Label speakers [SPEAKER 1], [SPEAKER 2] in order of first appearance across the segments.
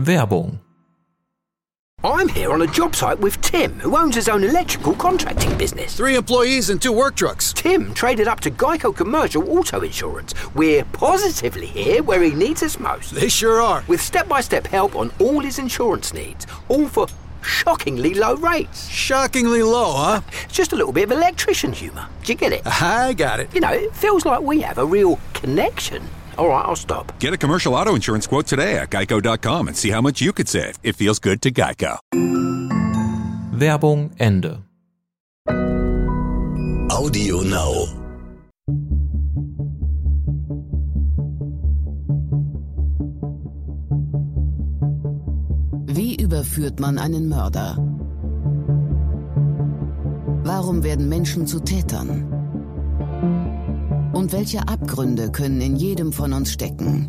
[SPEAKER 1] Werbung.
[SPEAKER 2] I'm here on a job site with Tim, who owns his own electrical contracting business.
[SPEAKER 3] 3 employees and 2 work trucks.
[SPEAKER 2] Tim traded up to Geico Commercial Auto Insurance. We're positively here where he needs us most.
[SPEAKER 3] They sure are.
[SPEAKER 2] With step-by-step help on all his insurance needs, all for shockingly low rates.
[SPEAKER 3] Shockingly low, huh?
[SPEAKER 2] Just a little bit of electrician humour. Do you get it?
[SPEAKER 3] I got it.
[SPEAKER 2] You know, it feels like we have a real connection. All right, I'll stop.
[SPEAKER 4] Get a commercial auto insurance quote today at geico.com and see how much you could save. It feels good to Geico.
[SPEAKER 1] Werbung Ende.
[SPEAKER 5] Audio Now.
[SPEAKER 6] Wie überführt man einen Mörder? Warum werden Menschen zu Tätern? Und welche Abgründe können in jedem von uns stecken?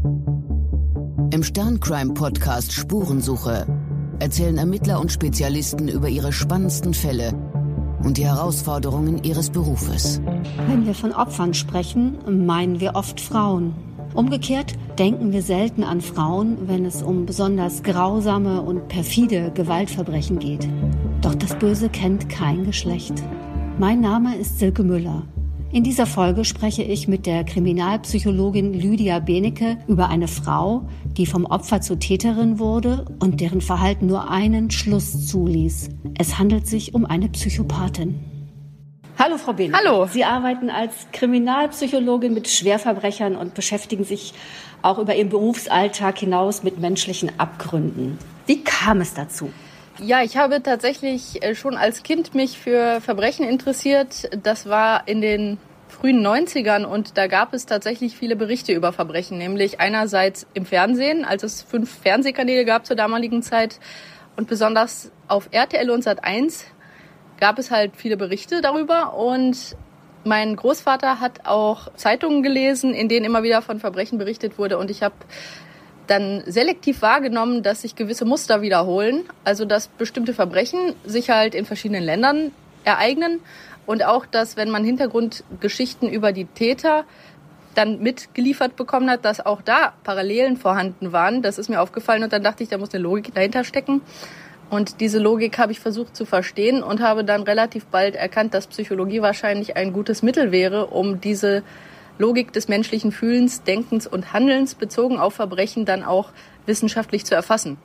[SPEAKER 6] Im Stern-Crime-Podcast Spurensuche erzählen Ermittler und Spezialisten über ihre spannendsten Fälle und die Herausforderungen ihres Berufes.
[SPEAKER 7] Wenn wir von Opfern sprechen, meinen wir oft Frauen. Umgekehrt denken wir selten an Frauen, wenn es um besonders grausame und perfide Gewaltverbrechen geht. Doch das Böse kennt kein Geschlecht. Mein Name ist Silke Müller. In dieser Folge spreche ich mit der Kriminalpsychologin Lydia Benecke über eine Frau, die vom Opfer zur Täterin wurde und deren Verhalten nur einen Schluss zuließ. Es handelt sich um eine Psychopathin. Hallo Frau Benecke.
[SPEAKER 8] Hallo.
[SPEAKER 7] Sie arbeiten als Kriminalpsychologin mit Schwerverbrechern und beschäftigen sich auch über Ihren Berufsalltag hinaus mit menschlichen Abgründen. Wie kam es dazu?
[SPEAKER 8] Ja, ich habe tatsächlich schon als Kind mich für Verbrechen interessiert. Das war in den frühen 90ern und da gab es tatsächlich viele Berichte über Verbrechen. Nämlich einerseits im Fernsehen, als es 5 Fernsehkanäle gab zur damaligen Zeit. Und besonders auf RTL und Sat.1 gab es halt viele Berichte darüber. Und mein Großvater hat auch Zeitungen gelesen, in denen immer wieder von Verbrechen berichtet wurde. Und ich habe dann selektiv wahrgenommen, dass sich gewisse Muster wiederholen, also dass bestimmte Verbrechen sich halt in verschiedenen Ländern ereignen und auch, dass wenn man Hintergrundgeschichten über die Täter dann mitgeliefert bekommen hat, dass auch da Parallelen vorhanden waren. Das ist mir aufgefallen und dann dachte ich, da muss eine Logik dahinter stecken. Und diese Logik habe ich versucht zu verstehen und habe dann relativ bald erkannt, dass Psychologie wahrscheinlich ein gutes Mittel wäre, um diese Logik des menschlichen Fühlens, Denkens und Handelns bezogen auf Verbrechen dann auch wissenschaftlich zu erfassen.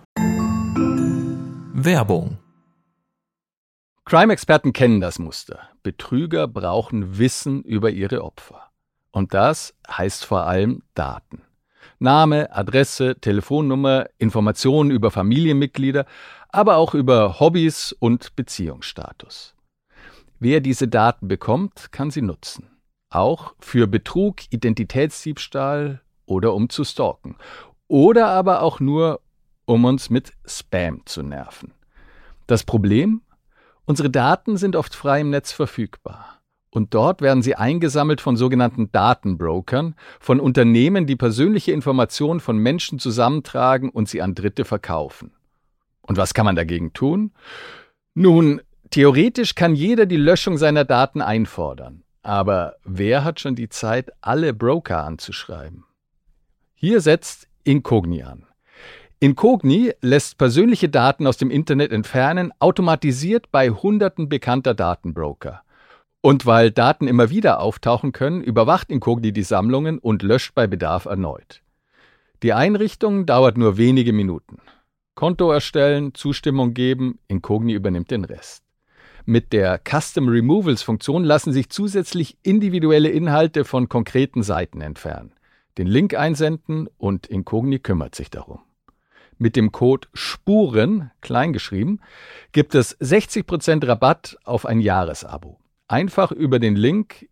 [SPEAKER 1] Werbung.
[SPEAKER 9] Crime-Experten kennen das Muster. Betrüger brauchen Wissen über ihre Opfer. Und das heißt vor allem Daten. Name, Adresse, Telefonnummer, Informationen über Familienmitglieder, aber auch über Hobbys und Beziehungsstatus. Wer diese Daten bekommt, kann sie nutzen. Auch für Betrug, Identitätsdiebstahl oder um zu stalken. Oder aber auch nur, um uns mit Spam zu nerven. Das Problem? Unsere Daten sind oft frei im Netz verfügbar. Und dort werden sie eingesammelt von sogenannten Datenbrokern, von Unternehmen, die persönliche Informationen von Menschen zusammentragen und sie an Dritte verkaufen. Und was kann man dagegen tun? Nun, theoretisch kann jeder die Löschung seiner Daten einfordern. Aber wer hat schon die Zeit, alle Broker anzuschreiben? Hier setzt Incogni an. Incogni lässt persönliche Daten aus dem Internet entfernen, automatisiert bei Hunderten bekannter Datenbroker. Und weil Daten immer wieder auftauchen können, überwacht Incogni die Sammlungen und löscht bei Bedarf erneut. Die Einrichtung dauert nur wenige Minuten. Konto erstellen, Zustimmung geben, Incogni übernimmt den Rest. Mit der Custom Removals-Funktion lassen sich zusätzlich individuelle Inhalte von konkreten Seiten entfernen. Den Link einsenden und Incogni kümmert sich darum. Mit dem Code SPUREN, kleingeschrieben, gibt es 60% Rabatt auf ein Jahresabo. Einfach über den Link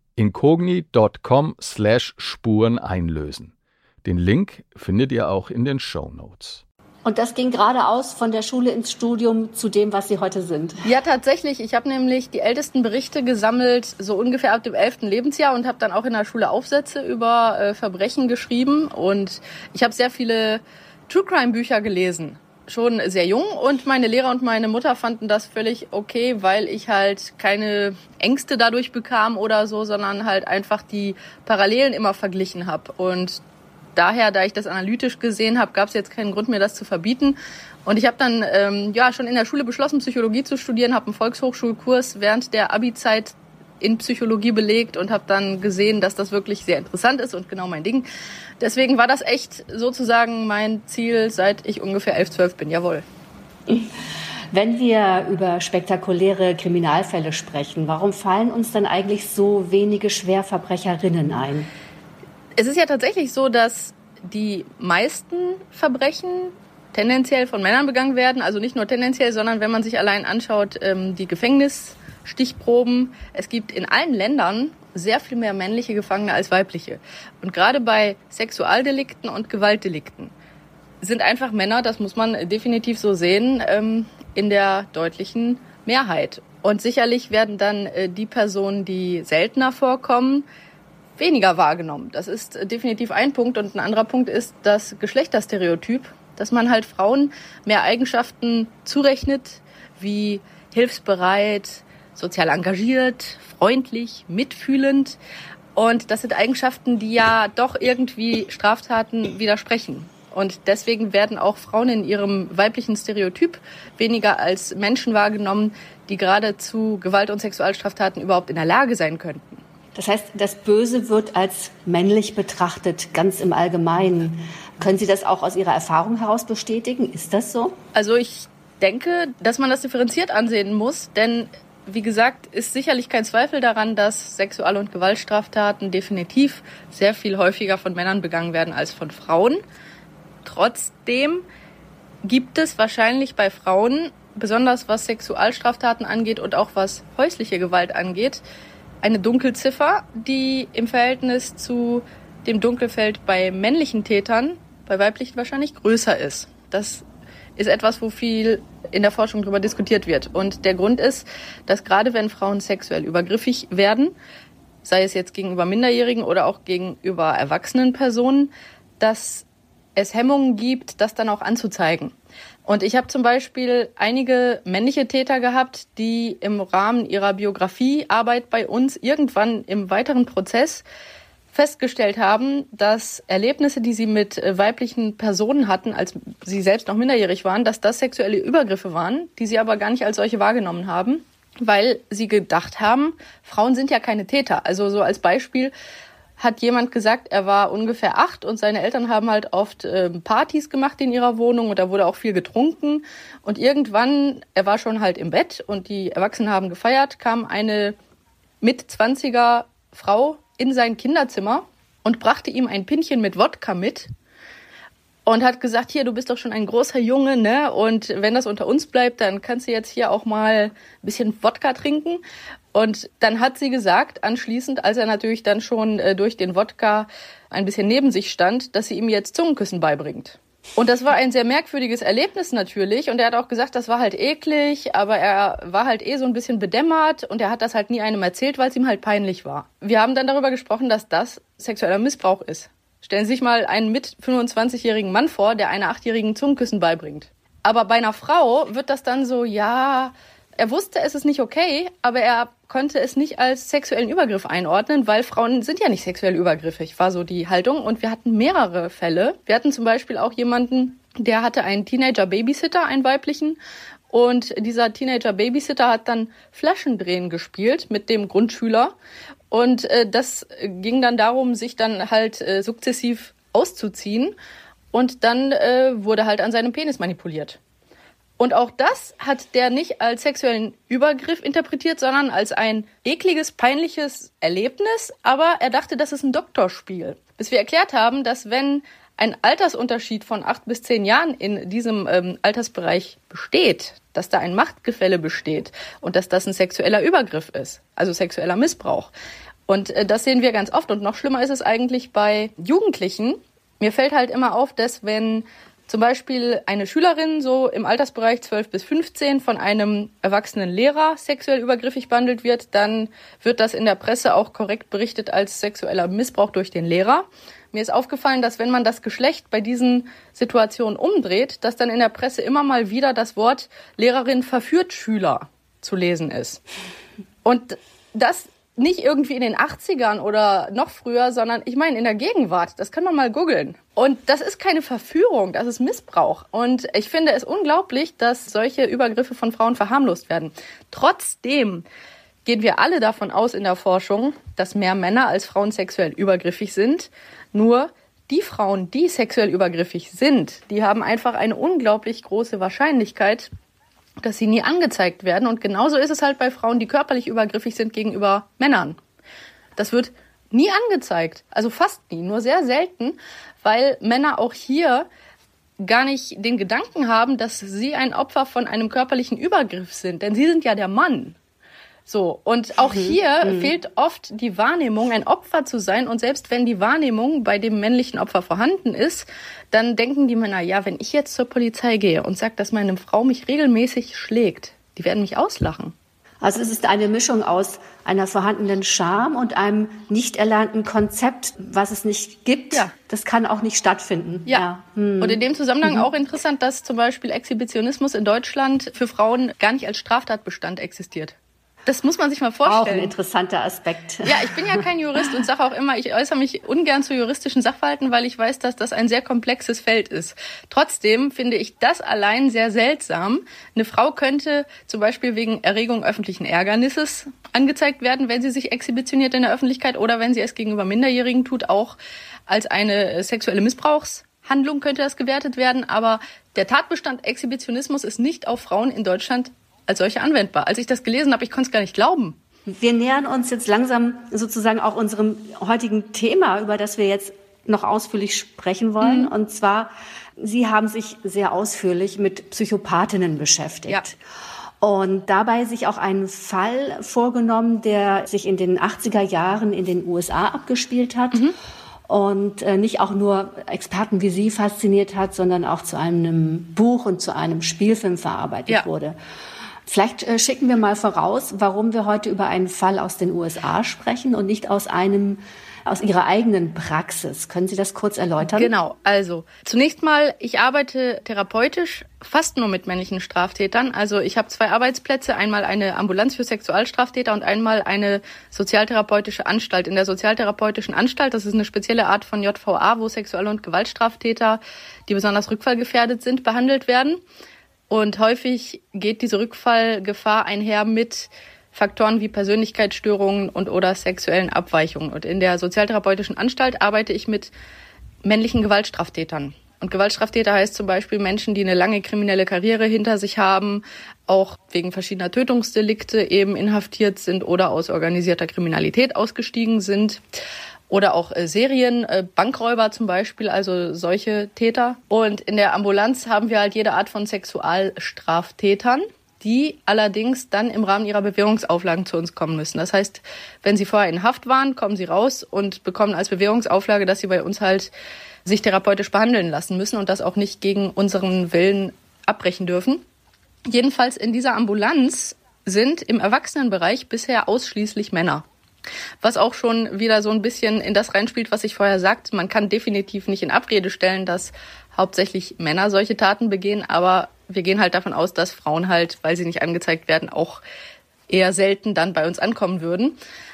[SPEAKER 9] incogni.com/Spuren einlösen. Den Link findet ihr auch in den Shownotes.
[SPEAKER 7] Und das ging geradeaus von der Schule ins Studium zu dem, was Sie heute sind.
[SPEAKER 8] Ja, tatsächlich. Ich habe nämlich die ältesten Berichte gesammelt, so ungefähr ab dem 11. Lebensjahr und habe dann auch in der Schule Aufsätze über Verbrechen geschrieben. Und ich habe sehr viele True-Crime-Bücher gelesen, schon sehr jung. Und meine Lehrer und meine Mutter fanden das völlig okay, weil ich halt keine Ängste dadurch bekam oder so, sondern halt einfach die Parallelen immer verglichen habe. Und daher, da ich das analytisch gesehen habe, gab es jetzt keinen Grund, mir das zu verbieten. Und ich habe dann schon in der Schule beschlossen, Psychologie zu studieren, habe einen Volkshochschulkurs während der Abi-Zeit in Psychologie belegt und habe dann gesehen, dass das wirklich sehr interessant ist und genau mein Ding. Deswegen war das echt sozusagen mein Ziel, seit ich ungefähr 11, 12 bin. Jawohl.
[SPEAKER 7] Wenn wir über spektakuläre Kriminalfälle sprechen, warum fallen uns dann eigentlich so wenige Schwerverbrecherinnen ein?
[SPEAKER 8] Es ist ja tatsächlich so, dass die meisten Verbrechen tendenziell von Männern begangen werden. Also nicht nur tendenziell, sondern wenn man sich allein anschaut, die Gefängnisstichproben. Es gibt in allen Ländern sehr viel mehr männliche Gefangene als weibliche. Und gerade bei Sexualdelikten und Gewaltdelikten sind einfach Männer, das muss man definitiv so sehen, in der deutlichen Mehrheit. Und sicherlich werden dann die Personen, die seltener vorkommen, weniger wahrgenommen. Das ist definitiv ein Punkt. Und ein anderer Punkt ist das Geschlechterstereotyp, dass man halt Frauen mehr Eigenschaften zurechnet, wie hilfsbereit, sozial engagiert, freundlich, mitfühlend. Und das sind Eigenschaften, die ja doch irgendwie Straftaten widersprechen. Und deswegen werden auch Frauen in ihrem weiblichen Stereotyp weniger als Menschen wahrgenommen, die gerade zu Gewalt- und Sexualstraftaten überhaupt in der Lage sein könnten.
[SPEAKER 7] Das heißt, das Böse wird als männlich betrachtet, ganz im Allgemeinen. Können Sie das auch aus Ihrer Erfahrung heraus bestätigen? Ist das so?
[SPEAKER 8] Also ich denke, dass man das differenziert ansehen muss, denn wie gesagt, ist sicherlich kein Zweifel daran, dass Sexual- und Gewaltstraftaten definitiv sehr viel häufiger von Männern begangen werden als von Frauen. Trotzdem gibt es wahrscheinlich bei Frauen, besonders was Sexualstraftaten angeht und auch was häusliche Gewalt angeht, eine Dunkelziffer, die im Verhältnis zu dem Dunkelfeld bei männlichen Tätern, bei weiblichen wahrscheinlich größer ist. Das ist etwas, wo viel in der Forschung darüber diskutiert wird. Und der Grund ist, dass gerade wenn Frauen sexuell übergriffig werden, sei es jetzt gegenüber Minderjährigen oder auch gegenüber erwachsenen Personen, dass es Hemmungen gibt, das dann auch anzuzeigen. Und ich habe zum Beispiel einige männliche Täter gehabt, die im Rahmen ihrer Biografiearbeit bei uns irgendwann im weiteren Prozess festgestellt haben, dass Erlebnisse, die sie mit weiblichen Personen hatten, als sie selbst noch minderjährig waren, dass das sexuelle Übergriffe waren, die sie aber gar nicht als solche wahrgenommen haben, weil sie gedacht haben, Frauen sind ja keine Täter. Also so als Beispiel hat jemand gesagt, er war ungefähr 8 und seine Eltern haben halt oft Partys gemacht in ihrer Wohnung und da wurde auch viel getrunken. Und irgendwann, er war schon halt im Bett und die Erwachsenen haben gefeiert, kam eine Mit-20er Frau in sein Kinderzimmer und brachte ihm ein Pinnchen mit Wodka mit und hat gesagt, hier, du bist doch schon ein großer Junge, ne? Und wenn das unter uns bleibt, dann kannst du jetzt hier auch mal ein bisschen Wodka trinken. Und dann hat sie gesagt, anschließend, als er natürlich dann schon durch den Wodka ein bisschen neben sich stand, dass sie ihm jetzt Zungenküssen beibringt. Und das war ein sehr merkwürdiges Erlebnis natürlich. Und er hat auch gesagt, das war halt eklig, aber er war halt so ein bisschen bedämmert und er hat das halt nie einem erzählt, weil es ihm halt peinlich war. Wir haben dann darüber gesprochen, dass das sexueller Missbrauch ist. Stellen Sie sich mal einen mit 25-jährigen Mann vor, der einer 8-jährigen Zungenküssen beibringt. Aber bei einer Frau wird das dann so, ja, er wusste, es ist nicht okay, aber er konnte es nicht als sexuellen Übergriff einordnen, weil Frauen sind ja nicht sexuell übergriffig, war so die Haltung. Und wir hatten mehrere Fälle. Wir hatten zum Beispiel auch jemanden, der hatte einen Teenager-Babysitter, einen weiblichen. Und dieser Teenager-Babysitter hat dann Flaschendrehen gespielt mit dem Grundschüler. Und das ging dann darum, sich dann halt sukzessiv auszuziehen. Und dann wurde halt an seinem Penis manipuliert. Und auch das hat der nicht als sexuellen Übergriff interpretiert, sondern als ein ekliges, peinliches Erlebnis. Aber er dachte, das ist ein Doktorspiel. Bis wir erklärt haben, dass wenn ein Altersunterschied von 8 bis 10 Jahren in diesem Altersbereich besteht, dass da ein Machtgefälle besteht und dass das ein sexueller Übergriff ist, also sexueller Missbrauch. Und das sehen wir ganz oft. Und noch schlimmer ist es eigentlich bei Jugendlichen. Mir fällt halt immer auf, dass wenn zum Beispiel eine Schülerin so im Altersbereich 12 bis 15 von einem erwachsenen Lehrer sexuell übergriffig behandelt wird, dann wird das in der Presse auch korrekt berichtet als sexueller Missbrauch durch den Lehrer. Mir ist aufgefallen, dass wenn man das Geschlecht bei diesen Situationen umdreht, dass dann in der Presse immer mal wieder das Wort Lehrerin verführt Schüler zu lesen ist. Und das nicht irgendwie in den 80ern oder noch früher, sondern ich meine in der Gegenwart. Das kann man mal googeln. Und das ist keine Verführung, das ist Missbrauch. Und ich finde es unglaublich, dass solche Übergriffe von Frauen verharmlost werden. Trotzdem gehen wir alle davon aus in der Forschung, dass mehr Männer als Frauen sexuell übergriffig sind. Nur die Frauen, die sexuell übergriffig sind, die haben einfach eine unglaublich große Wahrscheinlichkeit, dass sie nie angezeigt werden. Und genauso ist es halt bei Frauen, die körperlich übergriffig sind gegenüber Männern. Das wird nie angezeigt, also fast nie, nur sehr selten, weil Männer auch hier gar nicht den Gedanken haben, dass sie ein Opfer von einem körperlichen Übergriff sind, denn sie sind ja der Mann. So, und auch hier fehlt oft die Wahrnehmung, ein Opfer zu sein. Und selbst wenn die Wahrnehmung bei dem männlichen Opfer vorhanden ist, dann denken die Männer, ja, wenn ich jetzt zur Polizei gehe und sage, dass meine Frau mich regelmäßig schlägt, die werden mich auslachen.
[SPEAKER 7] Also es ist eine Mischung aus einer vorhandenen Scham und einem nicht erlernten Konzept, was es nicht gibt. Ja. Das kann auch nicht stattfinden.
[SPEAKER 8] Ja. Und in dem Zusammenhang auch interessant, dass zum Beispiel Exhibitionismus in Deutschland für Frauen gar nicht als Straftatbestand existiert. Das muss man sich mal vorstellen.
[SPEAKER 7] Auch ein interessanter Aspekt.
[SPEAKER 8] Ja, ich bin ja kein Jurist und sage auch immer, ich äußere mich ungern zu juristischen Sachverhalten, weil ich weiß, dass das ein sehr komplexes Feld ist. Trotzdem finde ich das allein sehr seltsam. Eine Frau könnte zum Beispiel wegen Erregung öffentlichen Ärgernisses angezeigt werden, wenn sie sich exhibitioniert in der Öffentlichkeit oder wenn sie es gegenüber Minderjährigen tut, auch als eine sexuelle Missbrauchshandlung könnte das gewertet werden. Aber der Tatbestand Exhibitionismus ist nicht auf Frauen in Deutschland als solche anwendbar. Als ich das gelesen habe, ich konnte es gar nicht glauben.
[SPEAKER 7] Wir nähern uns jetzt langsam sozusagen auch unserem heutigen Thema, über das wir jetzt noch ausführlich sprechen wollen. Und zwar, Sie haben sich sehr ausführlich mit Psychopathinnen beschäftigt. Ja. Und dabei sich auch einen Fall vorgenommen, der sich in den 80er Jahren in den USA abgespielt hat. Und nicht auch nur Experten wie Sie fasziniert hat, sondern auch zu einem Buch und zu einem Spielfilm verarbeitet wurde. Vielleicht schicken wir mal voraus, warum wir heute über einen Fall aus den USA sprechen und nicht aus Ihrer eigenen Praxis. Können Sie das kurz erläutern?
[SPEAKER 8] Genau, also zunächst mal, ich arbeite therapeutisch fast nur mit männlichen Straftätern. Also ich habe 2 Arbeitsplätze, einmal eine Ambulanz für Sexualstraftäter und einmal eine sozialtherapeutische Anstalt. In der sozialtherapeutischen Anstalt, das ist eine spezielle Art von JVA, wo Sexual- und Gewaltstraftäter, die besonders rückfallgefährdet sind, behandelt werden. Und häufig geht diese Rückfallgefahr einher mit Faktoren wie Persönlichkeitsstörungen und oder sexuellen Abweichungen. Und in der sozialtherapeutischen Anstalt arbeite ich mit männlichen Gewaltstraftätern. Und Gewaltstraftäter heißt zum Beispiel Menschen, die eine lange kriminelle Karriere hinter sich haben, auch wegen verschiedener Tötungsdelikte eben inhaftiert sind oder aus organisierter Kriminalität ausgestiegen sind. Oder auch Bankräuber zum Beispiel, also solche Täter. Und in der Ambulanz haben wir halt jede Art von Sexualstraftätern, die allerdings dann im Rahmen ihrer Bewährungsauflagen zu uns kommen müssen. Das heißt, wenn sie vorher in Haft waren, kommen sie raus und bekommen als Bewährungsauflage, dass sie bei uns halt sich therapeutisch behandeln lassen müssen und das auch nicht gegen unseren Willen abbrechen dürfen. Jedenfalls in dieser Ambulanz sind im Erwachsenenbereich bisher ausschließlich Männer. Was auch schon wieder so ein bisschen in das reinspielt, was ich vorher sagte. Man kann definitiv nicht in Abrede stellen, dass hauptsächlich Männer solche Taten begehen, aber wir gehen halt davon aus, dass Frauen halt, weil sie nicht angezeigt werden, auch eher selten dann bei uns ankommen würden.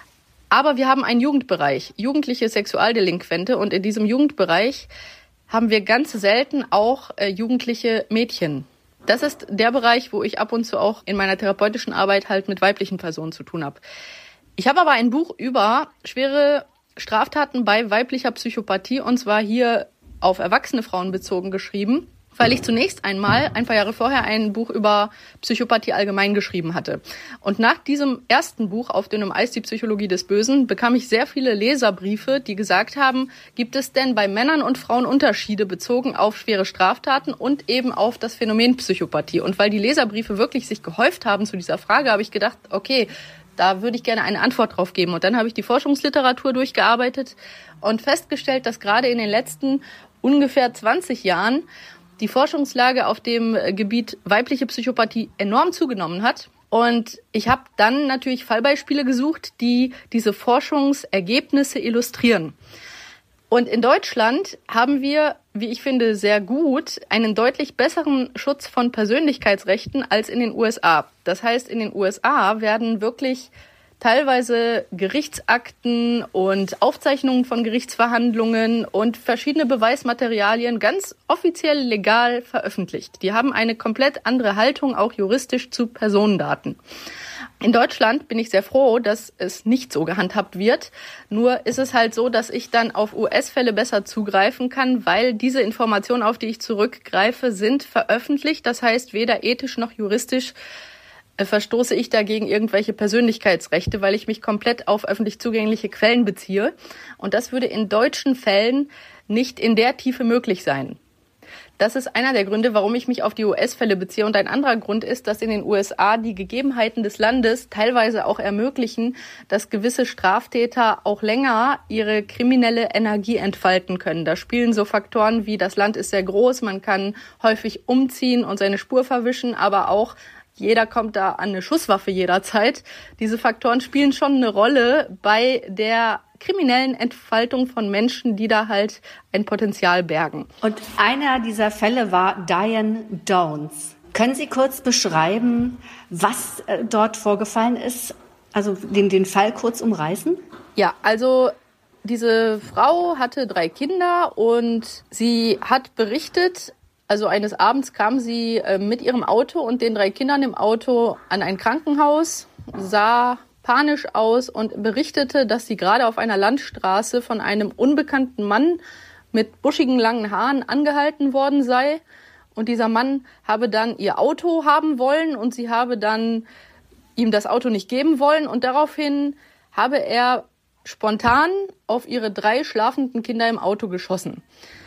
[SPEAKER 8] Aber wir haben einen Jugendbereich, jugendliche Sexualdelinquente, und in diesem Jugendbereich haben wir ganz selten auch jugendliche Mädchen. Das ist der Bereich, wo ich ab und zu auch in meiner therapeutischen Arbeit halt mit weiblichen Personen zu tun habe. Ich habe aber ein Buch über schwere Straftaten bei weiblicher Psychopathie, und zwar hier auf erwachsene Frauen bezogen, geschrieben, weil ich zunächst einmal, ein paar Jahre vorher, ein Buch über Psychopathie allgemein geschrieben hatte. Und nach diesem ersten Buch, Auf dünnem Eis, die Psychologie des Bösen, bekam ich sehr viele Leserbriefe, die gesagt haben, gibt es denn bei Männern und Frauen Unterschiede bezogen auf schwere Straftaten und eben auf das Phänomen Psychopathie? Und weil die Leserbriefe wirklich sich gehäuft haben zu dieser Frage, habe ich gedacht, okay, da würde ich gerne eine Antwort drauf geben. Und dann habe ich die Forschungsliteratur durchgearbeitet und festgestellt, dass gerade in den letzten ungefähr 20 Jahren die Forschungslage auf dem Gebiet weibliche Psychopathie enorm zugenommen hat. Und ich habe dann natürlich Fallbeispiele gesucht, die diese Forschungsergebnisse illustrieren. Und in Deutschland haben wir, wie ich finde, sehr gut einen deutlich besseren Schutz von Persönlichkeitsrechten als in den USA. Das heißt, in den USA werden wirklich teilweise Gerichtsakten und Aufzeichnungen von Gerichtsverhandlungen und verschiedene Beweismaterialien ganz offiziell legal veröffentlicht. Die haben eine komplett andere Haltung, auch juristisch, zu Personendaten. In Deutschland bin ich sehr froh, dass es nicht so gehandhabt wird. Nur ist es halt so, dass ich dann auf US-Fälle besser zugreifen kann, weil diese Informationen, auf die ich zurückgreife, sind veröffentlicht. Das heißt, weder ethisch noch juristisch verstoße ich dagegen irgendwelche Persönlichkeitsrechte, weil ich mich komplett auf öffentlich zugängliche Quellen beziehe. Und das würde in deutschen Fällen nicht in der Tiefe möglich sein. Das ist einer der Gründe, warum ich mich auf die US-Fälle beziehe. Und ein anderer Grund ist, dass in den USA die Gegebenheiten des Landes teilweise auch ermöglichen, dass gewisse Straftäter auch länger ihre kriminelle Energie entfalten können. Da spielen so Faktoren wie, das Land ist sehr groß, man kann häufig umziehen und seine Spur verwischen, aber auch jeder kommt da an eine Schusswaffe jederzeit. Diese Faktoren spielen schon eine Rolle bei der kriminellen Entfaltung von Menschen, die da halt ein Potenzial bergen.
[SPEAKER 7] Und einer dieser Fälle war Diane Downs. Können Sie kurz beschreiben, was dort vorgefallen ist? Also den Fall kurz umreißen?
[SPEAKER 8] Ja, also diese Frau hatte 3 Kinder und sie hat berichtet, also eines Abends kam sie mit ihrem Auto und den 3 Kindern im Auto an ein Krankenhaus, sah panisch aus und berichtete, dass sie gerade auf einer Landstraße von einem unbekannten Mann mit buschigen langen Haaren angehalten worden sei. Und dieser Mann habe dann ihr Auto haben wollen und sie habe dann ihm das Auto nicht geben wollen. Und daraufhin habe er spontan auf ihre 3 schlafenden Kinder im Auto geschossen.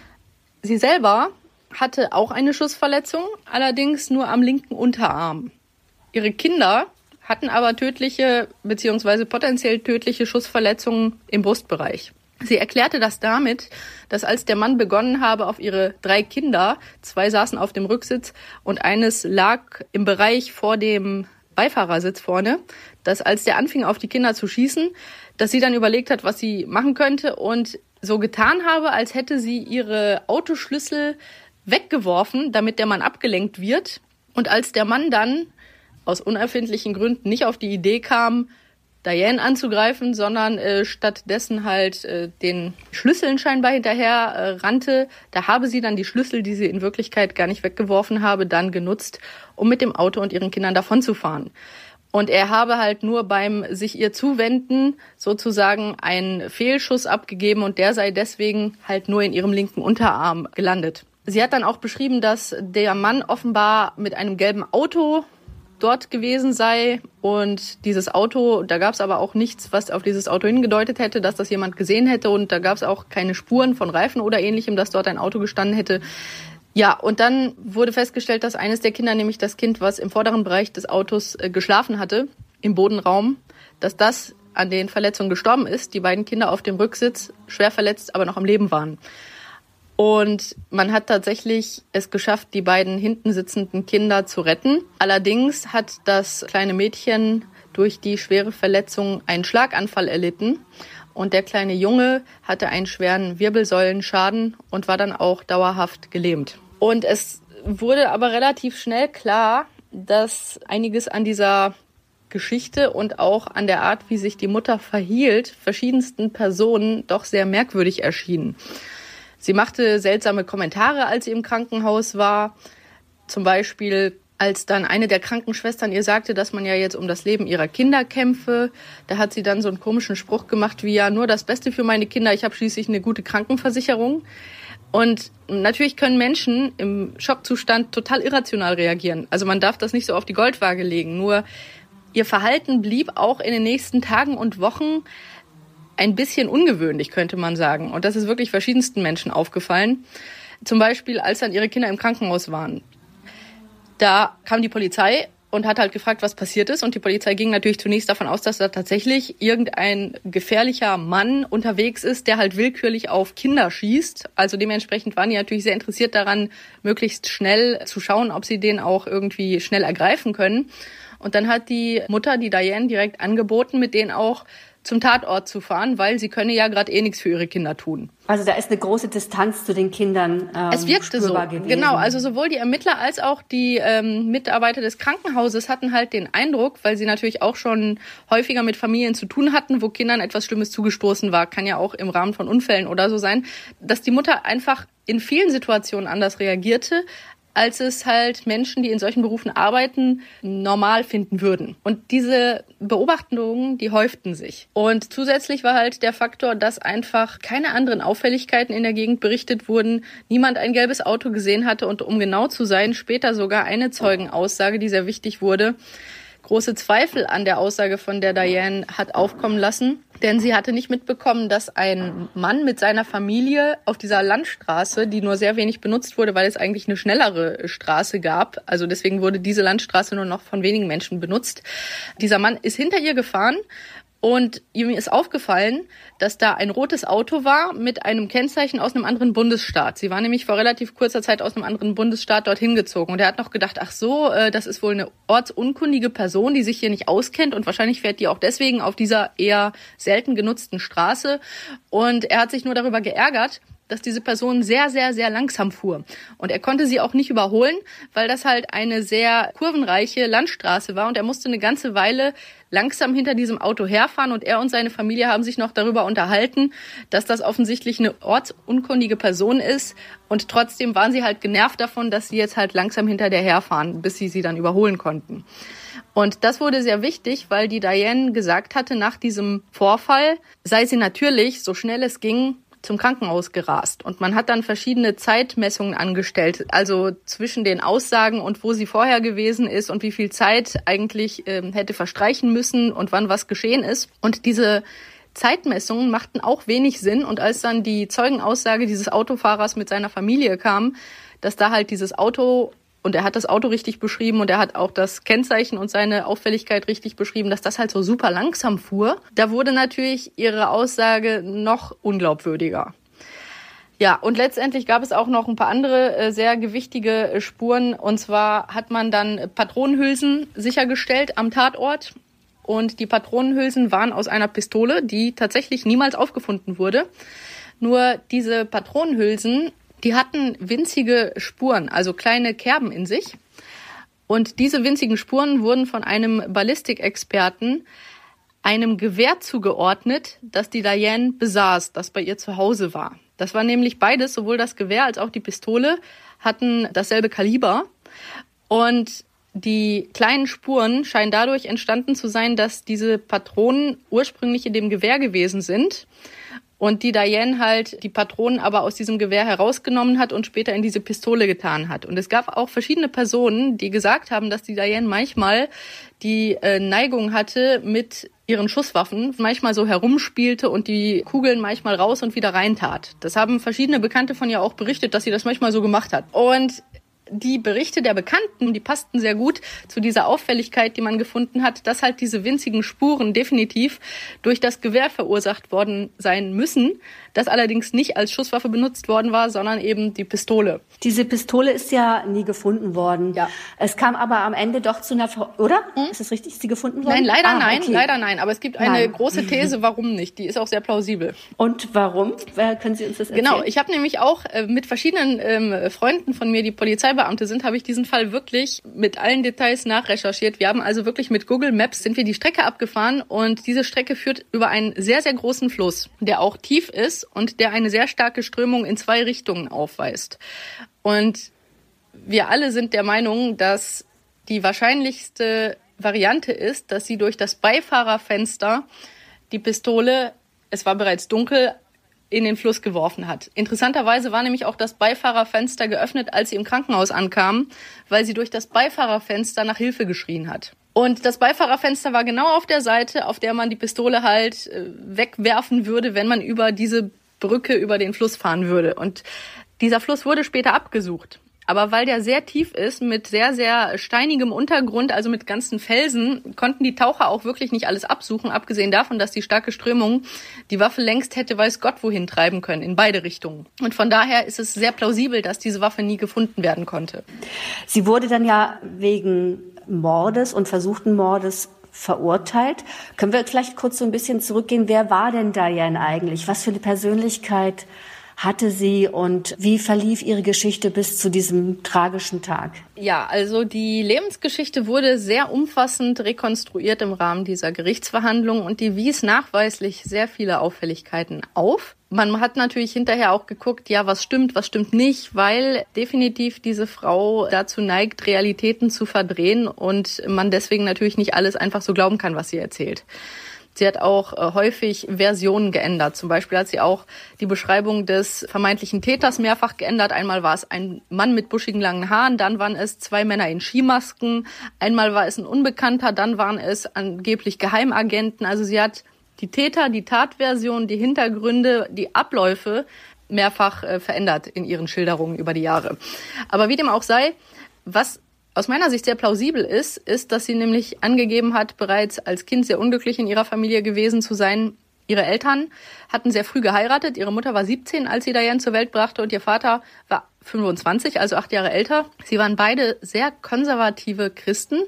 [SPEAKER 8] Sie selber hatte auch eine Schussverletzung, allerdings nur am linken Unterarm. Ihre Kinder hatten aber tödliche bzw. potenziell tödliche Schussverletzungen im Brustbereich. Sie erklärte das damit, dass als der Mann begonnen habe auf ihre 3 Kinder, 2 saßen auf dem Rücksitz und eines lag im Bereich vor dem Beifahrersitz vorne, dass als der anfing auf die Kinder zu schießen, dass sie dann überlegt hat, was sie machen könnte und so getan habe, als hätte sie ihre Autoschlüssel weggeworfen, damit der Mann abgelenkt wird. Und als der Mann dann aus unerfindlichen Gründen nicht auf die Idee kam, Diane anzugreifen, sondern stattdessen halt den Schlüsseln scheinbar hinterher rannte, da habe sie dann die Schlüssel, die sie in Wirklichkeit gar nicht weggeworfen habe, dann genutzt, um mit dem Auto und ihren Kindern davonzufahren. Und er habe halt nur beim sich ihr zuwenden sozusagen einen Fehlschuss abgegeben und der sei deswegen halt nur in ihrem linken Unterarm gelandet. Sie hat dann auch beschrieben, dass der Mann offenbar mit einem gelben Auto dort gewesen sei und dieses Auto, da gab es aber auch nichts, was auf dieses Auto hingedeutet hätte, dass das jemand gesehen hätte und da gab es auch keine Spuren von Reifen oder ähnlichem, dass dort ein Auto gestanden hätte. Ja, und dann wurde festgestellt, dass eines der Kinder, nämlich das Kind, was im vorderen Bereich des Autos geschlafen hatte, im Bodenraum, dass das an den Verletzungen gestorben ist. Die beiden Kinder auf dem Rücksitz, schwer verletzt, aber noch am Leben waren. Und man hat tatsächlich es geschafft, die beiden hinten sitzenden Kinder zu retten. Allerdings hat das kleine Mädchen durch die schwere Verletzung einen Schlaganfall erlitten. Und der kleine Junge hatte einen schweren Wirbelsäulenschaden und war dann auch dauerhaft gelähmt. Und es wurde aber relativ schnell klar, dass einiges an dieser Geschichte und auch an der Art, wie sich die Mutter verhielt, verschiedensten Personen doch sehr merkwürdig erschien. Sie machte seltsame Kommentare, als sie im Krankenhaus war. Zum Beispiel, als dann eine der Krankenschwestern ihr sagte, dass man ja jetzt um das Leben ihrer Kinder kämpfe. Da hat sie dann so einen komischen Spruch gemacht wie, ja, nur das Beste für meine Kinder, ich habe schließlich eine gute Krankenversicherung. Und natürlich können Menschen im Schockzustand total irrational reagieren. Also man darf das nicht so auf die Goldwaage legen. Nur ihr Verhalten blieb auch in den nächsten Tagen und Wochen ein bisschen ungewöhnlich, könnte man sagen. Und das ist wirklich verschiedensten Menschen aufgefallen. Zum Beispiel, als dann ihre Kinder im Krankenhaus waren. Da kam die Polizei und hat halt gefragt, was passiert ist. Und die Polizei ging natürlich zunächst davon aus, dass da tatsächlich irgendein gefährlicher Mann unterwegs ist, der halt willkürlich auf Kinder schießt. Also dementsprechend waren die natürlich sehr interessiert daran, möglichst schnell zu schauen, ob sie den auch irgendwie schnell ergreifen können. Und dann hat die Mutter, die Diane, direkt angeboten, mit denen auch zum Tatort zu fahren, weil sie könne ja gerade nichts für ihre Kinder tun.
[SPEAKER 7] Also da ist eine große Distanz zu den Kindern
[SPEAKER 8] es wirkte so
[SPEAKER 7] gewesen.
[SPEAKER 8] Genau, also sowohl die Ermittler als auch die Mitarbeiter des Krankenhauses hatten halt den Eindruck, weil sie natürlich auch schon häufiger mit Familien zu tun hatten, wo Kindern etwas Schlimmes zugestoßen war, kann ja auch im Rahmen von Unfällen oder so sein, dass die Mutter einfach in vielen Situationen anders reagierte, als es halt Menschen, die in solchen Berufen arbeiten, normal finden würden. Und diese Beobachtungen, die häuften sich. Und zusätzlich war halt der Faktor, dass einfach keine anderen Auffälligkeiten in der Gegend berichtet wurden, niemand ein gelbes Auto gesehen hatte und um genau zu sein, später sogar eine Zeugenaussage, die sehr wichtig wurde, große Zweifel an der Aussage von der Diane hat aufkommen lassen. Denn sie hatte nicht mitbekommen, dass ein Mann mit seiner Familie auf dieser Landstraße, die nur sehr wenig benutzt wurde, weil es eigentlich eine schnellere Straße gab, also deswegen wurde diese Landstraße nur noch von wenigen Menschen benutzt. Dieser Mann ist hinter ihr gefahren und ihm ist aufgefallen, dass da ein rotes Auto war mit einem Kennzeichen aus einem anderen Bundesstaat. Sie war nämlich vor relativ kurzer Zeit aus einem anderen Bundesstaat dorthin gezogen. Und er hat noch gedacht, ach so, das ist wohl eine ortsunkundige Person, die sich hier nicht auskennt. Und wahrscheinlich fährt die auch deswegen auf dieser eher selten genutzten Straße. Und er hat sich nur darüber geärgert, dass diese Person sehr, sehr, sehr langsam fuhr. Und er konnte sie auch nicht überholen, weil das halt eine sehr kurvenreiche Landstraße war. Und er musste eine ganze Weile langsam hinter diesem Auto herfahren. Und er und seine Familie haben sich noch darüber unterhalten, dass das offensichtlich eine ortsunkundige Person ist. Und trotzdem waren sie halt genervt davon, dass sie jetzt halt langsam hinter der herfahren, bis sie dann überholen konnten. Und das wurde sehr wichtig, weil die Diane gesagt hatte, nach diesem Vorfall sei sie natürlich, so schnell es ging, zum Krankenhaus gerast. Und man hat dann verschiedene Zeitmessungen angestellt, also zwischen den Aussagen und wo sie vorher gewesen ist und wie viel Zeit eigentlich hätte verstreichen müssen und wann was geschehen ist. Und diese Zeitmessungen machten auch wenig Sinn. Und als dann die Zeugenaussage dieses Autofahrers mit seiner Familie kam, dass da halt dieses Auto, und er hat das Auto richtig beschrieben und er hat auch das Kennzeichen und seine Auffälligkeit richtig beschrieben, dass das halt so super langsam fuhr. Da wurde natürlich ihre Aussage noch unglaubwürdiger. Ja, und letztendlich gab es auch noch ein paar andere sehr gewichtige Spuren. Und zwar hat man dann Patronenhülsen sichergestellt am Tatort. Und die Patronenhülsen waren aus einer Pistole, die tatsächlich niemals aufgefunden wurde. Nur diese Patronenhülsen, die hatten winzige Spuren, also kleine Kerben in sich. Und diese winzigen Spuren wurden von einem Ballistikexperten einem Gewehr zugeordnet, das die Diane besaß, das bei ihr zu Hause war. Das war nämlich beides, sowohl das Gewehr als auch die Pistole, hatten dasselbe Kaliber. Und die kleinen Spuren scheinen dadurch entstanden zu sein, dass diese Patronen ursprünglich in dem Gewehr gewesen sind. Und die Diane halt die Patronen aber aus diesem Gewehr herausgenommen hat und später in diese Pistole getan hat. Und es gab auch verschiedene Personen, die gesagt haben, dass die Diane manchmal die Neigung hatte, mit ihren Schusswaffen manchmal so herumspielte und die Kugeln manchmal raus und wieder reintat. Das haben verschiedene Bekannte von ihr auch berichtet, dass sie das manchmal so gemacht hat. Und die Berichte der Bekannten, die passten sehr gut zu dieser Auffälligkeit, die man gefunden hat, dass halt diese winzigen Spuren definitiv durch das Gewehr verursacht worden sein müssen, das allerdings nicht als Schusswaffe benutzt worden war, sondern eben die Pistole.
[SPEAKER 7] Diese Pistole ist ja nie gefunden worden.
[SPEAKER 8] Ja.
[SPEAKER 7] Es kam aber am Ende doch zu einer, oder? Ist das richtig? Ist sie gefunden worden?
[SPEAKER 8] Nein, leider nein,
[SPEAKER 7] okay.
[SPEAKER 8] leider nein. Aber es gibt eine große These, warum nicht. Die ist auch sehr plausibel.
[SPEAKER 7] Und warum? Können Sie uns das erzählen?
[SPEAKER 8] Genau, ich habe nämlich auch mit verschiedenen Freunden von mir, die Polizeibeamte sind, habe ich diesen Fall wirklich mit allen Details nachrecherchiert. Wir haben also wirklich mit Google Maps sind wir die Strecke abgefahren und diese Strecke führt über einen sehr, sehr großen Fluss, der auch tief ist und der eine sehr starke Strömung in 2 Richtungen aufweist. Und wir alle sind der Meinung, dass die wahrscheinlichste Variante ist, dass sie durch das Beifahrerfenster die Pistole, es war bereits dunkel, in den Fluss geworfen hat. Interessanterweise war nämlich auch das Beifahrerfenster geöffnet, als sie im Krankenhaus ankam, weil sie durch das Beifahrerfenster nach Hilfe geschrien hat. Und das Beifahrerfenster war genau auf der Seite, auf der man die Pistole halt wegwerfen würde, wenn man über diese Brücke über den Fluss fahren würde. Und dieser Fluss wurde später abgesucht. Aber weil der sehr tief ist, mit sehr, sehr steinigem Untergrund, also mit ganzen Felsen, konnten die Taucher auch wirklich nicht alles absuchen, abgesehen davon, dass die starke Strömung die Waffe längst hätte weiß Gott wohin treiben können, in beide Richtungen. Und von daher ist es sehr plausibel, dass diese Waffe nie gefunden werden konnte.
[SPEAKER 7] Sie wurde dann ja wegen Mordes und versuchten Mordes verurteilt. Können wir vielleicht kurz so ein bisschen zurückgehen? Wer war denn Diane eigentlich? Was für eine Persönlichkeit hatte sie und wie verlief ihre Geschichte bis zu diesem tragischen Tag?
[SPEAKER 8] Ja, also die Lebensgeschichte wurde sehr umfassend rekonstruiert im Rahmen dieser Gerichtsverhandlung und die wies nachweislich sehr viele Auffälligkeiten auf. Man hat natürlich hinterher auch geguckt, ja, was stimmt nicht, weil definitiv diese Frau dazu neigt, Realitäten zu verdrehen und man deswegen natürlich nicht alles einfach so glauben kann, was sie erzählt. Sie hat auch häufig Versionen geändert. Zum Beispiel hat sie auch die Beschreibung des vermeintlichen Täters mehrfach geändert. Einmal war es ein Mann mit buschigen langen Haaren, dann waren es 2 Männer in Skimasken, einmal war es ein Unbekannter, dann waren es angeblich Geheimagenten. Also sie hat die Täter, die Tatversion, die Hintergründe, die Abläufe mehrfach verändert in ihren Schilderungen über die Jahre. Aber wie dem auch sei, was aus meiner Sicht sehr plausibel ist, dass sie nämlich angegeben hat, bereits als Kind sehr unglücklich in ihrer Familie gewesen zu sein. Ihre Eltern hatten sehr früh geheiratet. Ihre Mutter war 17, als sie Diane zur Welt brachte und ihr Vater war 25, also 8 Jahre älter. Sie waren beide sehr konservative Christen.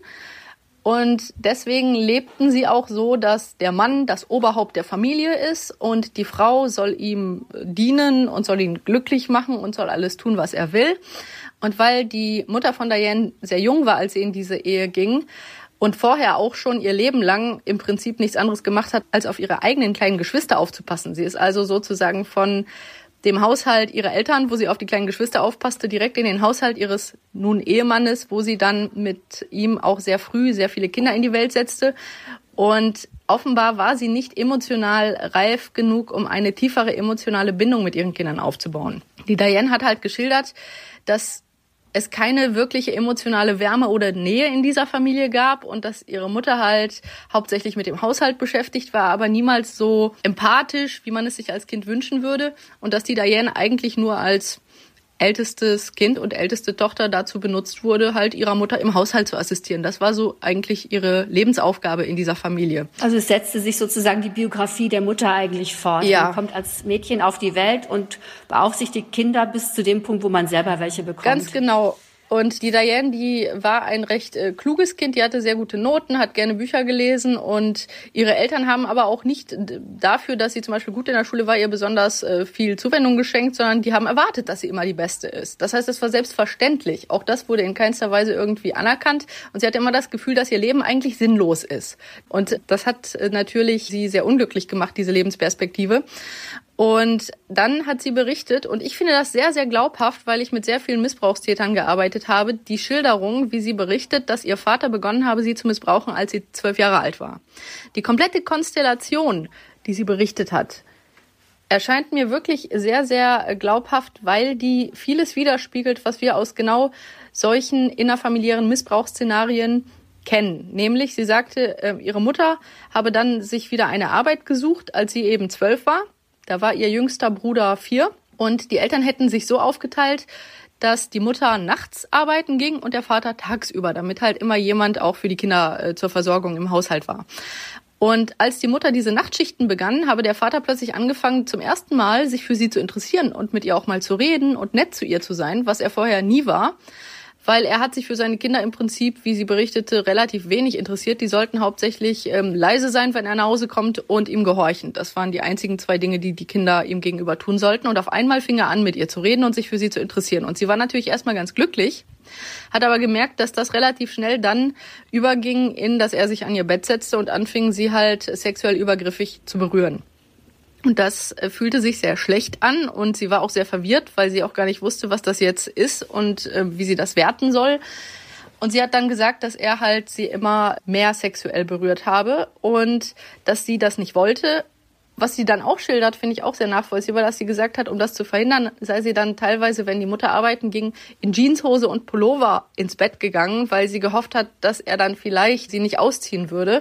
[SPEAKER 8] Und deswegen lebten sie auch so, dass der Mann das Oberhaupt der Familie ist und die Frau soll ihm dienen und soll ihn glücklich machen und soll alles tun, was er will. Und weil die Mutter von Diane sehr jung war, als sie in diese Ehe ging und vorher auch schon ihr Leben lang im Prinzip nichts anderes gemacht hat, als auf ihre eigenen kleinen Geschwister aufzupassen. Sie ist also sozusagen von dem Haushalt ihrer Eltern, wo sie auf die kleinen Geschwister aufpasste, direkt in den Haushalt ihres nun Ehemannes, wo sie dann mit ihm auch sehr früh sehr viele Kinder in die Welt setzte. Und offenbar war sie nicht emotional reif genug, um eine tiefere emotionale Bindung mit ihren Kindern aufzubauen. Die Diane hat halt geschildert, dass es keine wirkliche emotionale Wärme oder Nähe in dieser Familie gab und dass ihre Mutter halt hauptsächlich mit dem Haushalt beschäftigt war, aber niemals so empathisch, wie man es sich als Kind wünschen würde und dass die Diane eigentlich nur als ältestes Kind und älteste Tochter dazu benutzt wurde, halt ihrer Mutter im Haushalt zu assistieren. Das war so eigentlich ihre Lebensaufgabe in dieser Familie.
[SPEAKER 7] Also es setzte sich sozusagen die Biografie der Mutter eigentlich fort.
[SPEAKER 8] Ja.
[SPEAKER 7] Man kommt als Mädchen auf die Welt und beaufsichtigt Kinder bis zu dem Punkt, wo man selber welche bekommt.
[SPEAKER 8] Ganz genau. Und die Diane, die war ein recht kluges Kind, die hatte sehr gute Noten, hat gerne Bücher gelesen und ihre Eltern haben aber auch nicht dafür, dass sie zum Beispiel gut in der Schule war, ihr besonders viel Zuwendung geschenkt, sondern die haben erwartet, dass sie immer die Beste ist. Das heißt, es war selbstverständlich. Auch das wurde in keinster Weise irgendwie anerkannt und sie hatte immer das Gefühl, dass ihr Leben eigentlich sinnlos ist. Und das hat natürlich sie sehr unglücklich gemacht, diese Lebensperspektive. Und dann hat sie berichtet, und ich finde das sehr, sehr glaubhaft, weil ich mit sehr vielen Missbrauchstätern gearbeitet habe, die Schilderung, wie sie berichtet, dass ihr Vater begonnen habe, sie zu missbrauchen, als sie 12 Jahre alt war. Die komplette Konstellation, die sie berichtet hat, erscheint mir wirklich sehr, sehr glaubhaft, weil die vieles widerspiegelt, was wir aus genau solchen innerfamiliären Missbrauchsszenarien kennen. Nämlich, sie sagte, ihre Mutter habe dann sich wieder eine Arbeit gesucht, als sie eben 12 war. Da war ihr jüngster Bruder 4 und die Eltern hätten sich so aufgeteilt, dass die Mutter nachts arbeiten ging und der Vater tagsüber, damit halt immer jemand auch für die Kinder zur Versorgung im Haushalt war. Und als die Mutter diese Nachtschichten begann, habe der Vater plötzlich angefangen, zum ersten Mal sich für sie zu interessieren und mit ihr auch mal zu reden und nett zu ihr zu sein, was er vorher nie war. Weil er hat sich für seine Kinder im Prinzip, wie sie berichtete, relativ wenig interessiert. Die sollten hauptsächlich leise sein, wenn er nach Hause kommt und ihm gehorchen. Das waren die einzigen 2 Dinge, die die Kinder ihm gegenüber tun sollten. Und auf einmal fing er an, mit ihr zu reden und sich für sie zu interessieren. Und sie war natürlich erstmal ganz glücklich, hat aber gemerkt, dass das relativ schnell dann überging in, dass er sich an ihr Bett setzte und anfing, sie halt sexuell übergriffig zu berühren. Und das fühlte sich sehr schlecht an und sie war auch sehr verwirrt, weil sie auch gar nicht wusste, was das jetzt ist und wie sie das werten soll. Und sie hat dann gesagt, dass er halt sie immer mehr sexuell berührt habe und dass sie das nicht wollte. Was sie dann auch schildert, finde ich auch sehr nachvollziehbar, dass sie gesagt hat, um das zu verhindern, sei sie dann teilweise, wenn die Mutter arbeiten ging, in Jeanshose und Pullover ins Bett gegangen, weil sie gehofft hat, dass er dann vielleicht sie nicht ausziehen würde.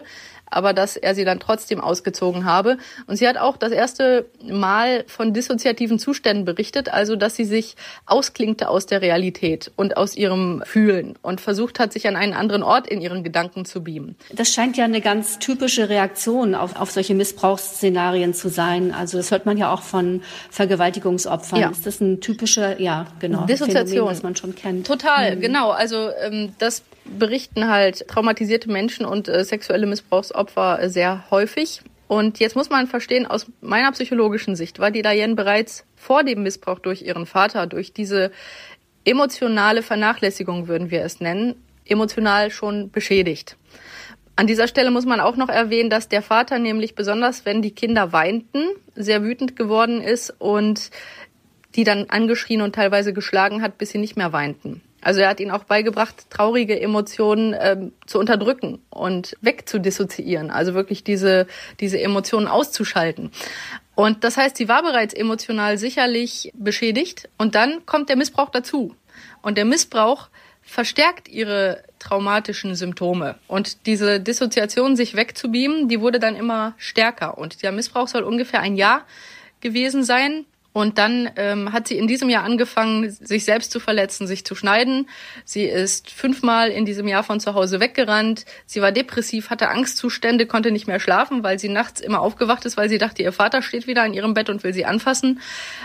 [SPEAKER 8] aber dass er sie dann trotzdem ausgezogen habe. Und sie hat auch das erste Mal von dissoziativen Zuständen berichtet, also dass sie sich ausklingte aus der Realität und aus ihrem Fühlen und versucht hat, sich an einen anderen Ort in ihren Gedanken zu beamen.
[SPEAKER 7] Das scheint ja eine ganz typische Reaktion auf solche Missbrauchsszenarien zu sein. Also das hört man ja auch von Vergewaltigungsopfern. Ja. Ist das ein typischer,
[SPEAKER 8] Dissoziation,
[SPEAKER 7] Phänomen, das man schon kennt?
[SPEAKER 8] Total, genau. Also das berichten halt traumatisierte Menschen und sexuelle Missbrauchsopfer sehr häufig. Und jetzt muss man verstehen, aus meiner psychologischen Sicht war die Diane bereits vor dem Missbrauch durch ihren Vater, durch diese emotionale Vernachlässigung, würden wir es nennen, emotional schon beschädigt. An dieser Stelle muss man auch noch erwähnen, dass der Vater nämlich besonders, wenn die Kinder weinten, sehr wütend geworden ist und die dann angeschrien und teilweise geschlagen hat, bis sie nicht mehr weinten. Also er hat ihnen auch beigebracht, traurige Emotionen zu unterdrücken und wegzudissoziieren, also wirklich diese Emotionen auszuschalten. Und das heißt, sie war bereits emotional sicherlich beschädigt und dann kommt der Missbrauch dazu. Und der Missbrauch verstärkt ihre traumatischen Symptome. Und diese Dissoziation, sich wegzubeamen, die wurde dann immer stärker. Und der Missbrauch soll ungefähr ein Jahr gewesen sein. Und dann hat sie in diesem Jahr angefangen, sich selbst zu verletzen, sich zu schneiden. Sie ist 5-mal in diesem Jahr von zu Hause weggerannt. Sie war depressiv, hatte Angstzustände, konnte nicht mehr schlafen, weil sie nachts immer aufgewacht ist, weil sie dachte, ihr Vater steht wieder in ihrem Bett und will sie anfassen.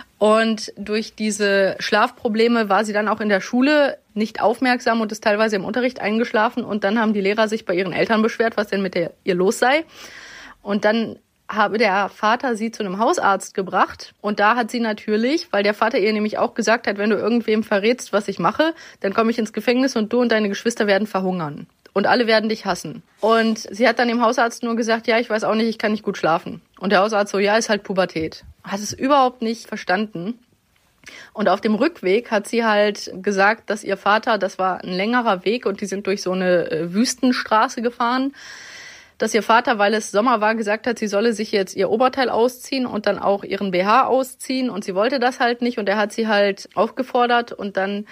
[SPEAKER 8] Und durch diese Schlafprobleme war sie dann auch in der Schule nicht aufmerksam und ist teilweise im Unterricht eingeschlafen. Und dann haben die Lehrer sich bei ihren Eltern beschwert, was denn mit ihr los sei. Und dann habe der Vater sie zu einem Hausarzt gebracht. Und da hat sie natürlich, weil der Vater ihr nämlich auch gesagt hat, wenn du irgendwem verrätst, was ich mache, dann komme ich ins Gefängnis und du und deine Geschwister werden verhungern. Und alle werden dich hassen. Und sie hat dann dem Hausarzt nur gesagt, ja, ich weiß auch nicht, ich kann nicht gut schlafen. Und der Hausarzt so, ja, ist halt Pubertät. Hat es überhaupt nicht verstanden. Und auf dem Rückweg hat sie halt gesagt, dass ihr Vater, das war ein längerer Weg und die sind durch so eine Wüstenstraße gefahren, dass ihr Vater, weil es Sommer war, gesagt hat, sie solle sich jetzt ihr Oberteil ausziehen und dann auch ihren BH ausziehen. Und sie wollte das halt nicht und er hat sie halt aufgefordert und dann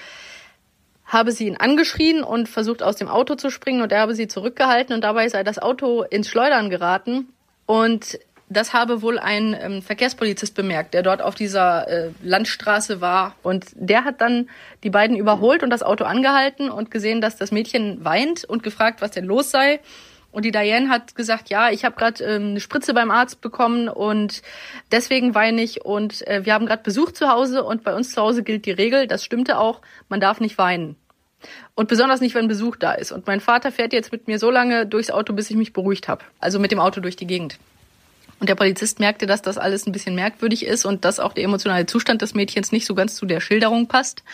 [SPEAKER 8] habe sie ihn angeschrien und versucht, aus dem Auto zu springen und er habe sie zurückgehalten und dabei sei das Auto ins Schleudern geraten. Und das habe wohl ein Verkehrspolizist bemerkt, der dort auf dieser Landstraße war. Und der hat dann die beiden überholt und das Auto angehalten und gesehen, dass das Mädchen weint und gefragt, was denn los sei. Und die Diane hat gesagt, ja, ich habe gerade eine Spritze beim Arzt bekommen und deswegen weine ich. Und wir haben gerade Besuch zu Hause und bei uns zu Hause gilt die Regel, das stimmte auch, man darf nicht weinen. Und besonders nicht, wenn Besuch da ist. Und mein Vater fährt jetzt mit mir so lange durchs Auto, bis ich mich beruhigt habe. Also mit dem Auto durch die Gegend. Und der Polizist merkte, dass das alles ein bisschen merkwürdig ist und dass auch der emotionale Zustand des Mädchens nicht so ganz zu der Schilderung passt.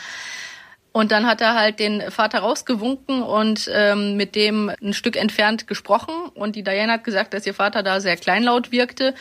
[SPEAKER 8] Und dann hat er halt den Vater rausgewunken und mit dem ein Stück entfernt gesprochen. Und die Diane hat gesagt, dass ihr Vater da sehr kleinlaut wirkte.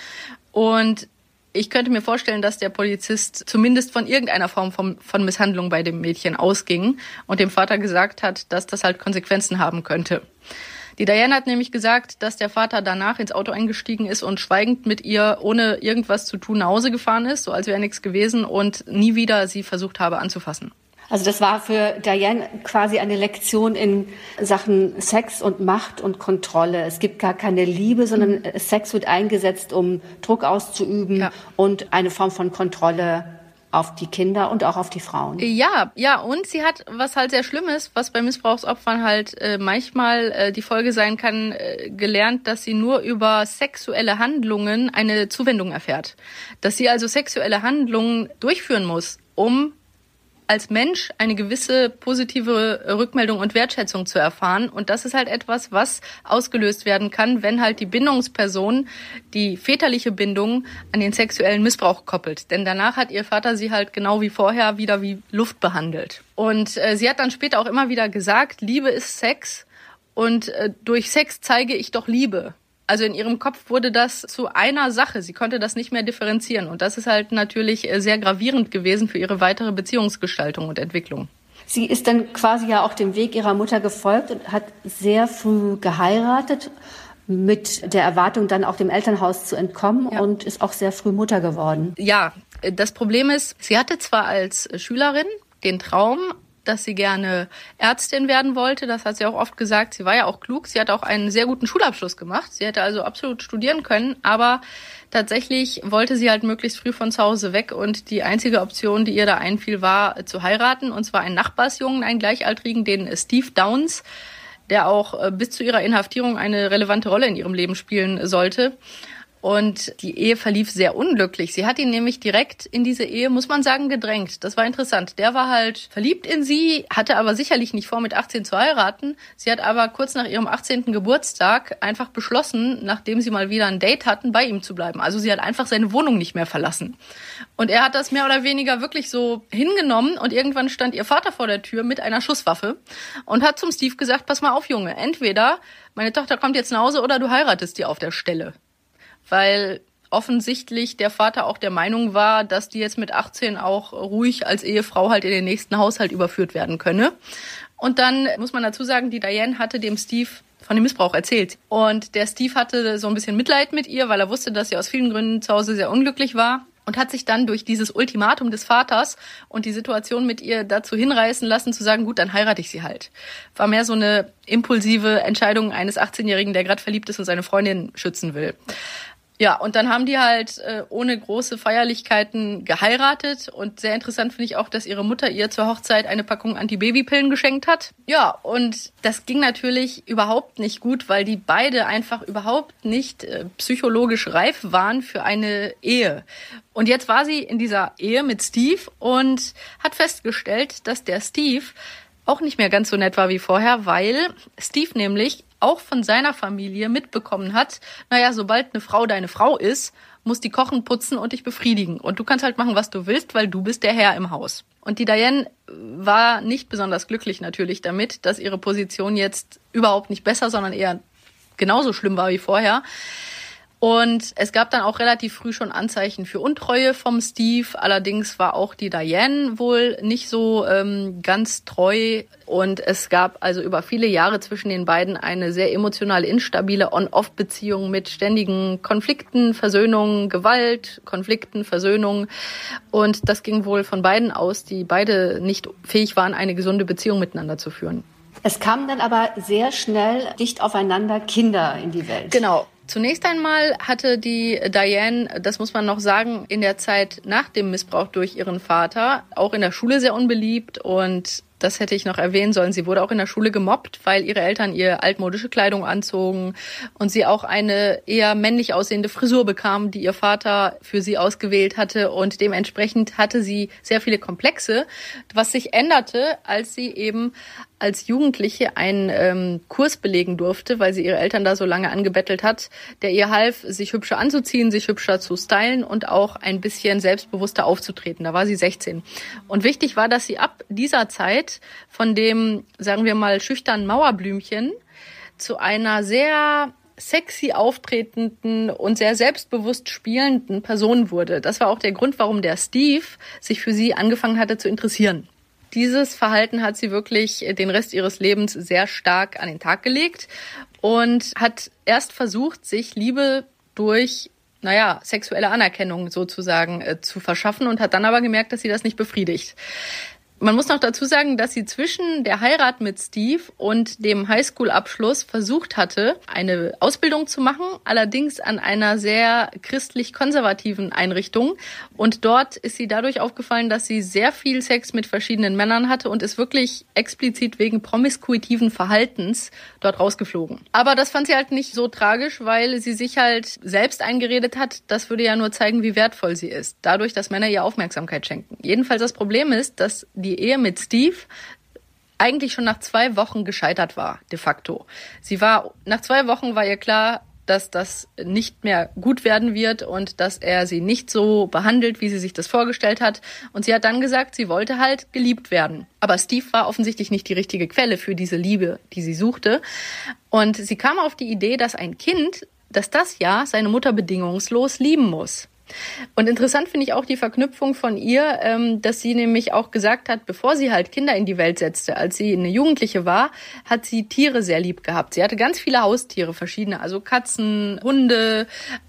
[SPEAKER 8] Und ich könnte mir vorstellen, dass der Polizist zumindest von irgendeiner Form von Misshandlung bei dem Mädchen ausging und dem Vater gesagt hat, dass das halt Konsequenzen haben könnte. Die Diane hat nämlich gesagt, dass der Vater danach ins Auto eingestiegen ist und schweigend mit ihr, ohne irgendwas zu tun, nach Hause gefahren ist, so als wäre nichts gewesen und nie wieder sie versucht habe anzufassen.
[SPEAKER 7] Also das war für Diane quasi eine Lektion in Sachen Sex und Macht und Kontrolle. Es gibt gar keine Liebe, sondern Sex wird eingesetzt, um Druck auszuüben und eine Form von Kontrolle auf die Kinder und auch auf die Frauen.
[SPEAKER 8] Ja, und sie hat, was halt sehr schlimm ist, was bei Missbrauchsopfern halt manchmal die Folge sein kann, gelernt, dass sie nur über sexuelle Handlungen eine Zuwendung erfährt. Dass sie also sexuelle Handlungen durchführen muss, um als Mensch eine gewisse positive Rückmeldung und Wertschätzung zu erfahren. Und das ist halt etwas, was ausgelöst werden kann, wenn halt die Bindungsperson die väterliche Bindung an den sexuellen Missbrauch koppelt. Denn danach hat ihr Vater sie halt genau wie vorher wieder wie Luft behandelt. Und sie hat dann später auch immer wieder gesagt, Liebe ist Sex und durch Sex zeige ich doch Liebe. Also in ihrem Kopf wurde das zu einer Sache. Sie konnte das nicht mehr differenzieren. Und das ist halt natürlich sehr gravierend gewesen für ihre weitere Beziehungsgestaltung und Entwicklung.
[SPEAKER 7] Sie ist dann quasi ja auch dem Weg ihrer Mutter gefolgt und hat sehr früh geheiratet, mit der Erwartung, dann auch dem Elternhaus zu entkommen und ist auch sehr früh Mutter geworden.
[SPEAKER 8] Ja, das Problem ist, sie hatte zwar als Schülerin den Traum, dass sie gerne Ärztin werden wollte. Das hat sie auch oft gesagt. Sie war ja auch klug. Sie hat auch einen sehr guten Schulabschluss gemacht. Sie hätte also absolut studieren können. Aber tatsächlich wollte sie halt möglichst früh von zu Hause weg. Und die einzige Option, die ihr da einfiel, war zu heiraten. Und zwar einen Nachbarsjungen, einen Gleichaltrigen, den Steve Downs, der auch bis zu ihrer Inhaftierung eine relevante Rolle in ihrem Leben spielen sollte. Und die Ehe verlief sehr unglücklich. Sie hat ihn nämlich direkt in diese Ehe, muss man sagen, gedrängt. Das war interessant. Der war halt verliebt in sie, hatte aber sicherlich nicht vor, mit 18 zu heiraten. Sie hat aber kurz nach ihrem 18. Geburtstag einfach beschlossen, nachdem sie mal wieder ein Date hatten, bei ihm zu bleiben. Also sie hat einfach seine Wohnung nicht mehr verlassen. Und er hat das mehr oder weniger wirklich so hingenommen. Und irgendwann stand ihr Vater vor der Tür mit einer Schusswaffe und hat zum Steve gesagt, pass mal auf, Junge, entweder meine Tochter kommt jetzt nach Hause oder du heiratest die auf der Stelle. Weil offensichtlich der Vater auch der Meinung war, dass die jetzt mit 18 auch ruhig als Ehefrau halt in den nächsten Haushalt überführt werden könne. Und dann muss man dazu sagen, die Diane hatte dem Steve von dem Missbrauch erzählt. Und der Steve hatte so ein bisschen Mitleid mit ihr, weil er wusste, dass sie aus vielen Gründen zu Hause sehr unglücklich war. Und hat sich dann durch dieses Ultimatum des Vaters und die Situation mit ihr dazu hinreißen lassen, zu sagen, gut, dann heirate ich sie halt. War mehr so eine impulsive Entscheidung eines 18-Jährigen, der gerade verliebt ist und seine Freundin schützen will. Ja, und dann haben die halt ohne große Feierlichkeiten geheiratet. Und sehr interessant finde ich auch, dass ihre Mutter ihr zur Hochzeit eine Packung Antibabypillen geschenkt hat. Ja, und das ging natürlich überhaupt nicht gut, weil die beide einfach überhaupt nicht psychologisch reif waren für eine Ehe. Und jetzt war sie in dieser Ehe mit Steve und hat festgestellt, dass der Steve auch nicht mehr ganz so nett war wie vorher, weil Steve nämlich auch von seiner Familie mitbekommen hat, naja, sobald eine Frau deine Frau ist, muss die kochen, putzen und dich befriedigen. Und du kannst halt machen, was du willst, weil du bist der Herr im Haus. Und die Diane war nicht besonders glücklich natürlich damit, dass ihre Position jetzt überhaupt nicht besser, sondern eher genauso schlimm war wie vorher. Und es gab dann auch relativ früh schon Anzeichen für Untreue vom Steve. Allerdings war auch die Diane wohl nicht so ganz treu. Und es gab also über viele Jahre zwischen den beiden eine sehr emotional instabile On-Off-Beziehung mit ständigen Konflikten, Versöhnungen, Gewalt, Konflikten, Versöhnungen. Und das ging wohl von beiden aus, die beide nicht fähig waren, eine gesunde Beziehung miteinander zu führen.
[SPEAKER 7] Es kamen dann aber sehr schnell dicht aufeinander Kinder in die Welt.
[SPEAKER 8] Genau. Zunächst einmal hatte die Diane, das muss man noch sagen, in der Zeit nach dem Missbrauch durch ihren Vater auch in der Schule sehr unbeliebt und das hätte ich noch erwähnen sollen. Sie wurde auch in der Schule gemobbt, weil ihre Eltern ihr altmodische Kleidung anzogen und sie auch eine eher männlich aussehende Frisur bekam, die ihr Vater für sie ausgewählt hatte. Und dementsprechend hatte sie sehr viele Komplexe, was sich änderte, als sie eben als Jugendliche einen Kurs belegen durfte, weil sie ihre Eltern da so lange angebettelt hat, der ihr half, sich hübscher anzuziehen, sich hübscher zu stylen und auch ein bisschen selbstbewusster aufzutreten. Da war sie 16. Und wichtig war, dass sie ab dieser Zeit von dem, sagen wir mal, schüchternen Mauerblümchen zu einer sehr sexy auftretenden und sehr selbstbewusst spielenden Person wurde. Das war auch der Grund, warum der Steve sich für sie angefangen hatte zu interessieren. Dieses Verhalten hat sie wirklich den Rest ihres Lebens sehr stark an den Tag gelegt und hat erst versucht, sich Liebe durch, sexuelle Anerkennung sozusagen zu verschaffen und hat dann aber gemerkt, dass sie das nicht befriedigt. Man muss noch dazu sagen, dass sie zwischen der Heirat mit Steve und dem Highschool-Abschluss versucht hatte, eine Ausbildung zu machen, allerdings an einer sehr christlich-konservativen Einrichtung. Und dort ist sie dadurch aufgefallen, dass sie sehr viel Sex mit verschiedenen Männern hatte und ist wirklich explizit wegen promiskuitiven Verhaltens dort rausgeflogen. Aber das fand sie halt nicht so tragisch, weil sie sich halt selbst eingeredet hat, das würde ja nur zeigen, wie wertvoll sie ist, dadurch, dass Männer ihr Aufmerksamkeit schenken. Jedenfalls das Problem ist, dass die Ehe mit Steve eigentlich schon nach 2 Wochen gescheitert war, de facto. Nach 2 Wochen war ihr klar, dass das nicht mehr gut werden wird und dass er sie nicht so behandelt, wie sie sich das vorgestellt hat. Und sie hat dann gesagt, sie wollte halt geliebt werden. Aber Steve war offensichtlich nicht die richtige Quelle für diese Liebe, die sie suchte. Und sie kam auf die Idee, dass das ja seine Mutter bedingungslos lieben muss. Und interessant finde ich auch die Verknüpfung von ihr, dass sie nämlich auch gesagt hat, bevor sie halt Kinder in die Welt setzte, als sie eine Jugendliche war, hat sie Tiere sehr lieb gehabt. Sie hatte ganz viele Haustiere, verschiedene, also Katzen, Hunde,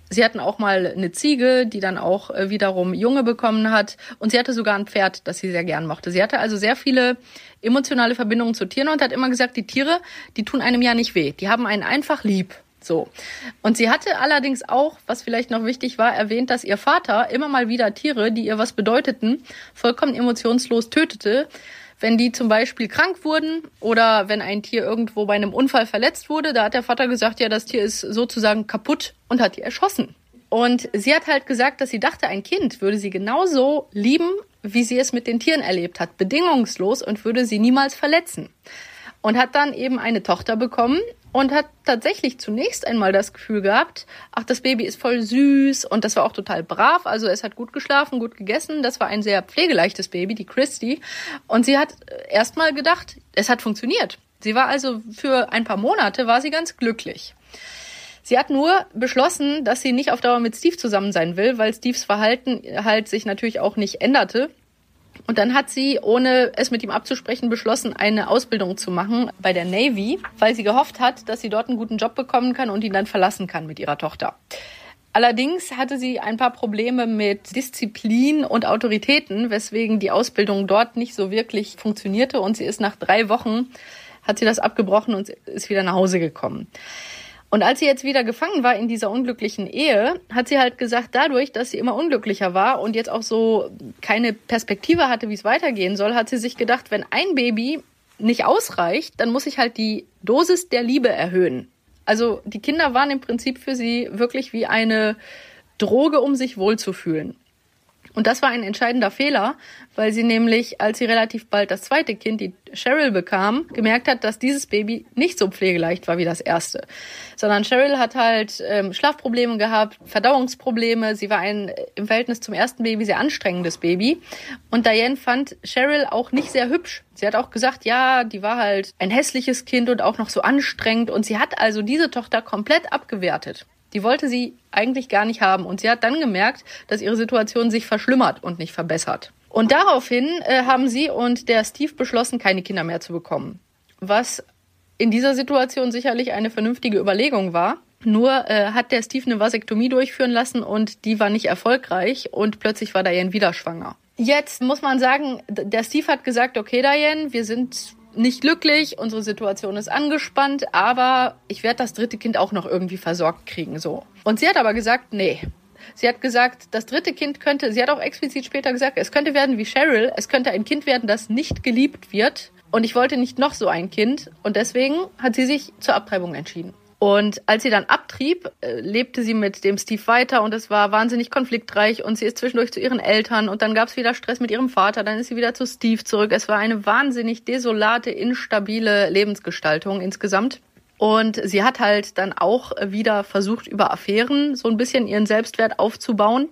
[SPEAKER 8] Sie hatten auch mal eine Ziege, die dann auch wiederum Junge bekommen hat. Und sie hatte sogar ein Pferd, das sie sehr gern mochte. Sie hatte also sehr viele emotionale Verbindungen zu Tieren und hat immer gesagt, die Tiere, die tun einem ja nicht weh. Die haben einen einfach lieb. So. Und sie hatte allerdings auch, was vielleicht noch wichtig war, erwähnt, dass ihr Vater immer mal wieder Tiere, die ihr was bedeuteten, vollkommen emotionslos tötete. Wenn die zum Beispiel krank wurden oder wenn ein Tier irgendwo bei einem Unfall verletzt wurde, da hat der Vater gesagt, ja, das Tier ist sozusagen kaputt und hat die erschossen. Und sie hat halt gesagt, dass sie dachte, ein Kind würde sie genauso lieben, wie sie es mit den Tieren erlebt hat, bedingungslos und würde sie niemals verletzen. Und hat dann eben eine Tochter bekommen und hat tatsächlich zunächst einmal das Gefühl gehabt, ach, das Baby ist voll süß und das war auch total brav, also es hat gut geschlafen, gut gegessen, das war ein sehr pflegeleichtes Baby, die Christy. Und sie hat erstmal gedacht, es hat funktioniert. Sie war also für ein paar Monate, war sie ganz glücklich. Sie hat nur beschlossen, dass sie nicht auf Dauer mit Steve zusammen sein will, weil Steves Verhalten halt sich natürlich auch nicht änderte. Und dann hat sie, ohne es mit ihm abzusprechen, beschlossen, eine Ausbildung zu machen bei der Navy, weil sie gehofft hat, dass sie dort einen guten Job bekommen kann und ihn dann verlassen kann mit ihrer Tochter. Allerdings hatte sie ein paar Probleme mit Disziplin und Autoritäten, weswegen die Ausbildung dort nicht so wirklich funktionierte. Und sie ist nach 3 Wochen, hat sie das abgebrochen und ist wieder nach Hause gekommen. Und als sie jetzt wieder gefangen war in dieser unglücklichen Ehe, hat sie halt gesagt, dadurch, dass sie immer unglücklicher war und jetzt auch so keine Perspektive hatte, wie es weitergehen soll, hat sie sich gedacht, wenn ein Baby nicht ausreicht, dann muss ich halt die Dosis der Liebe erhöhen. Also die Kinder waren im Prinzip für sie wirklich wie eine Droge, um sich wohlzufühlen. Und das war ein entscheidender Fehler, weil sie nämlich, als sie relativ bald das zweite Kind, die Cheryl, bekam, gemerkt hat, dass dieses Baby nicht so pflegeleicht war wie das erste. Sondern Cheryl hat halt Schlafprobleme gehabt, Verdauungsprobleme. Sie war ein im Verhältnis zum ersten Baby sehr anstrengendes Baby. Und Diane fand Cheryl auch nicht sehr hübsch. Sie hat auch gesagt, ja, die war halt ein hässliches Kind und auch noch so anstrengend. Und sie hat also diese Tochter komplett abgewertet. Die wollte sie eigentlich gar nicht haben. Und sie hat dann gemerkt, dass ihre Situation sich verschlimmert und nicht verbessert. Und daraufhin haben sie und der Steve beschlossen, keine Kinder mehr zu bekommen. Was in dieser Situation sicherlich eine vernünftige Überlegung war. Nur hat der Steve eine Vasektomie durchführen lassen und die war nicht erfolgreich. Und plötzlich war Diane wieder schwanger. Jetzt muss man sagen, der Steve hat gesagt, okay Diane, wir sind nicht glücklich, unsere Situation ist angespannt, aber ich werde das dritte Kind auch noch irgendwie versorgt kriegen, so. Und sie hat aber gesagt, nee. Sie hat gesagt, das dritte Kind könnte, sie hat auch explizit später gesagt, es könnte werden wie Cheryl, es könnte ein Kind werden, das nicht geliebt wird und ich wollte nicht noch so ein Kind und deswegen hat sie sich zur Abtreibung entschieden. Und als sie dann abtrieb, lebte sie mit dem Steve weiter und es war wahnsinnig konfliktreich und sie ist zwischendurch zu ihren Eltern und dann gab es wieder Stress mit ihrem Vater, dann ist sie wieder zu Steve zurück. Es war eine wahnsinnig desolate, instabile Lebensgestaltung insgesamt. Und sie hat halt dann auch wieder versucht, über Affären so ein bisschen ihren Selbstwert aufzubauen.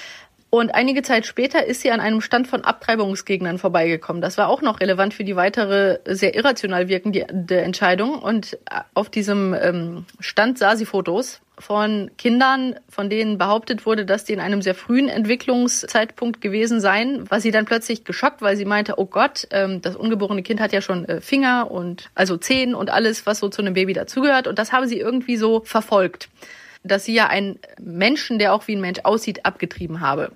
[SPEAKER 8] Und einige Zeit später ist sie an einem Stand von Abtreibungsgegnern vorbeigekommen. Das war auch noch relevant für die weitere, sehr irrational wirkende Entscheidung. Und auf diesem Stand sah sie Fotos von Kindern, von denen behauptet wurde, dass die in einem sehr frühen Entwicklungszeitpunkt gewesen seien. War sie dann plötzlich geschockt, weil sie meinte, oh Gott, das ungeborene Kind hat ja schon Finger und also Zehen und alles, was so zu einem Baby dazugehört. Und das habe sie irgendwie so verfolgt, dass sie ja einen Menschen, der auch wie ein Mensch aussieht, abgetrieben habe.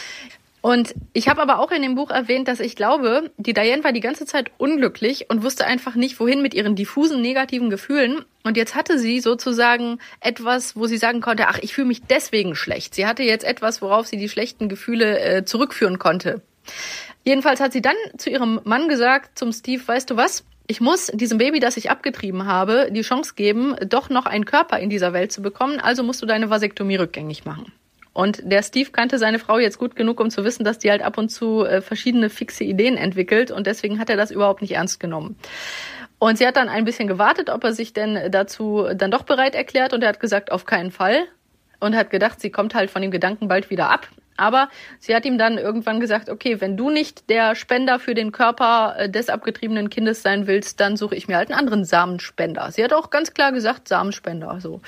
[SPEAKER 8] Und ich habe aber auch in dem Buch erwähnt, dass ich glaube, die Diane war die ganze Zeit unglücklich und wusste einfach nicht, wohin mit ihren diffusen negativen Gefühlen. Und jetzt hatte sie sozusagen etwas, wo sie sagen konnte, ach, ich fühle mich deswegen schlecht. Sie hatte jetzt etwas, worauf sie die schlechten Gefühle zurückführen konnte. Jedenfalls hat sie dann zu ihrem Mann gesagt, zum Steve, weißt du was? Ich muss diesem Baby, das ich abgetrieben habe, die Chance geben, doch noch einen Körper in dieser Welt zu bekommen. Also musst du deine Vasektomie rückgängig machen. Und der Steve kannte seine Frau jetzt gut genug, um zu wissen, dass die halt ab und zu verschiedene fixe Ideen entwickelt. Und deswegen hat er das überhaupt nicht ernst genommen. Und sie hat dann ein bisschen gewartet, ob er sich denn dazu dann doch bereit erklärt. Und er hat gesagt, auf keinen Fall. Und hat gedacht, sie kommt halt von dem Gedanken bald wieder ab. Aber sie hat ihm dann irgendwann gesagt, okay, wenn du nicht der Spender für den Körper des abgetriebenen Kindes sein willst, dann suche ich mir halt einen anderen Samenspender. Sie hat auch ganz klar gesagt, Samenspender, so.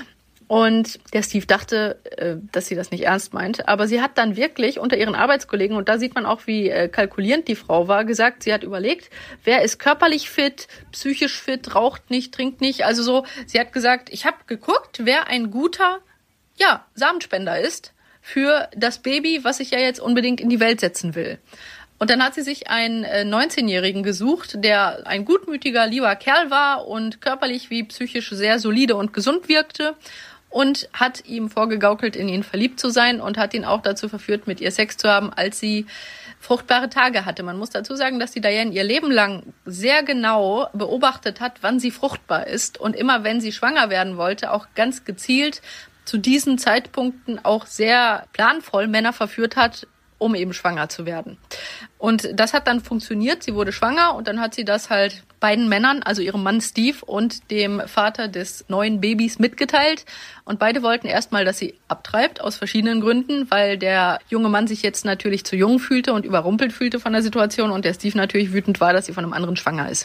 [SPEAKER 8] Und der Steve dachte, dass sie das nicht ernst meint. Aber sie hat dann wirklich unter ihren Arbeitskollegen, und da sieht man auch, wie kalkulierend die Frau war, gesagt, sie hat überlegt, wer ist körperlich fit, psychisch fit, raucht nicht, trinkt nicht. Also so, sie hat gesagt, ich habe geguckt, wer ein guter Samenspender ist für das Baby, was ich ja jetzt unbedingt in die Welt setzen will. Und dann hat sie sich einen 19-Jährigen gesucht, der ein gutmütiger, lieber Kerl war und körperlich wie psychisch sehr solide und gesund wirkte und hat ihm vorgegaukelt, in ihn verliebt zu sein und hat ihn auch dazu verführt, mit ihr Sex zu haben, als sie fruchtbare Tage hatte. Man muss dazu sagen, dass die Diane ihr Leben lang sehr genau beobachtet hat, wann sie fruchtbar ist und immer, wenn sie schwanger werden wollte, auch ganz gezielt zu diesen Zeitpunkten auch sehr planvoll Männer verführt hat, um eben schwanger zu werden. Und das hat dann funktioniert. Sie wurde schwanger und dann hat sie das halt beiden Männern, also ihrem Mann Steve und dem Vater des neuen Babys mitgeteilt. Und beide wollten erstmal, dass sie abtreibt, aus verschiedenen Gründen, weil der junge Mann sich jetzt natürlich zu jung fühlte und überrumpelt fühlte von der Situation und der Steve natürlich wütend war, dass sie von einem anderen schwanger ist.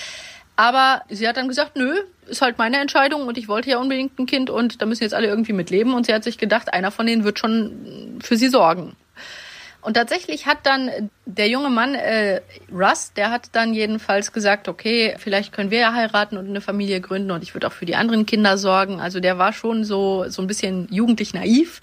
[SPEAKER 8] Aber sie hat dann gesagt, nö, ist halt meine Entscheidung und ich wollte ja unbedingt ein Kind und da müssen jetzt alle irgendwie mit leben. Und sie hat sich gedacht, einer von denen wird schon für sie sorgen. Und tatsächlich hat dann der junge Mann, Russ, der hat dann jedenfalls gesagt, okay, vielleicht können wir ja heiraten und eine Familie gründen und ich würde auch für die anderen Kinder sorgen. Also der war schon so ein bisschen jugendlich naiv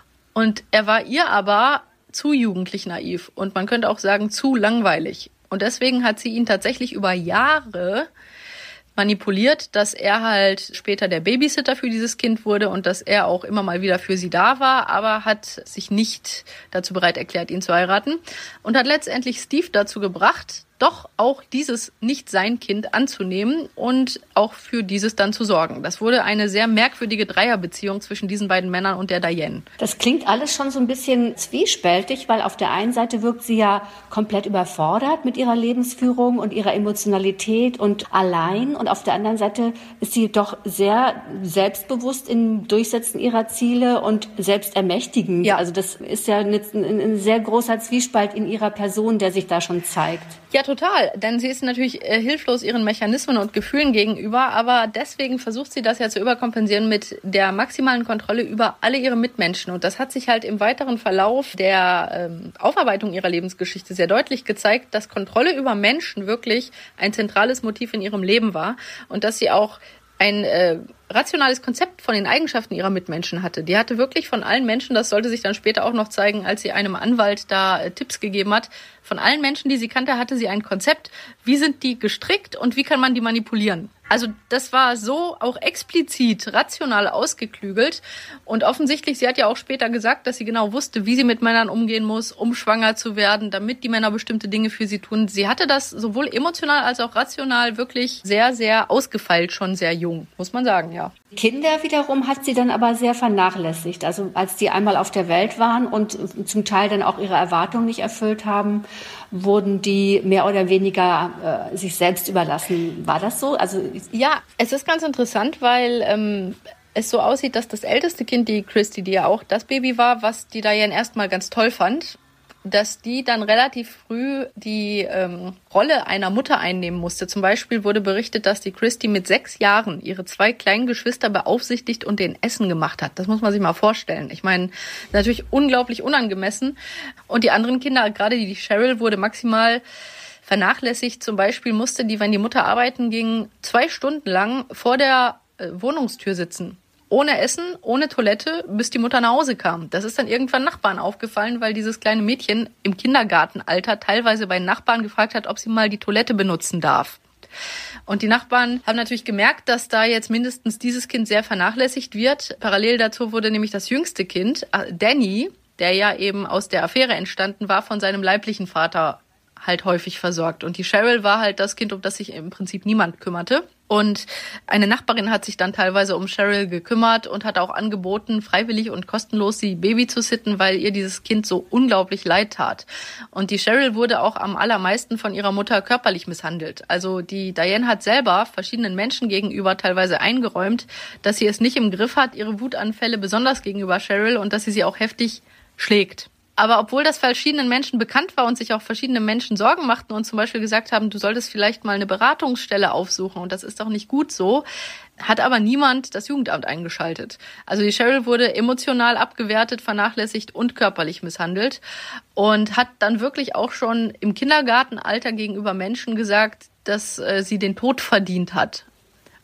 [SPEAKER 8] und er war ihr aber zu jugendlich naiv und man könnte auch sagen zu langweilig. Und deswegen hat sie ihn tatsächlich über Jahre manipuliert, dass er halt später der Babysitter für dieses Kind wurde und dass er auch immer mal wieder für sie da war, aber hat sich nicht dazu bereit erklärt, ihn zu heiraten und hat letztendlich Steve dazu gebracht, doch auch dieses nicht sein Kind anzunehmen und auch für dieses dann zu sorgen. Das wurde eine sehr merkwürdige Dreierbeziehung zwischen diesen beiden Männern und der Diane.
[SPEAKER 7] Das klingt alles schon so ein bisschen zwiespältig, weil auf der einen Seite wirkt sie ja komplett überfordert mit ihrer Lebensführung und ihrer Emotionalität und allein. Und auf der anderen Seite ist sie doch sehr selbstbewusst im Durchsetzen ihrer Ziele und selbstermächtigend. Ja. Also das ist ja ein sehr großer Zwiespalt in ihrer Person, der sich da schon zeigt.
[SPEAKER 8] Ja, total. Denn sie ist natürlich hilflos ihren Mechanismen und Gefühlen gegenüber, aber deswegen versucht sie das ja zu überkompensieren mit der maximalen Kontrolle über alle ihre Mitmenschen. Und das hat sich halt im weiteren Verlauf der Aufarbeitung ihrer Lebensgeschichte sehr deutlich gezeigt, dass Kontrolle über Menschen wirklich ein zentrales Motiv in ihrem Leben war und dass sie auch ein rationales Konzept von den Eigenschaften ihrer Mitmenschen hatte. Die hatte wirklich von allen Menschen, das sollte sich dann später auch noch zeigen, als sie einem Anwalt da Tipps gegeben hat, von allen Menschen, die sie kannte, hatte sie ein Konzept, wie sind die gestrickt und wie kann man die manipulieren. Also das war so auch explizit rational ausgeklügelt und offensichtlich, sie hat ja auch später gesagt, dass sie genau wusste, wie sie mit Männern umgehen muss, um schwanger zu werden, damit die Männer bestimmte Dinge für sie tun. Sie hatte das sowohl emotional als auch rational wirklich sehr, sehr ausgefeilt, schon sehr jung, muss man sagen, ja.
[SPEAKER 7] Kinder wiederum hat sie dann aber sehr vernachlässigt. Also als die einmal auf der Welt waren und zum Teil dann auch ihre Erwartungen nicht erfüllt haben, wurden die mehr oder weniger sich selbst überlassen. War das so? Also
[SPEAKER 8] ja, es ist ganz interessant, weil es so aussieht, dass das älteste Kind, die Christy, die ja auch das Baby war, was die Diane erstmal ganz toll fand, dass die dann relativ früh die Rolle einer Mutter einnehmen musste. Zum Beispiel wurde berichtet, dass die Christy mit 6 Jahren ihre 2 kleinen Geschwister beaufsichtigt und denen Essen gemacht hat. Das muss man sich mal vorstellen. Ich meine, natürlich unglaublich unangemessen. Und die anderen Kinder, gerade die Cheryl, wurde maximal vernachlässigt. Zum Beispiel musste die, wenn die Mutter arbeiten ging, 2 Stunden lang vor der Wohnungstür sitzen. Ohne Essen, ohne Toilette, bis die Mutter nach Hause kam. Das ist dann irgendwann Nachbarn aufgefallen, weil dieses kleine Mädchen im Kindergartenalter teilweise bei Nachbarn gefragt hat, ob sie mal die Toilette benutzen darf. Und die Nachbarn haben natürlich gemerkt, dass da jetzt mindestens dieses Kind sehr vernachlässigt wird. Parallel dazu wurde nämlich das jüngste Kind, Danny, der ja eben aus der Affäre entstanden war, von seinem leiblichen Vater halt häufig versorgt. Und die Cheryl war halt das Kind, um das sich im Prinzip niemand kümmerte. Und eine Nachbarin hat sich dann teilweise um Cheryl gekümmert und hat auch angeboten, freiwillig und kostenlos sie Baby zu sitten, weil ihr dieses Kind so unglaublich leid tat. Und die Cheryl wurde auch am allermeisten von ihrer Mutter körperlich misshandelt. Also die Diane hat selber verschiedenen Menschen gegenüber teilweise eingeräumt, dass sie es nicht im Griff hat, ihre Wutanfälle besonders gegenüber Cheryl, und dass sie auch heftig schlägt. Aber obwohl das verschiedenen Menschen bekannt war und sich auch verschiedene Menschen Sorgen machten und zum Beispiel gesagt haben, du solltest vielleicht mal eine Beratungsstelle aufsuchen und das ist doch nicht gut so, hat aber niemand das Jugendamt eingeschaltet. Also die Cheryl wurde emotional abgewertet, vernachlässigt und körperlich misshandelt und hat dann wirklich auch schon im Kindergartenalter gegenüber Menschen gesagt, dass sie den Tod verdient hat.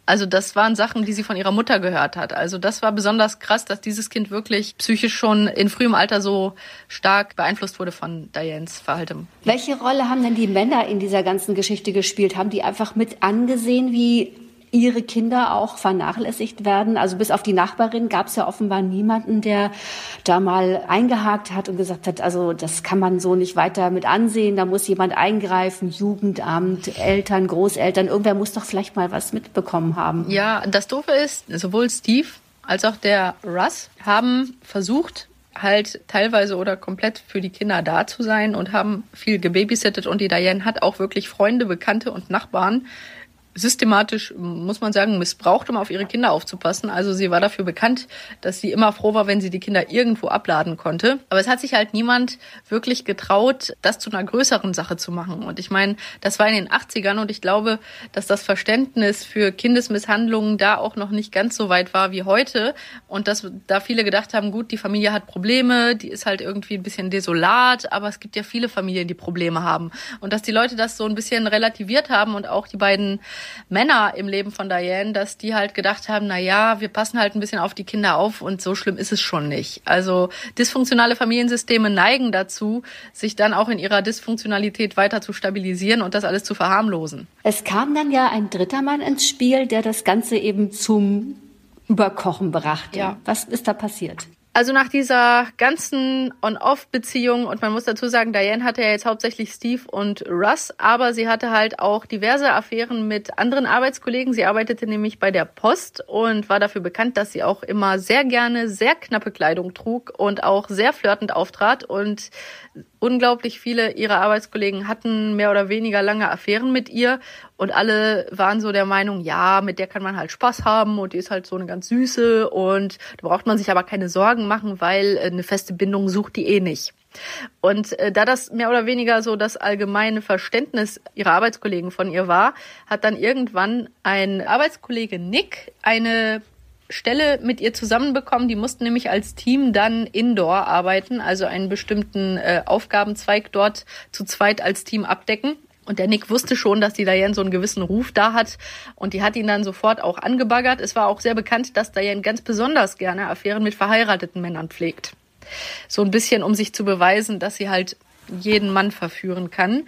[SPEAKER 8] Also das waren Sachen, die sie von ihrer Mutter gehört hat. Also das war besonders krass, dass dieses Kind wirklich psychisch schon in frühem Alter so stark beeinflusst wurde von Dianes Verhalten.
[SPEAKER 7] Welche Rolle haben denn die Männer in dieser ganzen Geschichte gespielt? Haben die einfach mit angesehen, wie ihre Kinder auch vernachlässigt werden? Also bis auf die Nachbarin gab es ja offenbar niemanden, der da mal eingehakt hat und gesagt hat, also das kann man so nicht weiter mit ansehen, da muss jemand eingreifen, Jugendamt, Eltern, Großeltern, irgendwer muss doch vielleicht mal was mitbekommen haben.
[SPEAKER 8] Ja, das Doofe ist, sowohl Steve als auch der Russ haben versucht, halt teilweise oder komplett für die Kinder da zu sein und haben viel gebabysittet, und die Diane hat auch wirklich Freunde, Bekannte und Nachbarn systematisch, muss man sagen, missbraucht, um auf ihre Kinder aufzupassen. Also sie war dafür bekannt, dass sie immer froh war, wenn sie die Kinder irgendwo abladen konnte. Aber es hat sich halt niemand wirklich getraut, das zu einer größeren Sache zu machen. Und ich meine, das war in den 80ern, und ich glaube, dass das Verständnis für Kindesmisshandlungen da auch noch nicht ganz so weit war wie heute. Und dass da viele gedacht haben, gut, die Familie hat Probleme, die ist halt irgendwie ein bisschen desolat, aber es gibt ja viele Familien, die Probleme haben. Und dass die Leute das so ein bisschen relativiert haben, und auch die beiden Männer im Leben von Diane, dass die halt gedacht haben, na ja, wir passen halt ein bisschen auf die Kinder auf und so schlimm ist es schon nicht. Also dysfunktionale Familiensysteme neigen dazu, sich dann auch in ihrer Dysfunktionalität weiter zu stabilisieren und das alles zu verharmlosen.
[SPEAKER 7] Es kam dann ja ein dritter Mann ins Spiel, der das Ganze eben zum Überkochen brachte.
[SPEAKER 8] Ja.
[SPEAKER 7] Was ist da passiert?
[SPEAKER 8] Also nach dieser ganzen On-Off-Beziehung, und man muss dazu sagen, Diane hatte ja jetzt hauptsächlich Steve und Russ, aber sie hatte halt auch diverse Affären mit anderen Arbeitskollegen. Sie arbeitete nämlich bei der Post und war dafür bekannt, dass sie auch immer sehr gerne sehr knappe Kleidung trug und auch sehr flirtend auftrat, und unglaublich viele ihrer Arbeitskollegen hatten mehr oder weniger lange Affären mit ihr, und alle waren so der Meinung, ja, mit der kann man halt Spaß haben und die ist halt so eine ganz süße und da braucht man sich aber keine Sorgen machen, weil eine feste Bindung sucht die eh nicht. Und da das mehr oder weniger so das allgemeine Verständnis ihrer Arbeitskollegen von ihr war, hat dann irgendwann ein Arbeitskollege Nick eine Stelle mit ihr zusammenbekommen. Die mussten nämlich als Team dann indoor arbeiten, also einen bestimmten Aufgabenzweig dort zu zweit als Team abdecken. Und der Nick wusste schon, dass die Diane so einen gewissen Ruf da hat, und die hat ihn dann sofort auch angebaggert. Es war auch sehr bekannt, dass Diane ganz besonders gerne Affären mit verheirateten Männern pflegt. So ein bisschen, um sich zu beweisen, dass sie halt jeden Mann verführen kann.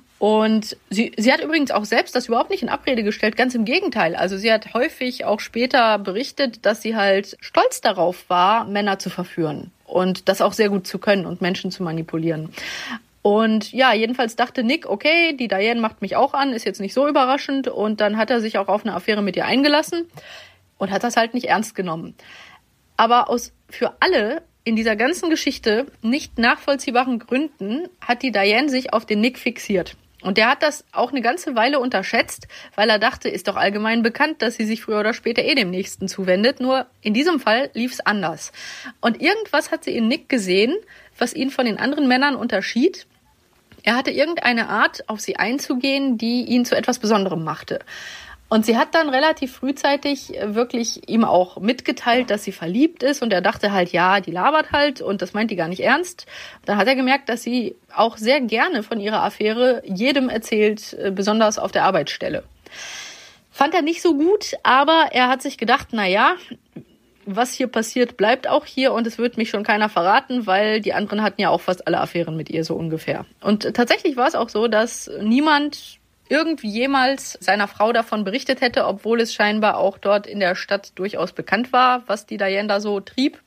[SPEAKER 8] Und sie hat übrigens auch selbst das überhaupt nicht in Abrede gestellt, ganz im Gegenteil. Also sie hat häufig auch später berichtet, dass sie halt stolz darauf war, Männer zu verführen und das auch sehr gut zu können und Menschen zu manipulieren. Und ja, jedenfalls dachte Nick, okay, die Diane macht mich auch an, ist jetzt nicht so überraschend, und dann hat er sich auch auf eine Affäre mit ihr eingelassen und hat das halt nicht ernst genommen. Aber aus für alle in dieser ganzen Geschichte nicht nachvollziehbaren Gründen hat die Diane sich auf den Nick fixiert. Und der hat das auch eine ganze Weile unterschätzt, weil er dachte, ist doch allgemein bekannt, dass sie sich früher oder später dem Nächsten zuwendet. Nur in diesem Fall lief es anders. Und irgendwas hat sie in Nick gesehen, was ihn von den anderen Männern unterschied. Er hatte irgendeine Art, auf sie einzugehen, die ihn zu etwas Besonderem machte. Und sie hat dann relativ frühzeitig wirklich ihm auch mitgeteilt, dass sie verliebt ist. Und er dachte halt, ja, die labert halt und das meint die gar nicht ernst. Dann hat er gemerkt, dass sie auch sehr gerne von ihrer Affäre jedem erzählt, besonders auf der Arbeitsstelle. Fand er nicht so gut, aber er hat sich gedacht, na ja, was hier passiert, bleibt auch hier, und es wird mich schon keiner verraten, weil die anderen hatten ja auch fast alle Affären mit ihr, so ungefähr. Und tatsächlich war es auch so, dass niemand irgendwie jemals seiner Frau davon berichtet hätte, obwohl es scheinbar auch dort in der Stadt durchaus bekannt war, was die Diane da so trieb.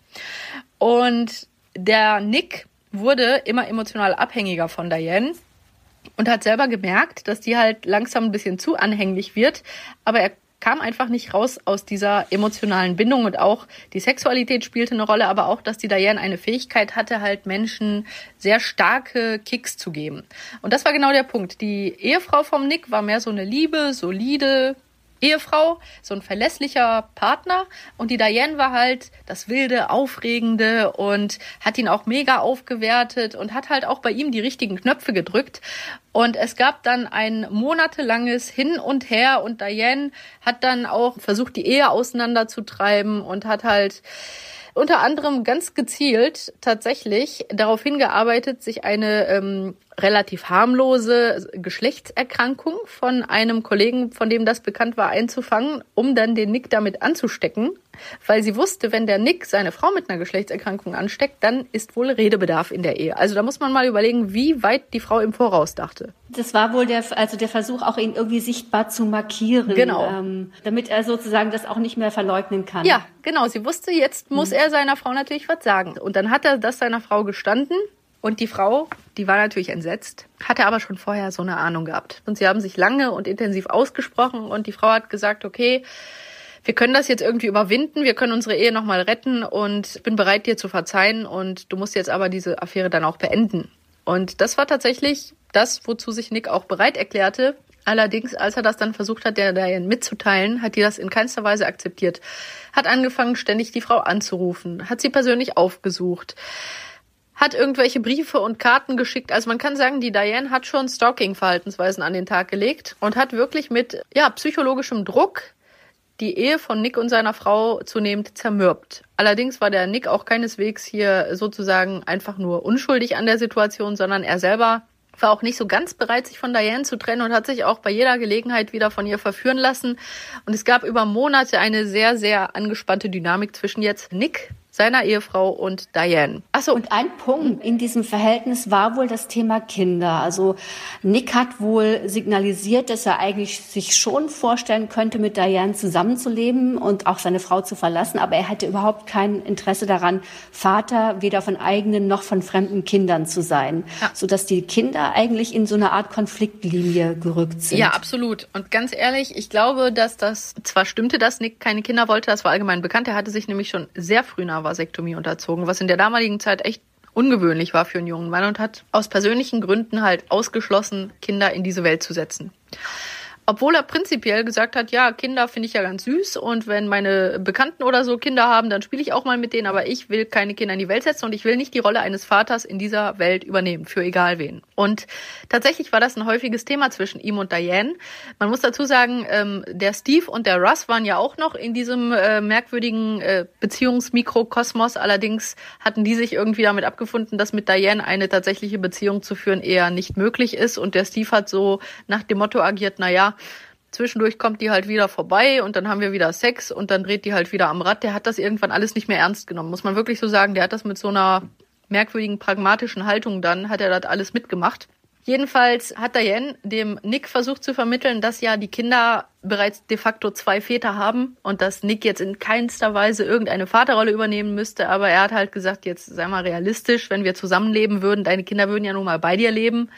[SPEAKER 8] Und der Nick wurde immer emotional abhängiger von Diane und hat selber gemerkt, dass die halt langsam ein bisschen zu anhänglich wird, aber er kam einfach nicht raus aus dieser emotionalen Bindung, und auch die Sexualität spielte eine Rolle, aber auch, dass die Diane eine Fähigkeit hatte, halt Menschen sehr starke Kicks zu geben. Und das war genau der Punkt. Die Ehefrau vom Nick war mehr so eine liebe, solide Ehefrau, so ein verlässlicher Partner, und die Diane war halt das Wilde, Aufregende und hat ihn auch mega aufgewertet und hat halt auch bei ihm die richtigen Knöpfe gedrückt. Und es gab dann ein monatelanges Hin und Her, und Diane hat dann auch versucht, die Ehe auseinanderzutreiben und hat halt unter anderem ganz gezielt tatsächlich darauf hingearbeitet, sich eine relativ harmlose Geschlechtserkrankung von einem Kollegen, von dem das bekannt war, einzufangen, um dann den Nick damit anzustecken, weil sie wusste, wenn der Nick seine Frau mit einer Geschlechtserkrankung ansteckt, dann ist wohl Redebedarf in der Ehe. Also da muss man mal überlegen, wie weit die Frau im Voraus dachte.
[SPEAKER 7] Das war wohl der Versuch, auch ihn irgendwie sichtbar zu markieren,
[SPEAKER 8] genau.
[SPEAKER 7] Damit er sozusagen das auch nicht mehr verleugnen kann.
[SPEAKER 8] Ja, genau. Sie wusste, jetzt muss er seiner Frau natürlich was sagen. Und dann hat er das seiner Frau gestanden. Und die Frau, die war natürlich entsetzt, hatte aber schon vorher so eine Ahnung gehabt. Und sie haben sich lange und intensiv ausgesprochen und die Frau hat gesagt, okay, wir können das jetzt irgendwie überwinden, wir können unsere Ehe nochmal retten und ich bin bereit, dir zu verzeihen und du musst jetzt aber diese Affäre dann auch beenden. Und das war tatsächlich das, wozu sich Nick auch bereit erklärte. Allerdings, als er das dann versucht hat, der Diane mitzuteilen, hat die das in keinster Weise akzeptiert. Hat angefangen, ständig die Frau anzurufen, hat sie persönlich aufgesucht, hat irgendwelche Briefe und Karten geschickt. Also man kann sagen, die Diane hat schon Stalking-Verhaltensweisen an den Tag gelegt und hat wirklich mit psychologischem Druck die Ehe von Nick und seiner Frau zunehmend zermürbt. Allerdings war der Nick auch keineswegs hier sozusagen einfach nur unschuldig an der Situation, sondern er selber war auch nicht so ganz bereit, sich von Diane zu trennen und hat sich auch bei jeder Gelegenheit wieder von ihr verführen lassen. Und es gab über Monate eine sehr, sehr angespannte Dynamik zwischen jetzt Nick, seiner Ehefrau und Diane.
[SPEAKER 7] Achso, und ein Punkt in diesem Verhältnis war wohl das Thema Kinder. Also Nick hat wohl signalisiert, dass er eigentlich sich schon vorstellen könnte, mit Diane zusammenzuleben und auch seine Frau zu verlassen, aber er hätte überhaupt kein Interesse daran, Vater weder von eigenen noch von fremden Kindern zu sein, sodass die Kinder eigentlich in so eine Art Konfliktlinie gerückt sind.
[SPEAKER 8] Ja, absolut. Und ganz ehrlich, ich glaube, dass das zwar stimmte, dass Nick keine Kinder wollte, das war allgemein bekannt, er hatte sich nämlich schon sehr früh einer Vasektomie unterzogen, was in der damaligen Zeit echt ungewöhnlich war für einen jungen Mann und hat aus persönlichen Gründen halt ausgeschlossen, Kinder in diese Welt zu setzen. Obwohl er prinzipiell gesagt hat, ja, Kinder finde ich ja ganz süß und wenn meine Bekannten oder so Kinder haben, dann spiele ich auch mal mit denen, aber ich will keine Kinder in die Welt setzen und ich will nicht die Rolle eines Vaters in dieser Welt übernehmen, für egal wen. Und tatsächlich war das ein häufiges Thema zwischen ihm und Diane. Man muss dazu sagen, der Steve und der Russ waren ja auch noch in diesem merkwürdigen Beziehungsmikrokosmos. Allerdings hatten die sich irgendwie damit abgefunden, dass mit Diane eine tatsächliche Beziehung zu führen eher nicht möglich ist. Und der Steve hat so nach dem Motto agiert, naja, zwischendurch kommt die halt wieder vorbei und dann haben wir wieder Sex und dann dreht die halt wieder am Rad. Der hat das irgendwann alles nicht mehr ernst genommen, muss man wirklich so sagen. Der hat das mit so einer merkwürdigen, pragmatischen Haltung dann, hat er das alles mitgemacht. Jedenfalls hat Diane dem Nick versucht zu vermitteln, dass ja die Kinder bereits de facto 2 Väter haben und dass Nick jetzt in keinster Weise irgendeine Vaterrolle übernehmen müsste. Aber er hat halt gesagt, jetzt sei mal realistisch, wenn wir zusammenleben würden, deine Kinder würden ja nun mal bei dir leben.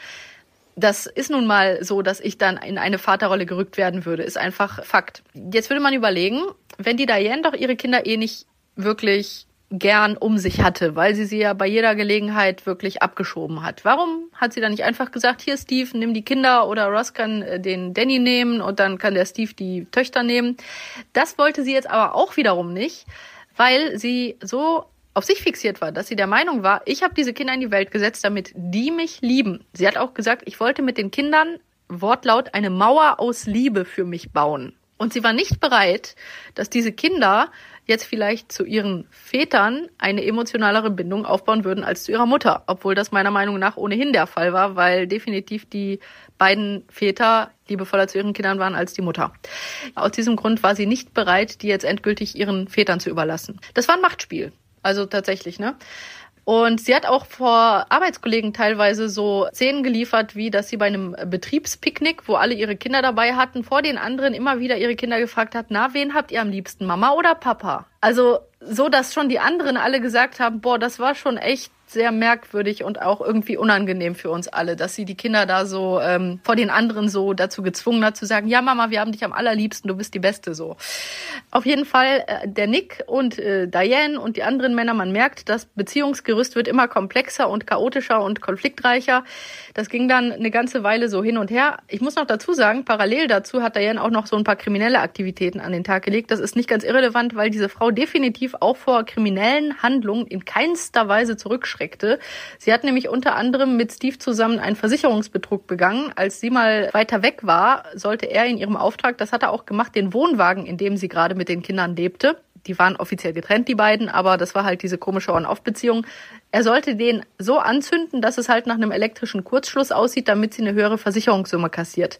[SPEAKER 8] Das ist nun mal so, dass ich dann in eine Vaterrolle gerückt werden würde. Ist einfach Fakt. Jetzt würde man überlegen, wenn die Diane doch ihre Kinder nicht wirklich gern um sich hatte, weil sie ja bei jeder Gelegenheit wirklich abgeschoben hat. Warum hat sie dann nicht einfach gesagt, hier Steve, nimm die Kinder oder Ross kann den Danny nehmen und dann kann der Steve die Töchter nehmen. Das wollte sie jetzt aber auch wiederum nicht, weil sie so auf sich fixiert war, dass sie der Meinung war, ich habe diese Kinder in die Welt gesetzt, damit die mich lieben. Sie hat auch gesagt, ich wollte mit den Kindern, Wortlaut, eine Mauer aus Liebe für mich bauen. Und sie war nicht bereit, dass diese Kinder jetzt vielleicht zu ihren Vätern eine emotionalere Bindung aufbauen würden als zu ihrer Mutter. Obwohl das meiner Meinung nach ohnehin der Fall war, weil definitiv die beiden Väter liebevoller zu ihren Kindern waren als die Mutter. Aus diesem Grund war sie nicht bereit, die jetzt endgültig ihren Vätern zu überlassen. Das war ein Machtspiel. Also tatsächlich, ne? Und sie hat auch vor Arbeitskollegen teilweise so Szenen geliefert, wie dass sie bei einem Betriebspicknick, wo alle ihre Kinder dabei hatten, vor den anderen immer wieder ihre Kinder gefragt hat, na, wen habt ihr am liebsten, Mama oder Papa? Also so, dass schon die anderen alle gesagt haben, boah, das war schon echt sehr merkwürdig und auch irgendwie unangenehm für uns alle, dass sie die Kinder da so vor den anderen so dazu gezwungen hat zu sagen, ja Mama, wir haben dich am allerliebsten, du bist die Beste so. Auf jeden Fall der Nick und Diane und die anderen Männer, man merkt, das Beziehungsgerüst wird immer komplexer und chaotischer und konfliktreicher. Das ging dann eine ganze Weile so hin und her. Ich muss noch dazu sagen, parallel dazu hat Diane auch noch so ein paar kriminelle Aktivitäten an den Tag gelegt. Das ist nicht ganz irrelevant, weil diese Frau definitiv auch vor kriminellen Handlungen in keinster Weise zurückschreckte. Sie hat nämlich unter anderem mit Steve zusammen einen Versicherungsbetrug begangen. Als sie mal weiter weg war, sollte er in ihrem Auftrag, das hat er auch gemacht, den Wohnwagen, in dem sie gerade mit den Kindern lebte, die waren offiziell getrennt, die beiden, aber das war halt diese komische On-Off-Beziehung. Er sollte den so anzünden, dass es halt nach einem elektrischen Kurzschluss aussieht, damit sie eine höhere Versicherungssumme kassiert.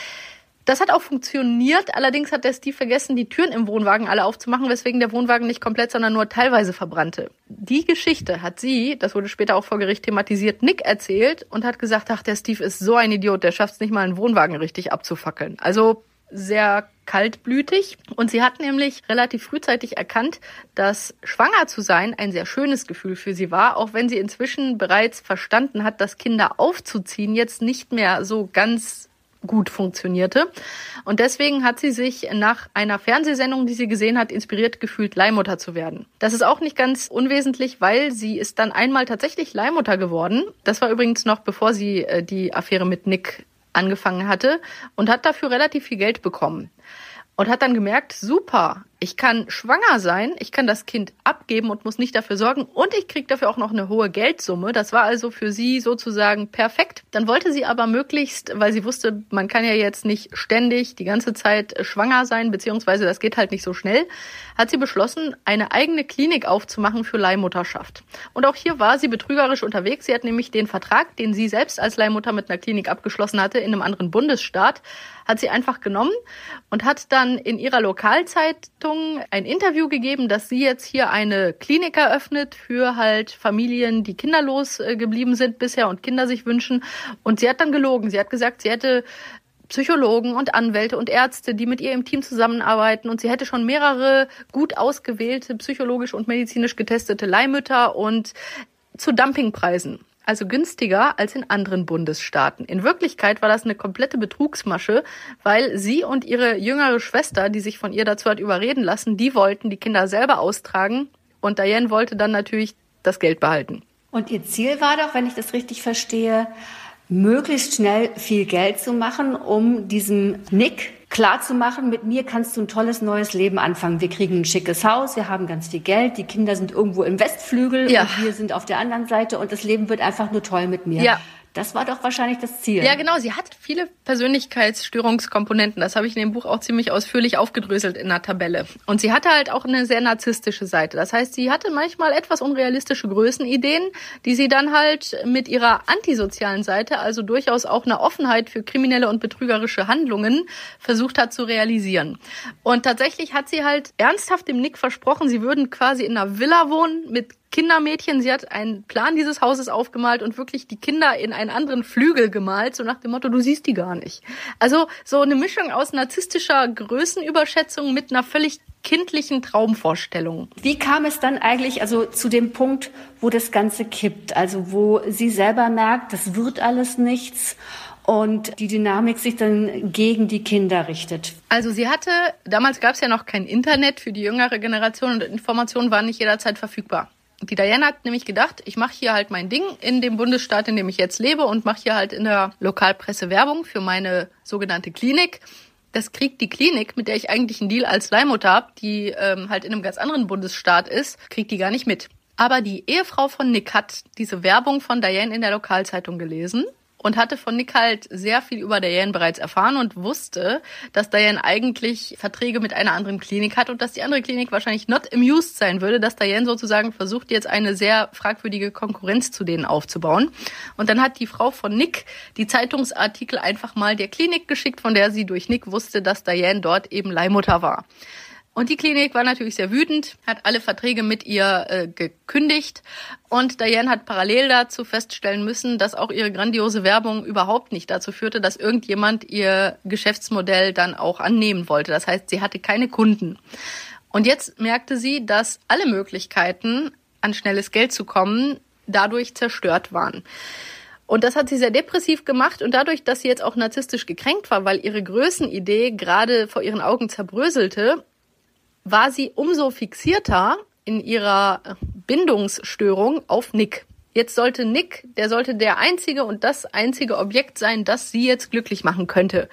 [SPEAKER 8] Das hat auch funktioniert, allerdings hat der Steve vergessen, die Türen im Wohnwagen alle aufzumachen, weswegen der Wohnwagen nicht komplett, sondern nur teilweise verbrannte. Die Geschichte hat sie, das wurde später auch vor Gericht thematisiert, Nick erzählt und hat gesagt, ach, der Steve ist so ein Idiot, der schafft es nicht mal, einen Wohnwagen richtig abzufackeln. Also sehr kaltblütig. Und sie hat nämlich relativ frühzeitig erkannt, dass schwanger zu sein ein sehr schönes Gefühl für sie war, auch wenn sie inzwischen bereits verstanden hat, dass Kinder aufzuziehen jetzt nicht mehr so ganz gut funktionierte. Und deswegen hat sie sich nach einer Fernsehsendung, die sie gesehen hat, inspiriert gefühlt, Leihmutter zu werden. Das ist auch nicht ganz unwesentlich, weil sie ist dann einmal tatsächlich Leihmutter geworden. Das war übrigens noch bevor sie die Affäre mit Nick angefangen hatte und hat dafür relativ viel Geld bekommen. Und hat dann gemerkt, super, ich kann schwanger sein, ich kann das Kind abgeben und muss nicht dafür sorgen und ich kriege dafür auch noch eine hohe Geldsumme. Das war also für sie sozusagen perfekt. Dann wollte sie aber möglichst, weil sie wusste, man kann ja jetzt nicht ständig die ganze Zeit schwanger sein, beziehungsweise das geht halt nicht so schnell, hat sie beschlossen, eine eigene Klinik aufzumachen für Leihmutterschaft. Und auch hier war sie betrügerisch unterwegs. Sie hat nämlich den Vertrag, den sie selbst als Leihmutter mit einer Klinik abgeschlossen hatte, in einem anderen Bundesstaat, hat sie einfach genommen und hat dann in ihrer Lokalzeitung ein Interview gegeben, dass sie jetzt hier eine Klinik eröffnet für halt Familien, die kinderlos geblieben sind bisher und Kinder sich wünschen. Und sie hat dann gelogen. Sie hat gesagt, sie hätte Psychologen und Anwälte und Ärzte, die mit ihr im Team zusammenarbeiten und sie hätte schon mehrere gut ausgewählte, psychologisch und medizinisch getestete Leihmütter und zu Dumpingpreisen. Also günstiger als in anderen Bundesstaaten. In Wirklichkeit war das eine komplette Betrugsmasche, weil sie und ihre jüngere Schwester, die sich von ihr dazu hat überreden lassen, die wollten die Kinder selber austragen und Diane wollte dann natürlich das Geld behalten.
[SPEAKER 7] Und ihr Ziel war doch, wenn ich das richtig verstehe, möglichst schnell viel Geld zu machen, um diesem Nick klarzumachen, mit mir kannst du ein tolles neues Leben anfangen. Wir kriegen ein schickes Haus, wir haben ganz viel Geld, die Kinder sind irgendwo im Westflügel und wir sind auf der anderen Seite und das Leben wird einfach nur toll mit mir. Ja. Das war doch wahrscheinlich das Ziel.
[SPEAKER 8] Ja, genau. Sie hat viele Persönlichkeitsstörungskomponenten. Das habe ich in dem Buch auch ziemlich ausführlich aufgedröselt in einer Tabelle. Und sie hatte halt auch eine sehr narzisstische Seite. Das heißt, sie hatte manchmal etwas unrealistische Größenideen, die sie dann halt mit ihrer antisozialen Seite, also durchaus auch eine Offenheit für kriminelle und betrügerische Handlungen, versucht hat zu realisieren. Und tatsächlich hat sie halt ernsthaft dem Nick versprochen, sie würden quasi in einer Villa wohnen mit Kindermädchen. Sie hat einen Plan dieses Hauses aufgemalt und wirklich die Kinder in einen anderen Flügel gemalt, so nach dem Motto, du siehst die gar nicht. Also so eine Mischung aus narzisstischer Größenüberschätzung mit einer völlig kindlichen Traumvorstellung.
[SPEAKER 7] Wie kam es dann eigentlich zu dem Punkt, wo das Ganze kippt? Also wo sie selber merkt, das wird alles nichts und die Dynamik sich dann gegen die Kinder richtet?
[SPEAKER 8] Also damals gab es ja noch kein Internet für die jüngere Generation und Informationen waren nicht jederzeit verfügbar. Die Diane hat nämlich gedacht, ich mache hier halt mein Ding in dem Bundesstaat, in dem ich jetzt lebe und mache hier halt in der Lokalpresse Werbung für meine sogenannte Klinik. Das kriegt die Klinik, mit der ich eigentlich einen Deal als Leihmutter habe, die halt in einem ganz anderen Bundesstaat ist, kriegt die gar nicht mit. Aber die Ehefrau von Nick hat diese Werbung von Diane in der Lokalzeitung gelesen und hatte von Nick halt sehr viel über Diane bereits erfahren und wusste, dass Diane eigentlich Verträge mit einer anderen Klinik hat und dass die andere Klinik wahrscheinlich not amused sein würde, dass Diane sozusagen versucht, jetzt eine sehr fragwürdige Konkurrenz zu denen aufzubauen. Und dann hat die Frau von Nick die Zeitungsartikel einfach mal der Klinik geschickt, von der sie durch Nick wusste, dass Diane dort eben Leihmutter war. Und die Klinik war natürlich sehr wütend, hat alle Verträge mit ihr gekündigt und Diane hat parallel dazu feststellen müssen, dass auch ihre grandiose Werbung überhaupt nicht dazu führte, dass irgendjemand ihr Geschäftsmodell dann auch annehmen wollte. Das heißt, sie hatte keine Kunden. Und jetzt merkte sie, dass alle Möglichkeiten, an schnelles Geld zu kommen, dadurch zerstört waren. Und das hat sie sehr depressiv gemacht und dadurch, dass sie jetzt auch narzisstisch gekränkt war, weil ihre Größenidee gerade vor ihren Augen zerbröselte, war sie umso fixierter in ihrer Bindungsstörung auf Nick. Jetzt sollte Nick, der sollte der einzige und das einzige Objekt sein, das sie jetzt glücklich machen könnte.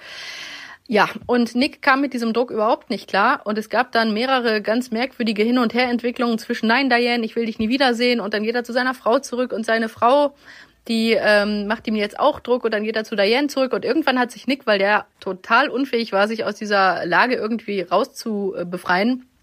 [SPEAKER 8] Ja, und Nick kam mit diesem Druck überhaupt nicht klar und es gab dann mehrere ganz merkwürdige Hin- und Her-Entwicklungen zwischen Nein, Diane, ich will dich nie wiedersehen und dann geht er zu seiner Frau zurück und seine Frau, die macht ihm jetzt auch Druck und dann geht er zu Diane zurück und irgendwann hat sich Nick, weil der total unfähig war, sich aus dieser Lage irgendwie rauszubefreien,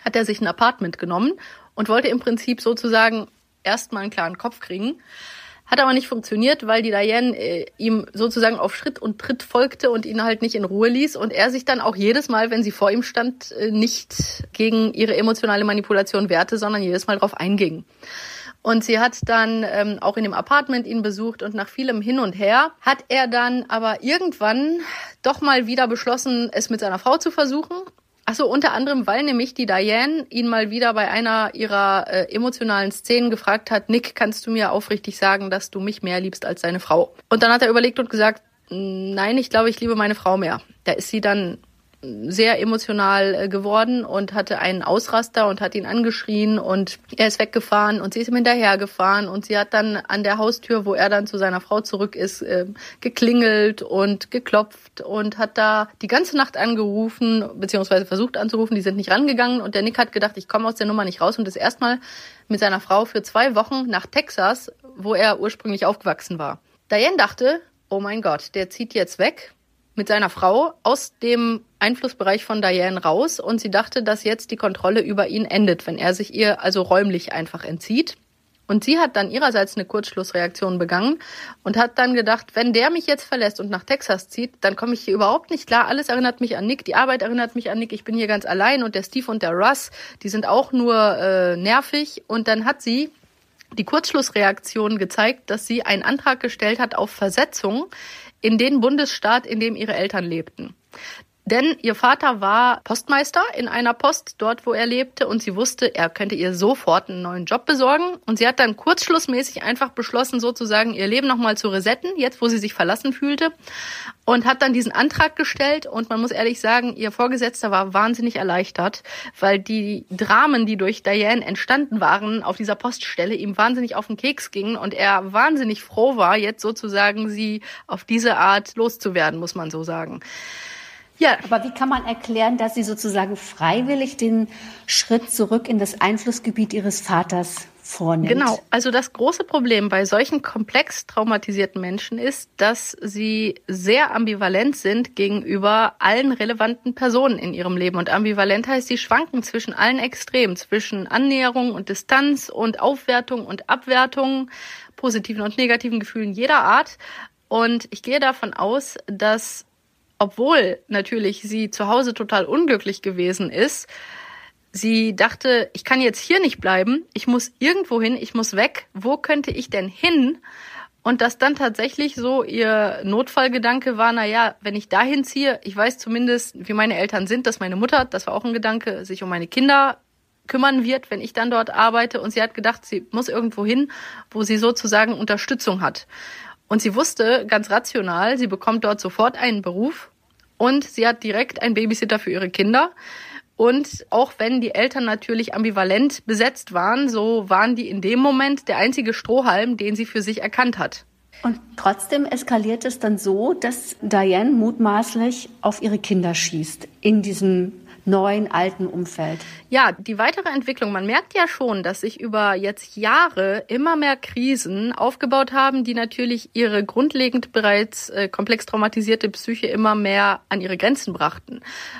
[SPEAKER 8] hat er sich ein Apartment genommen und wollte im Prinzip sozusagen erstmal einen klaren Kopf kriegen. Hat aber nicht funktioniert, weil die Diane ihm sozusagen auf Schritt und Tritt folgte und ihn halt nicht in Ruhe ließ und er sich dann auch jedes Mal, wenn sie vor ihm stand, nicht gegen ihre emotionale Manipulation wehrte, sondern jedes Mal drauf einging. Und sie hat dann auch in dem Apartment ihn besucht und nach vielem Hin und Her hat er dann aber irgendwann doch mal wieder beschlossen, es mit seiner Frau zu versuchen. Achso, unter anderem, weil nämlich die Diane ihn mal wieder bei einer ihrer emotionalen Szenen gefragt hat, Nick, kannst du mir aufrichtig sagen, dass du mich mehr liebst als deine Frau? Und dann hat er überlegt und gesagt, nein, ich glaube, ich liebe meine Frau mehr. Da ist sie dann sehr emotional geworden und hatte einen Ausraster und hat ihn angeschrien und er ist weggefahren und sie ist ihm hinterhergefahren und sie hat dann an der Haustür, wo er dann zu seiner Frau zurück ist, geklingelt und geklopft und hat da die ganze Nacht angerufen, beziehungsweise versucht anzurufen, die sind nicht rangegangen und der Nick hat gedacht, ich komme aus der Nummer nicht raus und ist erstmal mit seiner Frau für 2 Wochen nach Texas, wo er ursprünglich aufgewachsen war. Diane dachte, oh mein Gott, der zieht jetzt weg mit seiner Frau aus dem Einflussbereich von Diane raus und sie dachte, dass jetzt die Kontrolle über ihn endet, wenn er sich ihr also räumlich einfach entzieht. Und sie hat dann ihrerseits eine Kurzschlussreaktion begangen und hat dann gedacht, wenn der mich jetzt verlässt und nach Texas zieht, dann komme ich hier überhaupt nicht klar. Alles erinnert mich an Nick, die Arbeit erinnert mich an Nick, ich bin hier ganz allein und der Steve und der Russ, die sind auch nur nervig. Und dann hat sie die Kurzschlussreaktion gezeigt, dass sie einen Antrag gestellt hat auf Versetzung in den Bundesstaat, in dem ihre Eltern lebten. Denn ihr Vater war Postmeister in einer Post dort, wo er lebte und sie wusste, er könnte ihr sofort einen neuen Job besorgen und sie hat dann kurzschlussmäßig einfach beschlossen, sozusagen ihr Leben nochmal zu resetten, jetzt wo sie sich verlassen fühlte und hat dann diesen Antrag gestellt und man muss ehrlich sagen, ihr Vorgesetzter war wahnsinnig erleichtert, weil die Dramen, die durch Diane entstanden waren auf dieser Poststelle, ihm wahnsinnig auf den Keks gingen und er wahnsinnig froh war, jetzt sozusagen sie auf diese Art loszuwerden, muss man so sagen.
[SPEAKER 7] Ja, aber wie kann man erklären, dass sie sozusagen freiwillig den Schritt zurück in das Einflussgebiet ihres Vaters vornimmt?
[SPEAKER 8] Genau, also das große Problem bei solchen komplex traumatisierten Menschen ist, dass sie sehr ambivalent sind gegenüber allen relevanten Personen in ihrem Leben. Und ambivalent heißt, sie schwanken zwischen allen Extremen, zwischen Annäherung und Distanz und Aufwertung und Abwertung, positiven und negativen Gefühlen jeder Art. Und ich gehe davon aus, dass obwohl natürlich sie zu Hause total unglücklich gewesen ist, sie dachte, ich kann jetzt hier nicht bleiben, ich muss irgendwo hin, ich muss weg, wo könnte ich denn hin? Und dass dann tatsächlich so ihr Notfallgedanke war, naja, wenn ich dahin ziehe, ich weiß zumindest, wie meine Eltern sind, dass meine Mutter, das war auch ein Gedanke, sich um meine Kinder kümmern wird, wenn ich dann dort arbeite. Und sie hat gedacht, sie muss irgendwo hin, wo sie sozusagen Unterstützung hat. Und sie wusste ganz rational, sie bekommt dort sofort einen Beruf und sie hat direkt einen Babysitter für ihre Kinder. Und auch wenn die Eltern natürlich ambivalent besetzt waren, so waren die in dem Moment der einzige Strohhalm, den sie für sich erkannt hat.
[SPEAKER 7] Und trotzdem eskaliert es dann so, dass Diane mutmaßlich auf ihre Kinder schießt in diesem neuen, alten Umfeld.
[SPEAKER 8] Ja, die weitere Entwicklung, man merkt ja schon, dass sich über jetzt Jahre immer mehr Krisen aufgebaut haben, die natürlich ihre grundlegend bereits komplex traumatisierte Psyche immer mehr an ihre Grenzen brachten.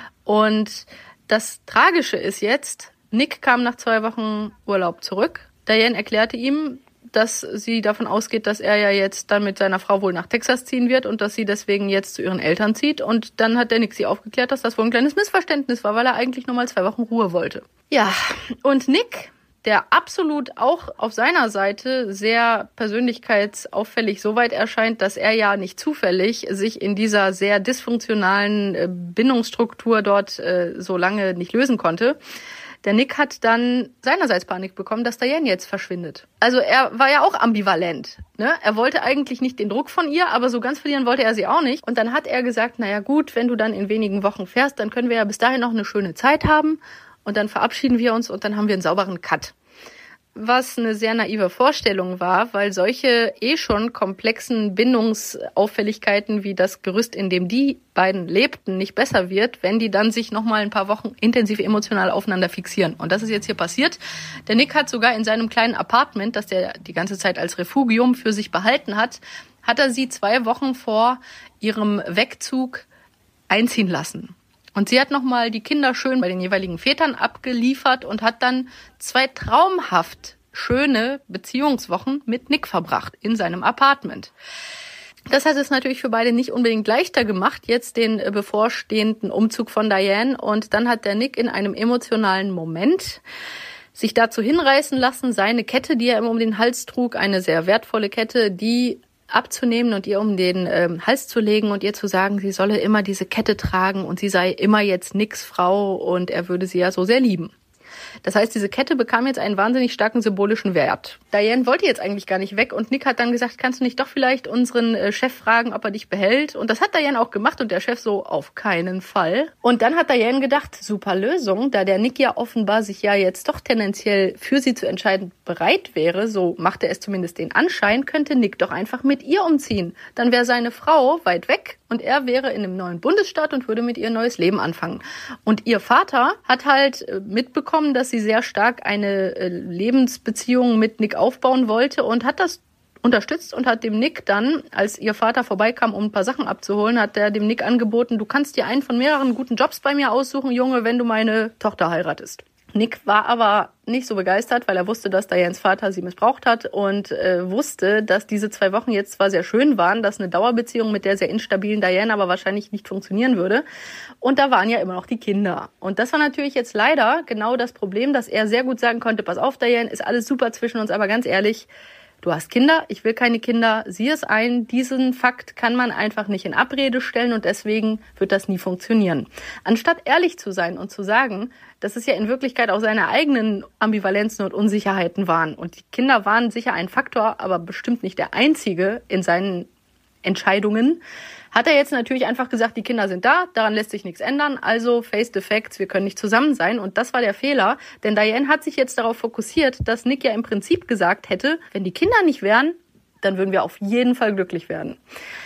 [SPEAKER 8] Und das Tragische ist jetzt, Nick kam nach 2 Wochen Urlaub zurück. Diane erklärte ihm, dass sie davon ausgeht, dass er ja jetzt dann mit seiner Frau wohl nach Texas ziehen wird und dass sie deswegen jetzt zu ihren Eltern zieht. Und dann hat der Nick sie aufgeklärt, dass das wohl ein kleines Missverständnis war, weil er eigentlich nur mal 2 Wochen Ruhe wollte. Ja, und Nick, der absolut auch auf seiner Seite sehr persönlichkeitsauffällig so weit erscheint, dass er ja nicht zufällig sich in dieser sehr dysfunktionalen Bindungsstruktur dort so lange nicht lösen konnte. Der Nick hat dann seinerseits Panik bekommen, dass Diane jetzt verschwindet. Also er war ja auch ambivalent, ne? Er wollte eigentlich nicht den Druck von ihr, aber so ganz verlieren wollte er sie auch nicht. Und dann hat er gesagt, naja gut, wenn du dann in wenigen Wochen fährst, dann können wir ja bis dahin noch eine schöne Zeit haben. Und dann verabschieden wir uns und dann haben wir einen sauberen Cut. Was eine sehr naive Vorstellung war, weil solche schon komplexen Bindungsauffälligkeiten wie das Gerüst, in dem die beiden lebten, nicht besser wird, wenn die dann sich nochmal ein paar Wochen intensiv emotional aufeinander fixieren. Und das ist jetzt hier passiert. Der Nick hat sogar in seinem kleinen Apartment, das der die ganze Zeit als Refugium für sich behalten hat, hat er sie 2 Wochen vor ihrem Wegzug einziehen lassen. Und sie hat nochmal die Kinder schön bei den jeweiligen Vätern abgeliefert und hat dann 2 traumhaft schöne Beziehungswochen mit Nick verbracht in seinem Apartment. Das hat es natürlich für beide nicht unbedingt leichter gemacht, jetzt den bevorstehenden Umzug von Diane. Und dann hat der Nick in einem emotionalen Moment sich dazu hinreißen lassen, seine Kette, die er immer um den Hals trug, eine sehr wertvolle Kette, die abzunehmen und ihr um den Hals zu legen und ihr zu sagen, sie solle immer diese Kette tragen und sie sei immer jetzt Nicks Frau und er würde sie ja so sehr lieben. Das heißt, diese Kette bekam jetzt einen wahnsinnig starken symbolischen Wert. Diane wollte jetzt eigentlich gar nicht weg und Nick hat dann gesagt, kannst du nicht doch vielleicht unseren Chef fragen, ob er dich behält? Und das hat Diane auch gemacht und der Chef so, auf keinen Fall. Und dann hat Diane gedacht, super Lösung, da der Nick ja offenbar sich ja jetzt doch tendenziell für sie zu entscheiden bereit wäre, so machte es zumindest den Anschein, könnte Nick doch einfach mit ihr umziehen. Dann wäre seine Frau weit weg und er wäre in einem neuen Bundesstaat und würde mit ihr ein neues Leben anfangen. Und ihr Vater hat halt mitbekommen, dass sie sehr stark eine Lebensbeziehung mit Nick aufbauen wollte und hat das unterstützt und hat dem Nick dann, als ihr Vater vorbeikam, um ein paar Sachen abzuholen, hat er dem Nick angeboten, du kannst dir einen von mehreren guten Jobs bei mir aussuchen, Junge, wenn du meine Tochter heiratest. Nick war aber nicht so begeistert, weil er wusste, dass Dianes Vater sie missbraucht hat und wusste, dass diese 2 Wochen jetzt zwar sehr schön waren, dass eine Dauerbeziehung mit der sehr instabilen Diane aber wahrscheinlich nicht funktionieren würde. Und da waren ja immer noch die Kinder. Und das war natürlich jetzt leider genau das Problem, dass er sehr gut sagen konnte, pass auf, Diane, ist alles super zwischen uns, aber ganz ehrlich, du hast Kinder, ich will keine Kinder, sieh es ein, diesen Fakt kann man einfach nicht in Abrede stellen und deswegen wird das nie funktionieren. Anstatt ehrlich zu sein und zu sagen, dass es ja in Wirklichkeit auch seine eigenen Ambivalenzen und Unsicherheiten waren. Und die Kinder waren sicher ein Faktor, aber bestimmt nicht der einzige in seinen Entscheidungen, hat er jetzt natürlich einfach gesagt, die Kinder sind da, daran lässt sich nichts ändern, also face the facts, wir können nicht zusammen sein. Und das war der Fehler, denn Diane hat sich jetzt darauf fokussiert, dass Nick ja im Prinzip gesagt hätte, wenn die Kinder nicht wären, dann würden wir auf jeden Fall glücklich werden.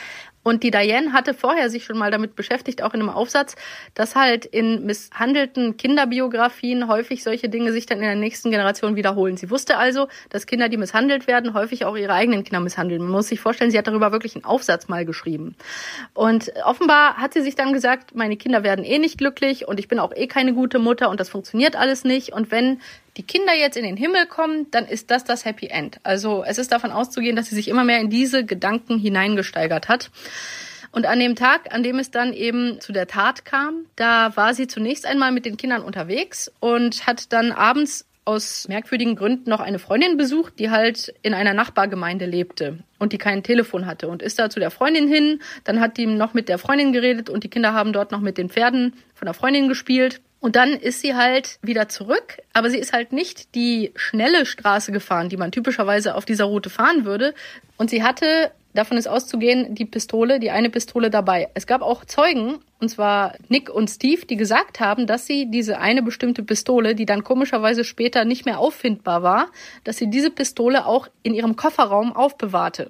[SPEAKER 8] Und die Diane hatte vorher sich schon mal damit beschäftigt, auch in einem Aufsatz, dass halt in misshandelten Kinderbiografien häufig solche Dinge sich dann in der nächsten Generation wiederholen. Sie wusste also, dass Kinder, die misshandelt werden, häufig auch ihre eigenen Kinder misshandeln. Man muss sich vorstellen, sie hat darüber wirklich einen Aufsatz mal geschrieben. Und offenbar hat sie sich dann gesagt, meine Kinder werden eh nicht glücklich und ich bin auch eh keine gute Mutter und das funktioniert alles nicht. Und wenn die Kinder jetzt in den Himmel kommen, dann ist das Happy End. Also es ist davon auszugehen, dass sie sich immer mehr in diese Gedanken hineingesteigert hat. Und an dem Tag, an dem es dann eben zu der Tat kam, da war sie zunächst einmal mit den Kindern unterwegs und hat dann abends aus merkwürdigen Gründen noch eine Freundin besucht, die halt in einer Nachbargemeinde lebte und die kein Telefon hatte und ist da zu der Freundin hin. Dann hat die noch mit der Freundin geredet und die Kinder haben dort noch mit den Pferden von der Freundin gespielt. Und dann ist sie halt wieder zurück, aber sie ist halt nicht die schnelle Straße gefahren, die man typischerweise auf dieser Route fahren würde. Und sie hatte, davon ist auszugehen, die eine Pistole dabei. Es gab auch Zeugen, und zwar Nick und Steve, die gesagt haben, dass sie diese eine bestimmte Pistole, die dann komischerweise später nicht mehr auffindbar war, dass sie diese Pistole auch in ihrem Kofferraum aufbewahrte.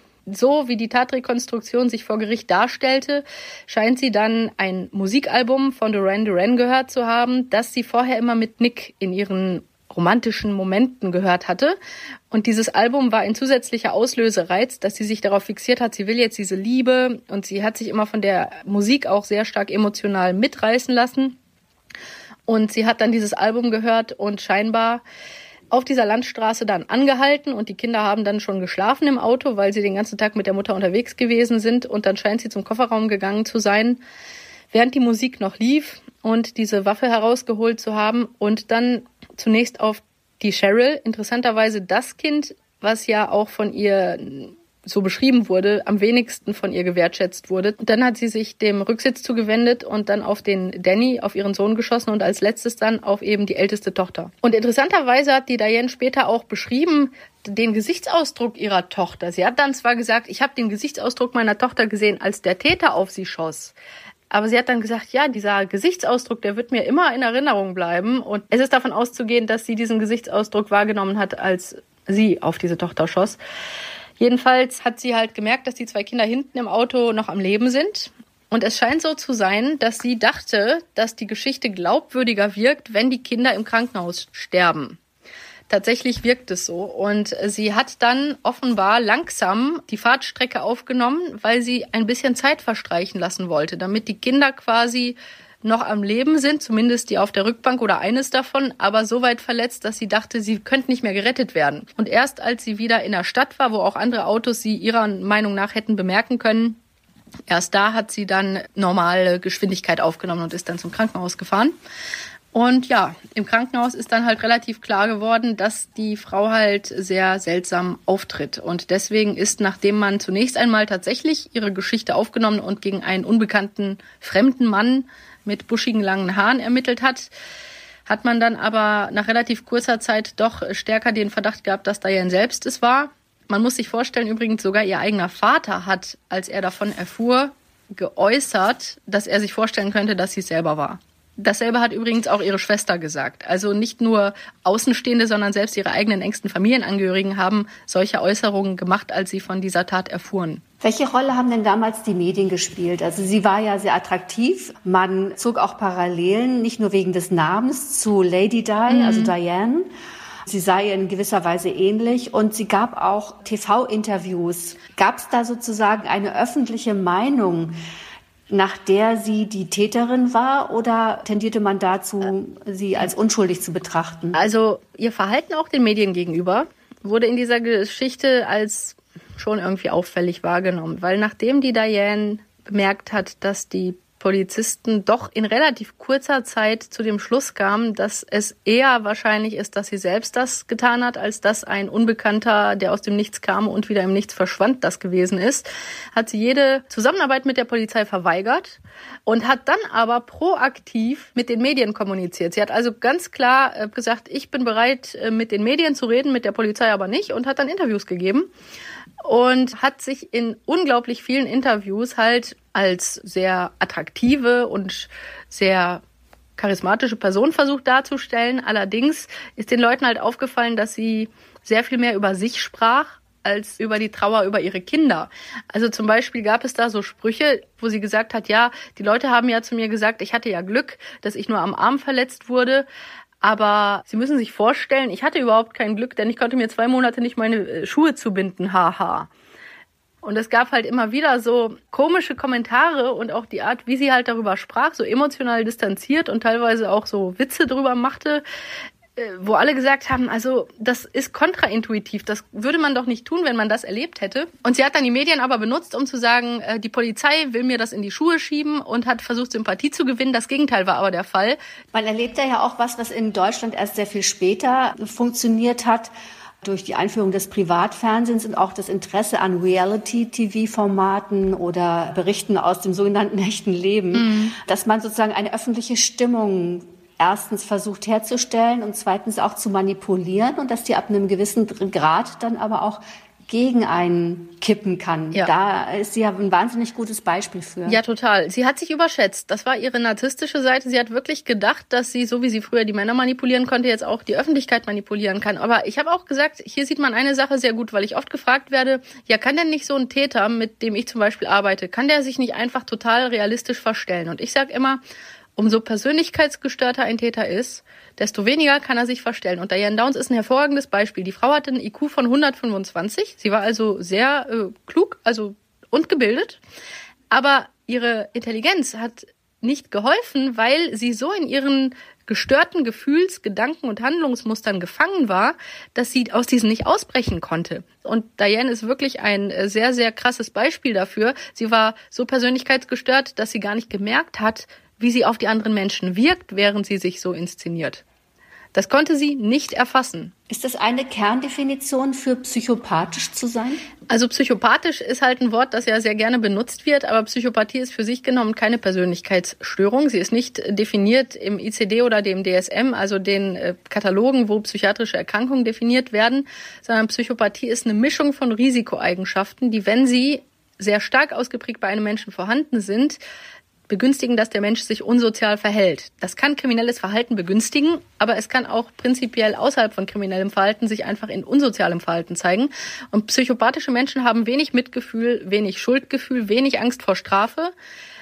[SPEAKER 8] So wie die Tatrekonstruktion sich vor Gericht darstellte, scheint sie dann ein Musikalbum von Duran Duran gehört zu haben, das sie vorher immer mit Nick in ihren romantischen Momenten gehört hatte. Und dieses Album war ein zusätzlicher Auslösereiz, dass sie sich darauf fixiert hat, sie will jetzt diese Liebe und sie hat sich immer von der Musik auch sehr stark emotional mitreißen lassen. Und sie hat dann dieses Album gehört und scheinbar auf dieser Landstraße dann angehalten und die Kinder haben dann schon geschlafen im Auto, weil sie den ganzen Tag mit der Mutter unterwegs gewesen sind und dann scheint sie zum Kofferraum gegangen zu sein, während die Musik noch lief und diese Waffe herausgeholt zu haben und dann zunächst auf die Cheryl, interessanterweise das Kind, was ja auch von ihr so beschrieben wurde, am wenigsten von ihr gewertschätzt wurde. Und dann hat sie sich dem Rücksitz zugewendet und dann auf den Danny, auf ihren Sohn geschossen und als letztes dann auf eben die älteste Tochter. Und interessanterweise hat die Diane später auch beschrieben, den Gesichtsausdruck ihrer Tochter. Sie hat dann zwar gesagt, ich habe den Gesichtsausdruck meiner Tochter gesehen, als der Täter auf sie schoss. Aber sie hat dann gesagt, ja, dieser Gesichtsausdruck, der wird mir immer in Erinnerung bleiben. Und es ist davon auszugehen, dass sie diesen Gesichtsausdruck wahrgenommen hat, als sie auf diese Tochter schoss. Jedenfalls hat sie halt gemerkt, dass die 2 Kinder hinten im Auto noch am Leben sind. Und es scheint so zu sein, dass sie dachte, dass die Geschichte glaubwürdiger wirkt, wenn die Kinder im Krankenhaus sterben. Tatsächlich wirkt es so. Und sie hat dann offenbar langsam die Fahrtstrecke aufgenommen, weil sie ein bisschen Zeit verstreichen lassen wollte, damit die Kinder quasi noch am Leben sind, zumindest die auf der Rückbank oder eines davon, aber so weit verletzt, dass sie dachte, sie könnten nicht mehr gerettet werden. Und erst als sie wieder in der Stadt war, wo auch andere Autos sie ihrer Meinung nach hätten bemerken können, erst da hat sie dann normale Geschwindigkeit aufgenommen und ist dann zum Krankenhaus gefahren. Und ja, im Krankenhaus ist dann halt relativ klar geworden, dass die Frau halt sehr seltsam auftritt. Und deswegen ist, nachdem man zunächst einmal tatsächlich ihre Geschichte aufgenommen und gegen einen unbekannten fremden Mann mit buschigen langen Haaren ermittelt hat, hat man dann aber nach relativ kurzer Zeit doch stärker den Verdacht gehabt, dass Diane selbst es war. Man muss sich vorstellen, übrigens sogar ihr eigener Vater hat, als er davon erfuhr, geäußert, dass er sich vorstellen könnte, dass sie es selber war. Dasselbe hat übrigens auch ihre Schwester gesagt. Also nicht nur Außenstehende, sondern selbst ihre eigenen engsten Familienangehörigen haben solche Äußerungen gemacht, als sie von dieser Tat erfuhren.
[SPEAKER 7] Welche Rolle haben denn damals die Medien gespielt? Also sie war ja sehr attraktiv. Man zog auch Parallelen, nicht nur wegen des Namens, zu Lady Di, also Diane. Sie sei in gewisser Weise ähnlich und sie gab auch TV-Interviews. Gab es da sozusagen eine öffentliche Meinung, nach der sie die Täterin war, oder tendierte man dazu, sie als unschuldig zu betrachten?
[SPEAKER 8] Also ihr Verhalten auch den Medien gegenüber wurde in dieser Geschichte als schon irgendwie auffällig wahrgenommen, weil nachdem die Diane bemerkt hat, dass die Polizisten doch in relativ kurzer Zeit zu dem Schluss kamen, dass es eher wahrscheinlich ist, dass sie selbst das getan hat, als dass ein Unbekannter, der aus dem Nichts kam und wieder im Nichts verschwand, das gewesen ist, hat sie jede Zusammenarbeit mit der Polizei verweigert und hat dann aber proaktiv mit den Medien kommuniziert. Sie hat also ganz klar gesagt, ich bin bereit, mit den Medien zu reden, mit der Polizei aber nicht, und hat dann Interviews gegeben. Und hat sich in unglaublich vielen Interviews halt als sehr attraktive und sehr charismatische Person versucht darzustellen. Allerdings ist den Leuten halt aufgefallen, dass sie sehr viel mehr über sich sprach als über die Trauer über ihre Kinder. Also zum Beispiel gab es da so Sprüche, wo sie gesagt hat, ja, die Leute haben ja zu mir gesagt, ich hatte ja Glück, dass ich nur am Arm verletzt wurde. Aber Sie müssen sich vorstellen, ich hatte überhaupt kein Glück, denn ich konnte mir 2 Monate nicht meine Schuhe zubinden, haha. Und es gab halt immer wieder so komische Kommentare und auch die Art, wie sie halt darüber sprach, so emotional distanziert und teilweise auch so Witze drüber machte, wo alle gesagt haben, also das ist kontraintuitiv, das würde man doch nicht tun, wenn man das erlebt hätte. Und sie hat dann die Medien aber benutzt, um zu sagen, die Polizei will mir das in die Schuhe schieben, und hat versucht, Sympathie zu gewinnen. Das Gegenteil war aber der Fall.
[SPEAKER 7] Man erlebt ja auch was in Deutschland erst sehr viel später funktioniert hat, durch die Einführung des Privatfernsehens und auch das Interesse an Reality-TV-Formaten oder Berichten aus dem sogenannten echten Leben, dass man sozusagen eine öffentliche Stimmung erstens versucht herzustellen und zweitens auch zu manipulieren, und dass die ab einem gewissen Grad dann aber auch gegen einen kippen kann. Ja. Da ist sie ja ein wahnsinnig gutes Beispiel für.
[SPEAKER 8] Ja, total. Sie hat sich überschätzt. Das war ihre narzisstische Seite. Sie hat wirklich gedacht, dass sie, so wie sie früher die Männer manipulieren konnte, jetzt auch die Öffentlichkeit manipulieren kann. Aber ich habe auch gesagt, hier sieht man eine Sache sehr gut, weil ich oft gefragt werde, ja, kann denn nicht so ein Täter, mit dem ich zum Beispiel arbeite, kann der sich nicht einfach total realistisch verstellen? Und ich sage immer, umso persönlichkeitsgestörter ein Täter ist, desto weniger kann er sich verstellen. Und Diane Downs ist ein hervorragendes Beispiel. Die Frau hatte einen IQ von 125. Sie war also sehr klug, und gebildet. Aber ihre Intelligenz hat nicht geholfen, weil sie so in ihren gestörten Gefühls-, Gedanken- und Handlungsmustern gefangen war, dass sie aus diesen nicht ausbrechen konnte. Und Diane ist wirklich ein sehr, sehr krasses Beispiel dafür. Sie war so persönlichkeitsgestört, dass sie gar nicht gemerkt hat, wie sie auf die anderen Menschen wirkt, während sie sich so inszeniert. Das konnte sie nicht erfassen.
[SPEAKER 7] Ist das eine Kerndefinition für psychopathisch zu sein?
[SPEAKER 8] Also psychopathisch ist halt ein Wort, das ja sehr gerne benutzt wird, aber Psychopathie ist für sich genommen keine Persönlichkeitsstörung. Sie ist nicht definiert im ICD oder dem DSM, also den Katalogen, wo psychiatrische Erkrankungen definiert werden, sondern Psychopathie ist eine Mischung von Risikoeigenschaften, die, wenn sie sehr stark ausgeprägt bei einem Menschen vorhanden sind, begünstigen, dass der Mensch sich unsozial verhält. Das kann kriminelles Verhalten begünstigen, aber es kann auch prinzipiell außerhalb von kriminellem Verhalten sich einfach in unsozialem Verhalten zeigen. Und psychopathische Menschen haben wenig Mitgefühl, wenig Schuldgefühl, wenig Angst vor Strafe,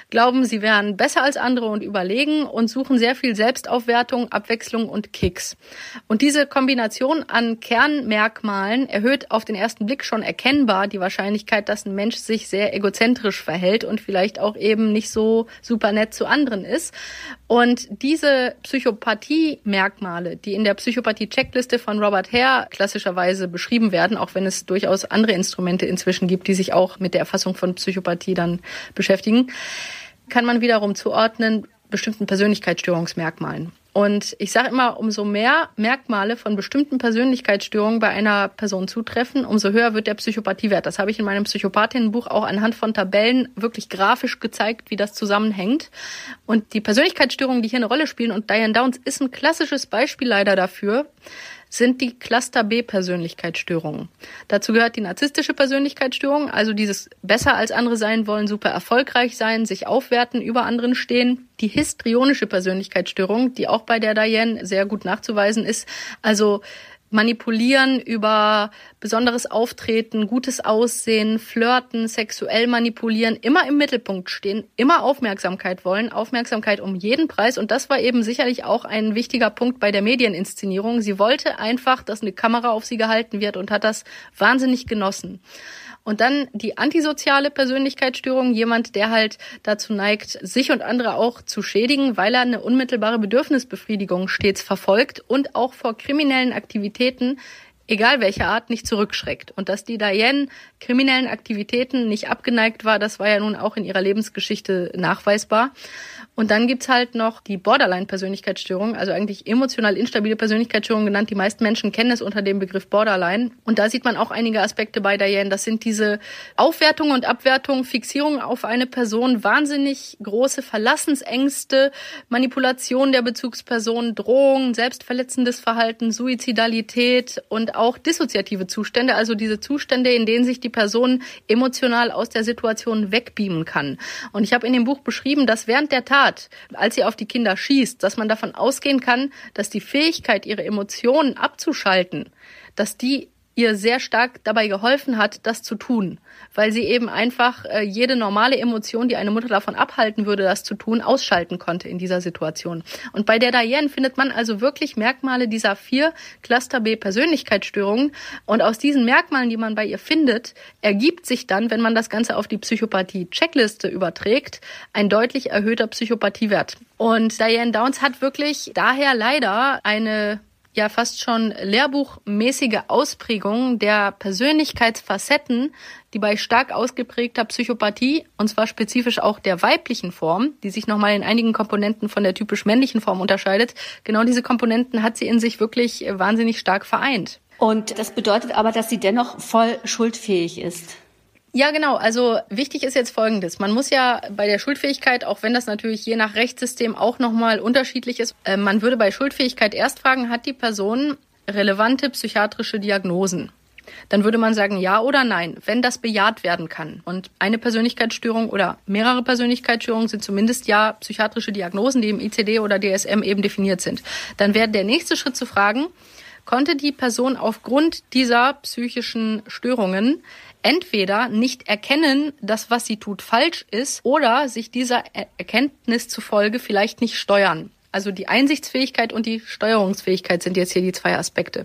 [SPEAKER 8] glauben, sie wären besser als andere und überlegen und suchen sehr viel Selbstaufwertung, Abwechslung und Kicks. Und diese Kombination an Kernmerkmalen erhöht auf den ersten Blick schon erkennbar die Wahrscheinlichkeit, dass ein Mensch sich sehr egozentrisch verhält und vielleicht auch eben nicht so super nett zu anderen ist. Und diese Psychopathie-Merkmale, die in der Psychopathie-Checkliste von Robert Hare klassischerweise beschrieben werden, auch wenn es durchaus andere Instrumente inzwischen gibt, die sich auch mit der Erfassung von Psychopathie dann beschäftigen, kann man wiederum zuordnen bestimmten Persönlichkeitsstörungsmerkmalen. Und ich sage immer, umso mehr Merkmale von bestimmten Persönlichkeitsstörungen bei einer Person zutreffen, umso höher wird der Psychopathiewert. Das habe ich in meinem Psychopathinnenbuch auch anhand von Tabellen wirklich grafisch gezeigt, wie das zusammenhängt. Und die Persönlichkeitsstörungen, die hier eine Rolle spielen, und Diane Downs ist ein klassisches Beispiel leider dafür, sind die Cluster B-Persönlichkeitsstörungen. Dazu gehört die narzisstische Persönlichkeitsstörung, also dieses besser als andere sein wollen, super erfolgreich sein, sich aufwerten, über anderen stehen. Die histrionische Persönlichkeitsstörung, die auch bei der Diane sehr gut nachzuweisen ist, also manipulieren über besonderes Auftreten, gutes Aussehen, flirten, sexuell manipulieren, immer im Mittelpunkt stehen, immer Aufmerksamkeit wollen, Aufmerksamkeit um jeden Preis. Und das war eben sicherlich auch ein wichtiger Punkt bei der Medieninszenierung. Sie wollte einfach, dass eine Kamera auf sie gehalten wird und hat das wahnsinnig genossen. Und dann die antisoziale Persönlichkeitsstörung, jemand, der halt dazu neigt, sich und andere auch zu schädigen, weil er eine unmittelbare Bedürfnisbefriedigung stets verfolgt und auch vor kriminellen Aktivitäten, egal welcher Art, nicht zurückschreckt. Und dass die Diane kriminellen Aktivitäten nicht abgeneigt war, das war ja nun auch in ihrer Lebensgeschichte nachweisbar. Und dann gibt's halt noch die Borderline-Persönlichkeitsstörung, also eigentlich emotional instabile Persönlichkeitsstörung genannt. Die meisten Menschen kennen es unter dem Begriff Borderline. Und da sieht man auch einige Aspekte bei Diane. Das sind diese Aufwertung und Abwertung, Fixierung auf eine Person, wahnsinnig große Verlassensängste, Manipulation der Bezugsperson, Drohungen, selbstverletzendes Verhalten, Suizidalität und auch dissoziative Zustände, also diese Zustände, in denen sich die Person emotional aus der Situation wegbeamen kann. Und ich habe in dem Buch beschrieben, dass während der Tat, als sie auf die Kinder schießt, dass man davon ausgehen kann, dass die Fähigkeit, ihre Emotionen abzuschalten, dass die ihr sehr stark dabei geholfen hat, das zu tun, weil sie eben einfach jede normale Emotion, die eine Mutter davon abhalten würde, das zu tun, ausschalten konnte in dieser Situation. Und bei der Diane findet man also wirklich Merkmale dieser 4 Cluster B Persönlichkeitsstörungen. Und aus diesen Merkmalen, die man bei ihr findet, ergibt sich dann, wenn man das Ganze auf die Psychopathie-Checkliste überträgt, ein deutlich erhöhter Psychopathiewert. Und Diane Downs hat wirklich daher leider eine ja fast schon lehrbuchmäßige Ausprägung der Persönlichkeitsfacetten, die bei stark ausgeprägter Psychopathie, und zwar spezifisch auch der weiblichen Form, die sich nochmal in einigen Komponenten von der typisch männlichen Form unterscheidet, genau diese Komponenten hat sie in sich wirklich wahnsinnig stark vereint.
[SPEAKER 7] Und das bedeutet aber, dass sie dennoch voll schuldfähig ist.
[SPEAKER 8] Ja, genau. Also wichtig ist jetzt Folgendes. Man muss ja bei der Schuldfähigkeit, auch wenn das natürlich je nach Rechtssystem auch nochmal unterschiedlich ist, man würde bei Schuldfähigkeit erst fragen, hat die Person relevante psychiatrische Diagnosen? Dann würde man sagen, ja oder nein, wenn das bejaht werden kann. Und eine Persönlichkeitsstörung oder mehrere Persönlichkeitsstörungen sind zumindest ja psychiatrische Diagnosen, die im ICD oder DSM eben definiert sind. Dann wäre der nächste Schritt zu fragen, konnte die Person aufgrund dieser psychischen Störungen entweder nicht erkennen, dass was sie tut falsch ist, oder sich dieser Erkenntnis zufolge vielleicht nicht steuern. Also die Einsichtsfähigkeit und die Steuerungsfähigkeit sind jetzt hier die 2 Aspekte.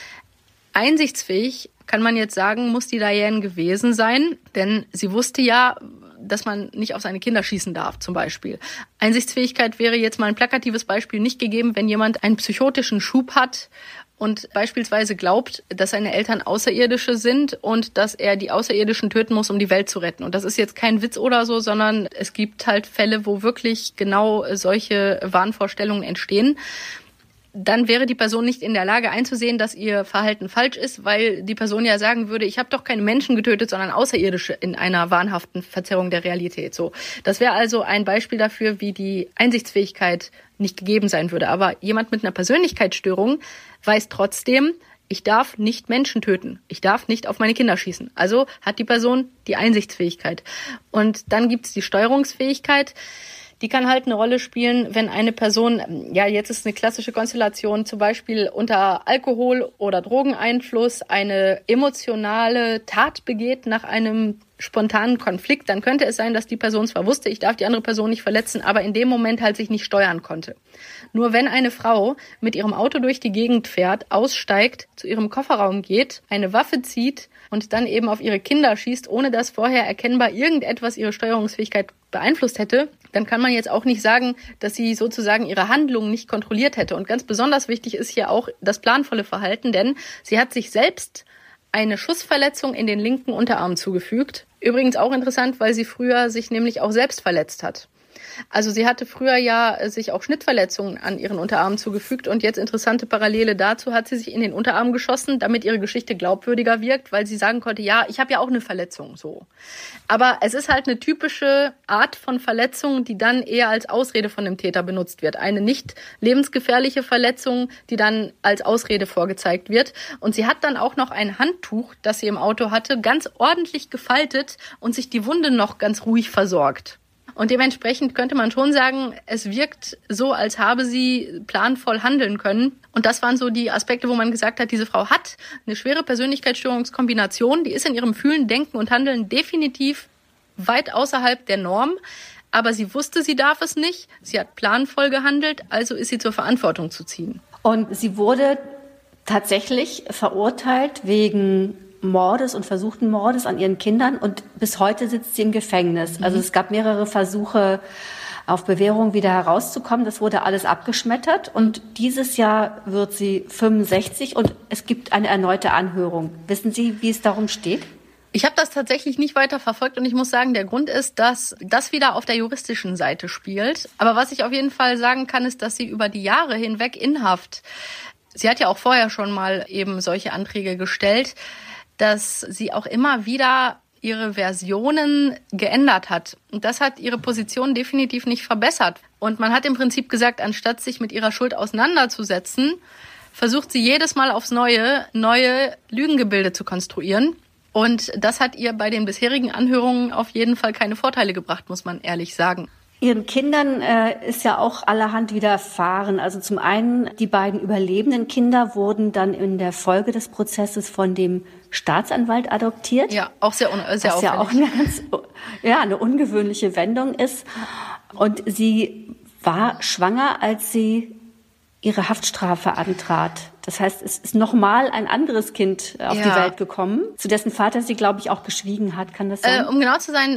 [SPEAKER 8] Einsichtsfähig, kann man jetzt sagen, muss die Diane gewesen sein, denn sie wusste ja, dass man nicht auf seine Kinder schießen darf, zum Beispiel. Einsichtsfähigkeit wäre jetzt mal ein plakatives Beispiel nicht gegeben, wenn jemand einen psychotischen Schub hat und beispielsweise glaubt, dass seine Eltern Außerirdische sind und dass er die Außerirdischen töten muss, um die Welt zu retten. Und das ist jetzt kein Witz oder so, sondern es gibt halt Fälle, wo wirklich genau solche Wahnvorstellungen entstehen. Dann wäre die Person nicht in der Lage einzusehen, dass ihr Verhalten falsch ist, weil die Person ja sagen würde, ich habe doch keine Menschen getötet, sondern Außerirdische in einer wahnhaften Verzerrung der Realität. So, das wäre also ein Beispiel dafür, wie die Einsichtsfähigkeit nicht gegeben sein würde. Aber jemand mit einer Persönlichkeitsstörung weiß trotzdem, ich darf nicht Menschen töten. Ich darf nicht auf meine Kinder schießen. Also hat die Person die Einsichtsfähigkeit. Und dann gibt's die Steuerungsfähigkeit. Die kann halt eine Rolle spielen, wenn eine Person, ja, jetzt ist eine klassische Konstellation, zum Beispiel unter Alkohol- oder Drogeneinfluss eine emotionale Tat begeht nach einem spontanen Konflikt, dann könnte es sein, dass die Person zwar wusste, ich darf die andere Person nicht verletzen, aber in dem Moment halt sich nicht steuern konnte. Nur wenn eine Frau mit ihrem Auto durch die Gegend fährt, aussteigt, zu ihrem Kofferraum geht, eine Waffe zieht und dann eben auf ihre Kinder schießt, ohne dass vorher erkennbar irgendetwas ihre Steuerungsfähigkeit beeinflusst hätte, dann kann man jetzt auch nicht sagen, dass sie sozusagen ihre Handlungen nicht kontrolliert hätte. Und ganz besonders wichtig ist hier auch das planvolle Verhalten, denn sie hat sich selbst eine Schussverletzung in den linken Unterarm zugefügt. Übrigens auch interessant, weil sie früher sich nämlich auch selbst verletzt hat. Also sie hatte früher ja sich auch Schnittverletzungen an ihren Unterarm zugefügt und jetzt interessante Parallele dazu hat sie sich in den Unterarm geschossen, damit ihre Geschichte glaubwürdiger wirkt, weil sie sagen konnte, ja, ich habe ja auch eine Verletzung, so. Aber es ist halt eine typische Art von Verletzung, die dann eher als Ausrede von dem Täter benutzt wird. Eine nicht lebensgefährliche Verletzung, die dann als Ausrede vorgezeigt wird. Und sie hat dann auch noch ein Handtuch, das sie im Auto hatte, ganz ordentlich gefaltet und sich die Wunde noch ganz ruhig versorgt. Und dementsprechend könnte man schon sagen, es wirkt so, als habe sie planvoll handeln können. Und das waren so die Aspekte, wo man gesagt hat, diese Frau hat eine schwere Persönlichkeitsstörungskombination. Die ist in ihrem Fühlen, Denken und Handeln definitiv weit außerhalb der Norm. Aber sie wusste, sie darf es nicht. Sie hat planvoll gehandelt, also ist sie zur Verantwortung zu ziehen.
[SPEAKER 7] Und sie wurde tatsächlich verurteilt wegen Mordes und versuchten Mordes an ihren Kindern und bis heute sitzt sie im Gefängnis. Also es gab mehrere Versuche, auf Bewährung wieder herauszukommen. Das wurde alles abgeschmettert und dieses Jahr wird sie 65 und es gibt eine erneute Anhörung. Wissen Sie, wie es darum steht?
[SPEAKER 8] Ich habe das tatsächlich nicht weiter verfolgt und ich muss sagen, der Grund ist, dass das wieder auf der juristischen Seite spielt. Aber was ich auf jeden Fall sagen kann, ist, dass sie über die Jahre hinweg in Haft, sie hat ja auch vorher schon mal eben solche Anträge gestellt, dass sie auch immer wieder ihre Versionen geändert hat. Und das hat ihre Position definitiv nicht verbessert. Und man hat im Prinzip gesagt, anstatt sich mit ihrer Schuld auseinanderzusetzen, versucht sie jedes Mal aufs neue Lügengebilde zu konstruieren. Und das hat ihr bei den bisherigen Anhörungen auf jeden Fall keine Vorteile gebracht, muss man ehrlich sagen.
[SPEAKER 7] Ihren Kindern ist ja auch allerhand widerfahren. Also zum einen, die beiden überlebenden Kinder wurden dann in der Folge des Prozesses von dem Staatsanwalt adoptiert.
[SPEAKER 8] Ja, auch sehr
[SPEAKER 7] was
[SPEAKER 8] auffällig.
[SPEAKER 7] Ja auch eine ungewöhnliche Wendung ist. Und sie war schwanger, als sie ihre Haftstrafe antrat. Das heißt, es ist nochmal ein anderes Kind auf die Welt gekommen, zu dessen Vater sie, glaube ich, auch geschwiegen hat. Kann das sein?
[SPEAKER 8] Um genau zu sein,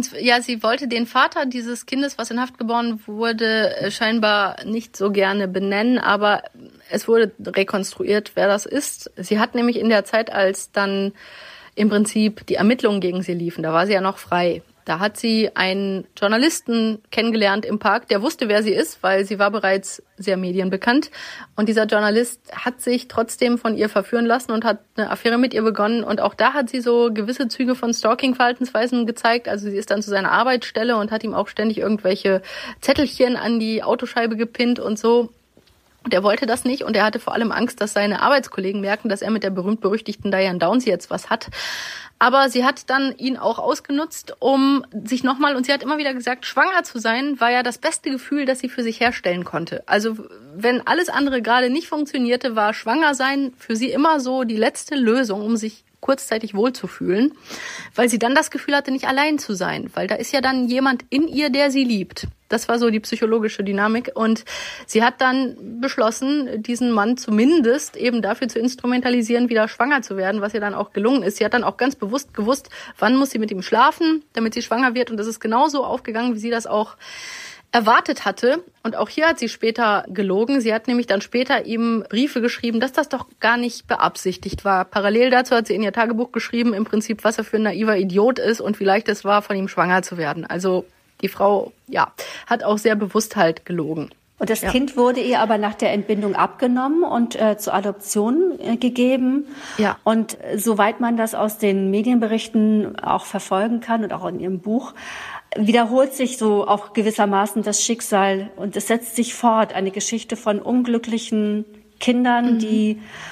[SPEAKER 8] sie wollte den Vater dieses Kindes, was in Haft geboren wurde, scheinbar nicht so gerne benennen, aber es wurde rekonstruiert, wer das ist. Sie hat nämlich in der Zeit, als dann im Prinzip die Ermittlungen gegen sie liefen, da war sie ja noch frei. Da hat sie einen Journalisten kennengelernt im Park, der wusste, wer sie ist, weil sie war bereits sehr medienbekannt. Und dieser Journalist hat sich trotzdem von ihr verführen lassen und hat eine Affäre mit ihr begonnen. Und auch da hat sie so gewisse Züge von Stalking-Verhaltensweisen gezeigt. Also sie ist dann zu seiner Arbeitsstelle und hat ihm auch ständig irgendwelche Zettelchen an die Autoscheibe gepinnt und so. Und er wollte das nicht und er hatte vor allem Angst, dass seine Arbeitskollegen merken, dass er mit der berühmt-berüchtigten Diane Downs jetzt was hat. Aber sie hat dann ihn auch ausgenutzt, um sich nochmal, und sie hat immer wieder gesagt, schwanger zu sein, war ja das beste Gefühl, das sie für sich herstellen konnte. Also wenn alles andere gerade nicht funktionierte, war schwanger sein für sie immer so die letzte Lösung, um sich kurzzeitig wohlzufühlen, weil sie dann das Gefühl hatte, nicht allein zu sein, weil da ist ja dann jemand in ihr, der sie liebt. Das war so die psychologische Dynamik und sie hat dann beschlossen, diesen Mann zumindest eben dafür zu instrumentalisieren, wieder schwanger zu werden, was ihr dann auch gelungen ist. Sie hat dann auch ganz bewusst gewusst, wann muss sie mit ihm schlafen, damit sie schwanger wird und das ist genauso aufgegangen, wie sie das auch erwartet hatte. Und auch hier hat sie später gelogen. Sie hat nämlich dann später ihm Briefe geschrieben, dass das doch gar nicht beabsichtigt war. Parallel dazu hat sie in ihr Tagebuch geschrieben, im Prinzip, was er für ein naiver Idiot ist und wie leicht es war, von ihm schwanger zu werden. Also die Frau, hat auch sehr bewusst halt gelogen.
[SPEAKER 7] Und das Kind wurde ihr aber nach der Entbindung abgenommen und zur Adoption gegeben.
[SPEAKER 8] Ja.
[SPEAKER 7] Und soweit man das aus den Medienberichten auch verfolgen kann und auch in ihrem Buch, wiederholt sich so auch gewissermaßen das Schicksal und es setzt sich fort. Eine Geschichte von unglücklichen Kindern, die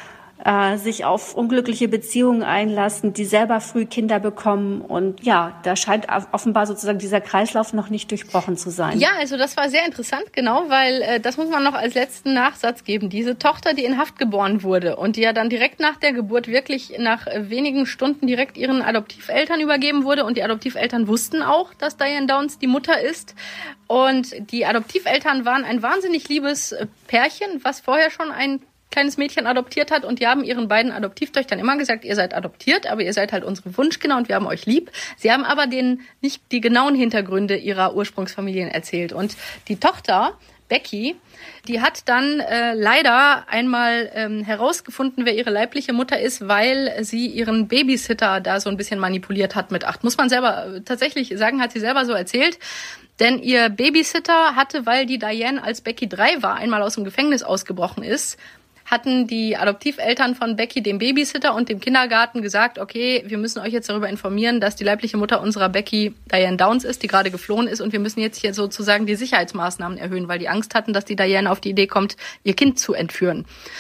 [SPEAKER 7] sich auf unglückliche Beziehungen einlassen, die selber früh Kinder bekommen. Und ja, da scheint offenbar sozusagen dieser Kreislauf noch nicht durchbrochen zu sein.
[SPEAKER 8] Ja, also das war sehr interessant, genau, weil das muss man noch als letzten Nachsatz geben. Diese Tochter, die in Haft geboren wurde und die ja dann direkt nach der Geburt wirklich nach wenigen Stunden direkt ihren Adoptiveltern übergeben wurde. Und die Adoptiveltern wussten auch, dass Diane Downs die Mutter ist. Und die Adoptiveltern waren ein wahnsinnig liebes Pärchen, was vorher schon ein kleines Mädchen adoptiert hat, und die haben ihren beiden Adoptivtöchtern immer gesagt, ihr seid adoptiert, aber ihr seid halt unsere Wunschkinder und wir haben euch lieb. Sie haben aber denen nicht die genauen Hintergründe ihrer Ursprungsfamilien erzählt. Und die Tochter, Becky, die hat dann leider einmal herausgefunden, wer ihre leibliche Mutter ist, weil sie ihren Babysitter da so ein bisschen manipuliert hat mit 8. Muss man selber tatsächlich sagen, hat sie selber so erzählt. Denn ihr Babysitter hatte, weil die Diane, als Becky 3 war, einmal aus dem Gefängnis ausgebrochen ist, hatten die Adoptiveltern von Becky dem Babysitter und dem Kindergarten gesagt, okay, wir müssen euch jetzt darüber informieren, dass die leibliche Mutter unserer Becky Diane Downs ist, die gerade geflohen ist, und wir müssen jetzt hier sozusagen die Sicherheitsmaßnahmen erhöhen, weil die Angst hatten, dass die Diane auf die Idee kommt, ihr Kind zu entführen.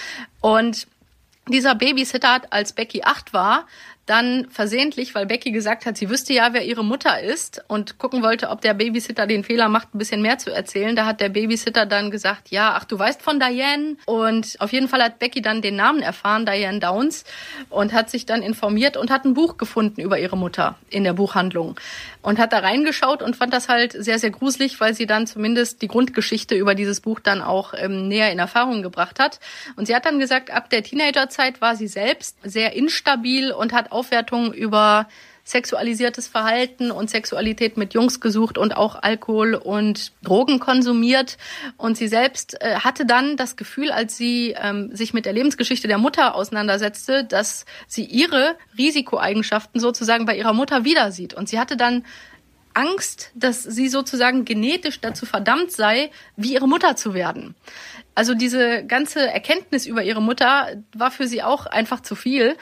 [SPEAKER 8] Und dieser Babysitter hat, als Becky 8 war, dann versehentlich, weil Becky gesagt hat, sie wüsste ja, wer ihre Mutter ist, und gucken wollte, ob der Babysitter den Fehler macht, ein bisschen mehr zu erzählen. Da hat der Babysitter dann gesagt, ja, ach, du weißt von Diane. Und auf jeden Fall hat Becky dann den Namen erfahren, Diane Downs, und hat sich dann informiert und hat ein Buch gefunden über ihre Mutter in der Buchhandlung. Und hat da reingeschaut und fand das halt sehr, sehr gruselig, weil sie dann zumindest die Grundgeschichte über dieses Buch dann auch näher in Erfahrung gebracht hat. Und sie hat dann gesagt, ab der Teenagerzeit war sie selbst sehr instabil und hat Aufwertungen über sexualisiertes Verhalten und Sexualität mit Jungs gesucht und auch Alkohol und Drogen konsumiert. Und sie selbst hatte dann das Gefühl, als sie sich mit der Lebensgeschichte der Mutter auseinandersetzte, dass sie ihre Risikoeigenschaften sozusagen bei ihrer Mutter wieder sieht. Und sie hatte dann Angst, dass sie sozusagen genetisch dazu verdammt sei, wie ihre Mutter zu werden. Also diese ganze Erkenntnis über ihre Mutter war für sie auch einfach zu viel.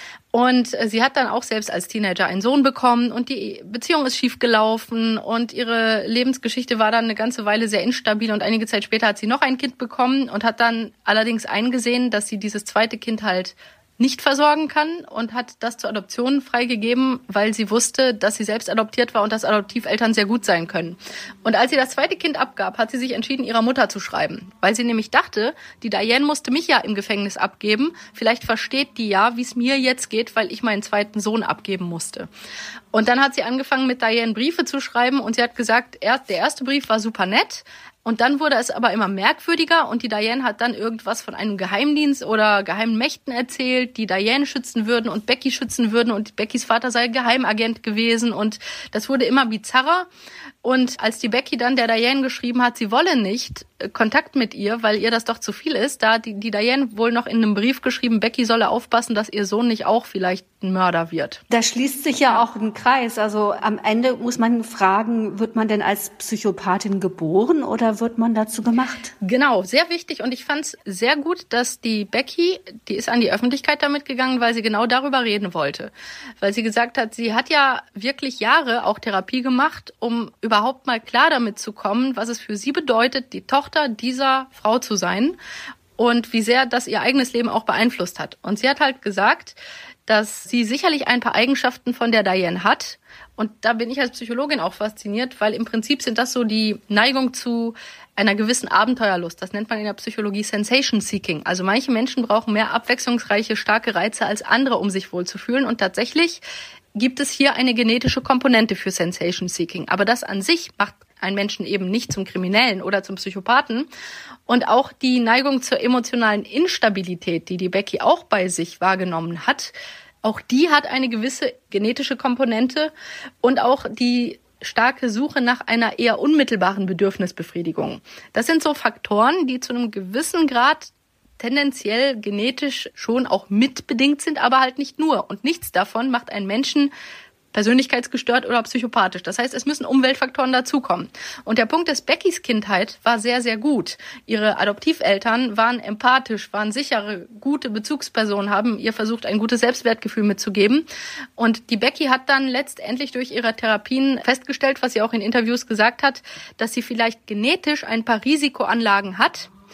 [SPEAKER 8] Und sie hat dann auch selbst als Teenager einen Sohn bekommen und die Beziehung ist schief gelaufen und ihre Lebensgeschichte war dann eine ganze Weile sehr instabil, und einige Zeit später hat sie noch ein Kind bekommen und hat dann allerdings eingesehen, dass sie dieses zweite Kind halt nicht versorgen kann, und hat das zur Adoption freigegeben, weil sie wusste, dass sie selbst adoptiert war und dass Adoptiveltern sehr gut sein können. Und als sie das zweite Kind abgab, hat sie sich entschieden, ihrer Mutter zu schreiben, weil sie nämlich dachte, die Diane musste mich ja im Gefängnis abgeben, vielleicht versteht die ja, wie es mir jetzt geht, weil ich meinen zweiten Sohn abgeben musste. Und dann hat sie angefangen, mit Diane Briefe zu schreiben, und sie hat gesagt, der erste Brief war super nett, und dann wurde es aber immer merkwürdiger, und die Diane hat dann irgendwas von einem Geheimdienst oder geheimen Mächten erzählt, die Diane schützen würden und Becky schützen würden, und Beckys Vater sei Geheimagent gewesen, und das wurde immer bizarrer. Und als die Becky dann der Diane geschrieben hat, sie wolle nicht Kontakt mit ihr, weil ihr das doch zu viel ist, da hat die Diane wohl noch in einem Brief geschrieben, Becky solle aufpassen, dass ihr Sohn nicht auch vielleicht ein Mörder wird.
[SPEAKER 7] Da schließt sich ja auch ein Kreis. Also am Ende muss man fragen, wird man denn als Psychopathin geboren oder wird man dazu gemacht?
[SPEAKER 8] Genau, sehr wichtig, und ich fand es sehr gut, dass die Becky, die ist an die Öffentlichkeit damit gegangen, weil sie genau darüber reden wollte. Weil sie gesagt hat, sie hat ja wirklich Jahre auch Therapie gemacht, um überhaupt mal klar damit zu kommen, was es für sie bedeutet, die Tochter dieser Frau zu sein und wie sehr das ihr eigenes Leben auch beeinflusst hat. Und sie hat halt gesagt, dass sie sicherlich ein paar Eigenschaften von der Diane hat. Und da bin ich als Psychologin auch fasziniert, weil im Prinzip sind das so die Neigung zu einer gewissen Abenteuerlust. Das nennt man in der Psychologie Sensation Seeking. Also manche Menschen brauchen mehr abwechslungsreiche, starke Reize als andere, um sich wohlzufühlen. Und tatsächlich gibt es hier eine genetische Komponente für Sensation Seeking. Aber das an sich macht einen Menschen eben nicht zum Kriminellen oder zum Psychopathen. Und auch die Neigung zur emotionalen Instabilität, die Becky auch bei sich wahrgenommen hat, auch die hat eine gewisse genetische Komponente, und auch die starke Suche nach einer eher unmittelbaren Bedürfnisbefriedigung. Das sind so Faktoren, die zu einem gewissen Grad tendenziell genetisch schon auch mitbedingt sind, aber halt nicht nur. Und nichts davon macht einen Menschen persönlichkeitsgestört oder psychopathisch. Das heißt, es müssen Umweltfaktoren dazukommen. Und der Punkt ist, Beckys Kindheit war sehr, sehr gut. Ihre Adoptiveltern waren empathisch, waren sichere, gute Bezugspersonen, haben ihr versucht, ein gutes Selbstwertgefühl mitzugeben. Und die Becky hat dann letztendlich durch ihre Therapien festgestellt, was sie auch in Interviews gesagt hat, dass sie vielleicht genetisch ein paar Risikoanlagen hat,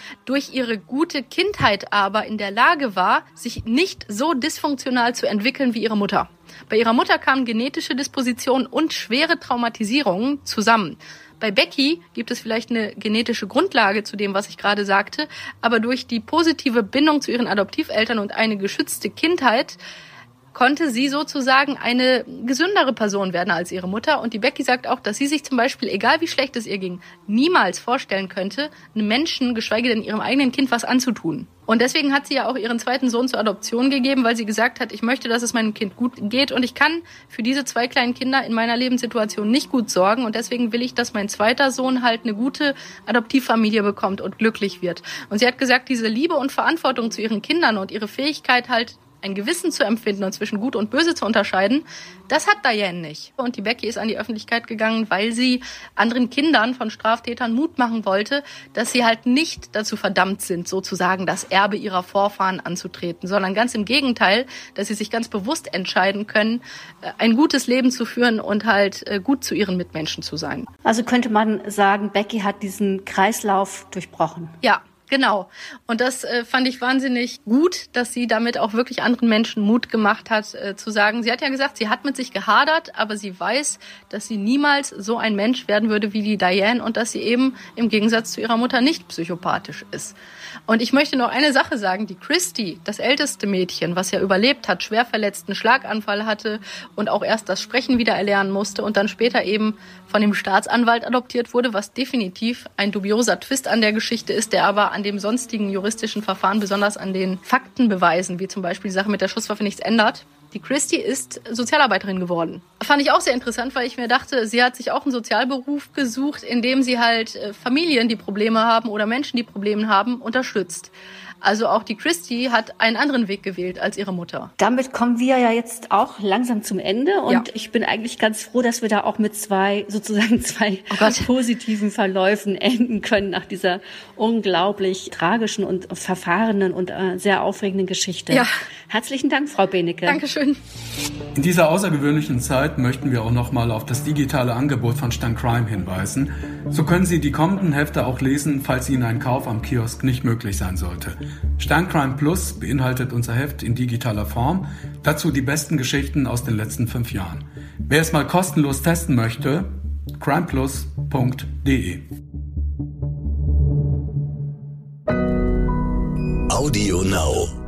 [SPEAKER 8] durch ihre gute Kindheit aber in der Lage war, sich nicht so dysfunktional zu entwickeln wie ihre Mutter. Bei ihrer Mutter kamen genetische Dispositionen und schwere Traumatisierungen zusammen. Bei Becky gibt es vielleicht eine genetische Grundlage zu dem, was ich gerade sagte, aber durch die positive Bindung zu ihren Adoptiveltern und eine geschützte Kindheit konnte sie sozusagen eine gesündere Person werden als ihre Mutter. Und die Becky sagt auch, dass sie sich zum Beispiel, egal wie schlecht es ihr ging, niemals vorstellen könnte, einem Menschen, geschweige denn ihrem eigenen Kind, was anzutun. Und deswegen hat sie ja auch ihren zweiten Sohn zur Adoption gegeben, weil sie gesagt hat, ich möchte, dass es meinem Kind gut geht und ich kann für diese 2 kleinen Kinder in meiner Lebenssituation nicht gut sorgen und deswegen will ich, dass mein zweiter Sohn halt eine gute Adoptivfamilie bekommt und glücklich wird. Und sie hat gesagt, diese Liebe und Verantwortung zu ihren Kindern und ihre Fähigkeit halt ein Gewissen zu empfinden und zwischen Gut und Böse zu unterscheiden, das hat Diane nicht. Und die Becky ist an die Öffentlichkeit gegangen, weil sie anderen Kindern von Straftätern Mut machen wollte, dass sie halt nicht dazu verdammt sind, sozusagen das Erbe ihrer Vorfahren anzutreten, sondern ganz im Gegenteil, dass sie sich ganz bewusst entscheiden können, ein gutes Leben zu führen und halt gut zu ihren Mitmenschen zu sein.
[SPEAKER 7] Also könnte man sagen, Becky hat diesen Kreislauf durchbrochen.
[SPEAKER 8] Ja. Genau. Und das fand ich wahnsinnig gut, dass sie damit auch wirklich anderen Menschen Mut gemacht hat, zu sagen, sie hat ja gesagt, sie hat mit sich gehadert, aber sie weiß, dass sie niemals so ein Mensch werden würde wie die Diane und dass sie eben im Gegensatz zu ihrer Mutter nicht psychopathisch ist. Und ich möchte noch eine Sache sagen, die Christy, das älteste Mädchen, was ja überlebt hat, schwer verletzten Schlaganfall hatte und auch erst das Sprechen wieder erlernen musste und dann später eben von dem Staatsanwalt adoptiert wurde, was definitiv ein dubioser Twist an der Geschichte ist, der aber an dem sonstigen juristischen Verfahren, besonders an den Faktenbeweisen, wie zum Beispiel die Sache mit der Schusswaffe, nichts ändert. Die Christy ist Sozialarbeiterin geworden. Fand ich auch sehr interessant, weil ich mir dachte, sie hat sich auch einen Sozialberuf gesucht, in dem sie halt Familien, die Probleme haben oder Menschen, die Probleme haben, unterstützt. Also auch die Christy hat einen anderen Weg gewählt als ihre Mutter.
[SPEAKER 7] Damit kommen wir ja jetzt auch langsam zum Ende und ich bin eigentlich ganz froh, dass wir da auch mit zwei positiven Verläufen enden können nach dieser unglaublich tragischen und verfahrenen und sehr aufregenden Geschichte. Ja. Herzlichen Dank, Frau Benecke.
[SPEAKER 8] Dankeschön.
[SPEAKER 1] In dieser außergewöhnlichen Zeit möchten wir auch nochmal auf das digitale Angebot von Stern Crime hinweisen. So können Sie die kommenden Hefte auch lesen, falls Ihnen ein Kauf am Kiosk nicht möglich sein sollte. Stern Crime Plus beinhaltet unser Heft in digitaler Form, dazu die besten Geschichten aus den letzten 5 Jahren. Wer es mal kostenlos testen möchte, crimeplus.de.
[SPEAKER 5] Audio Now.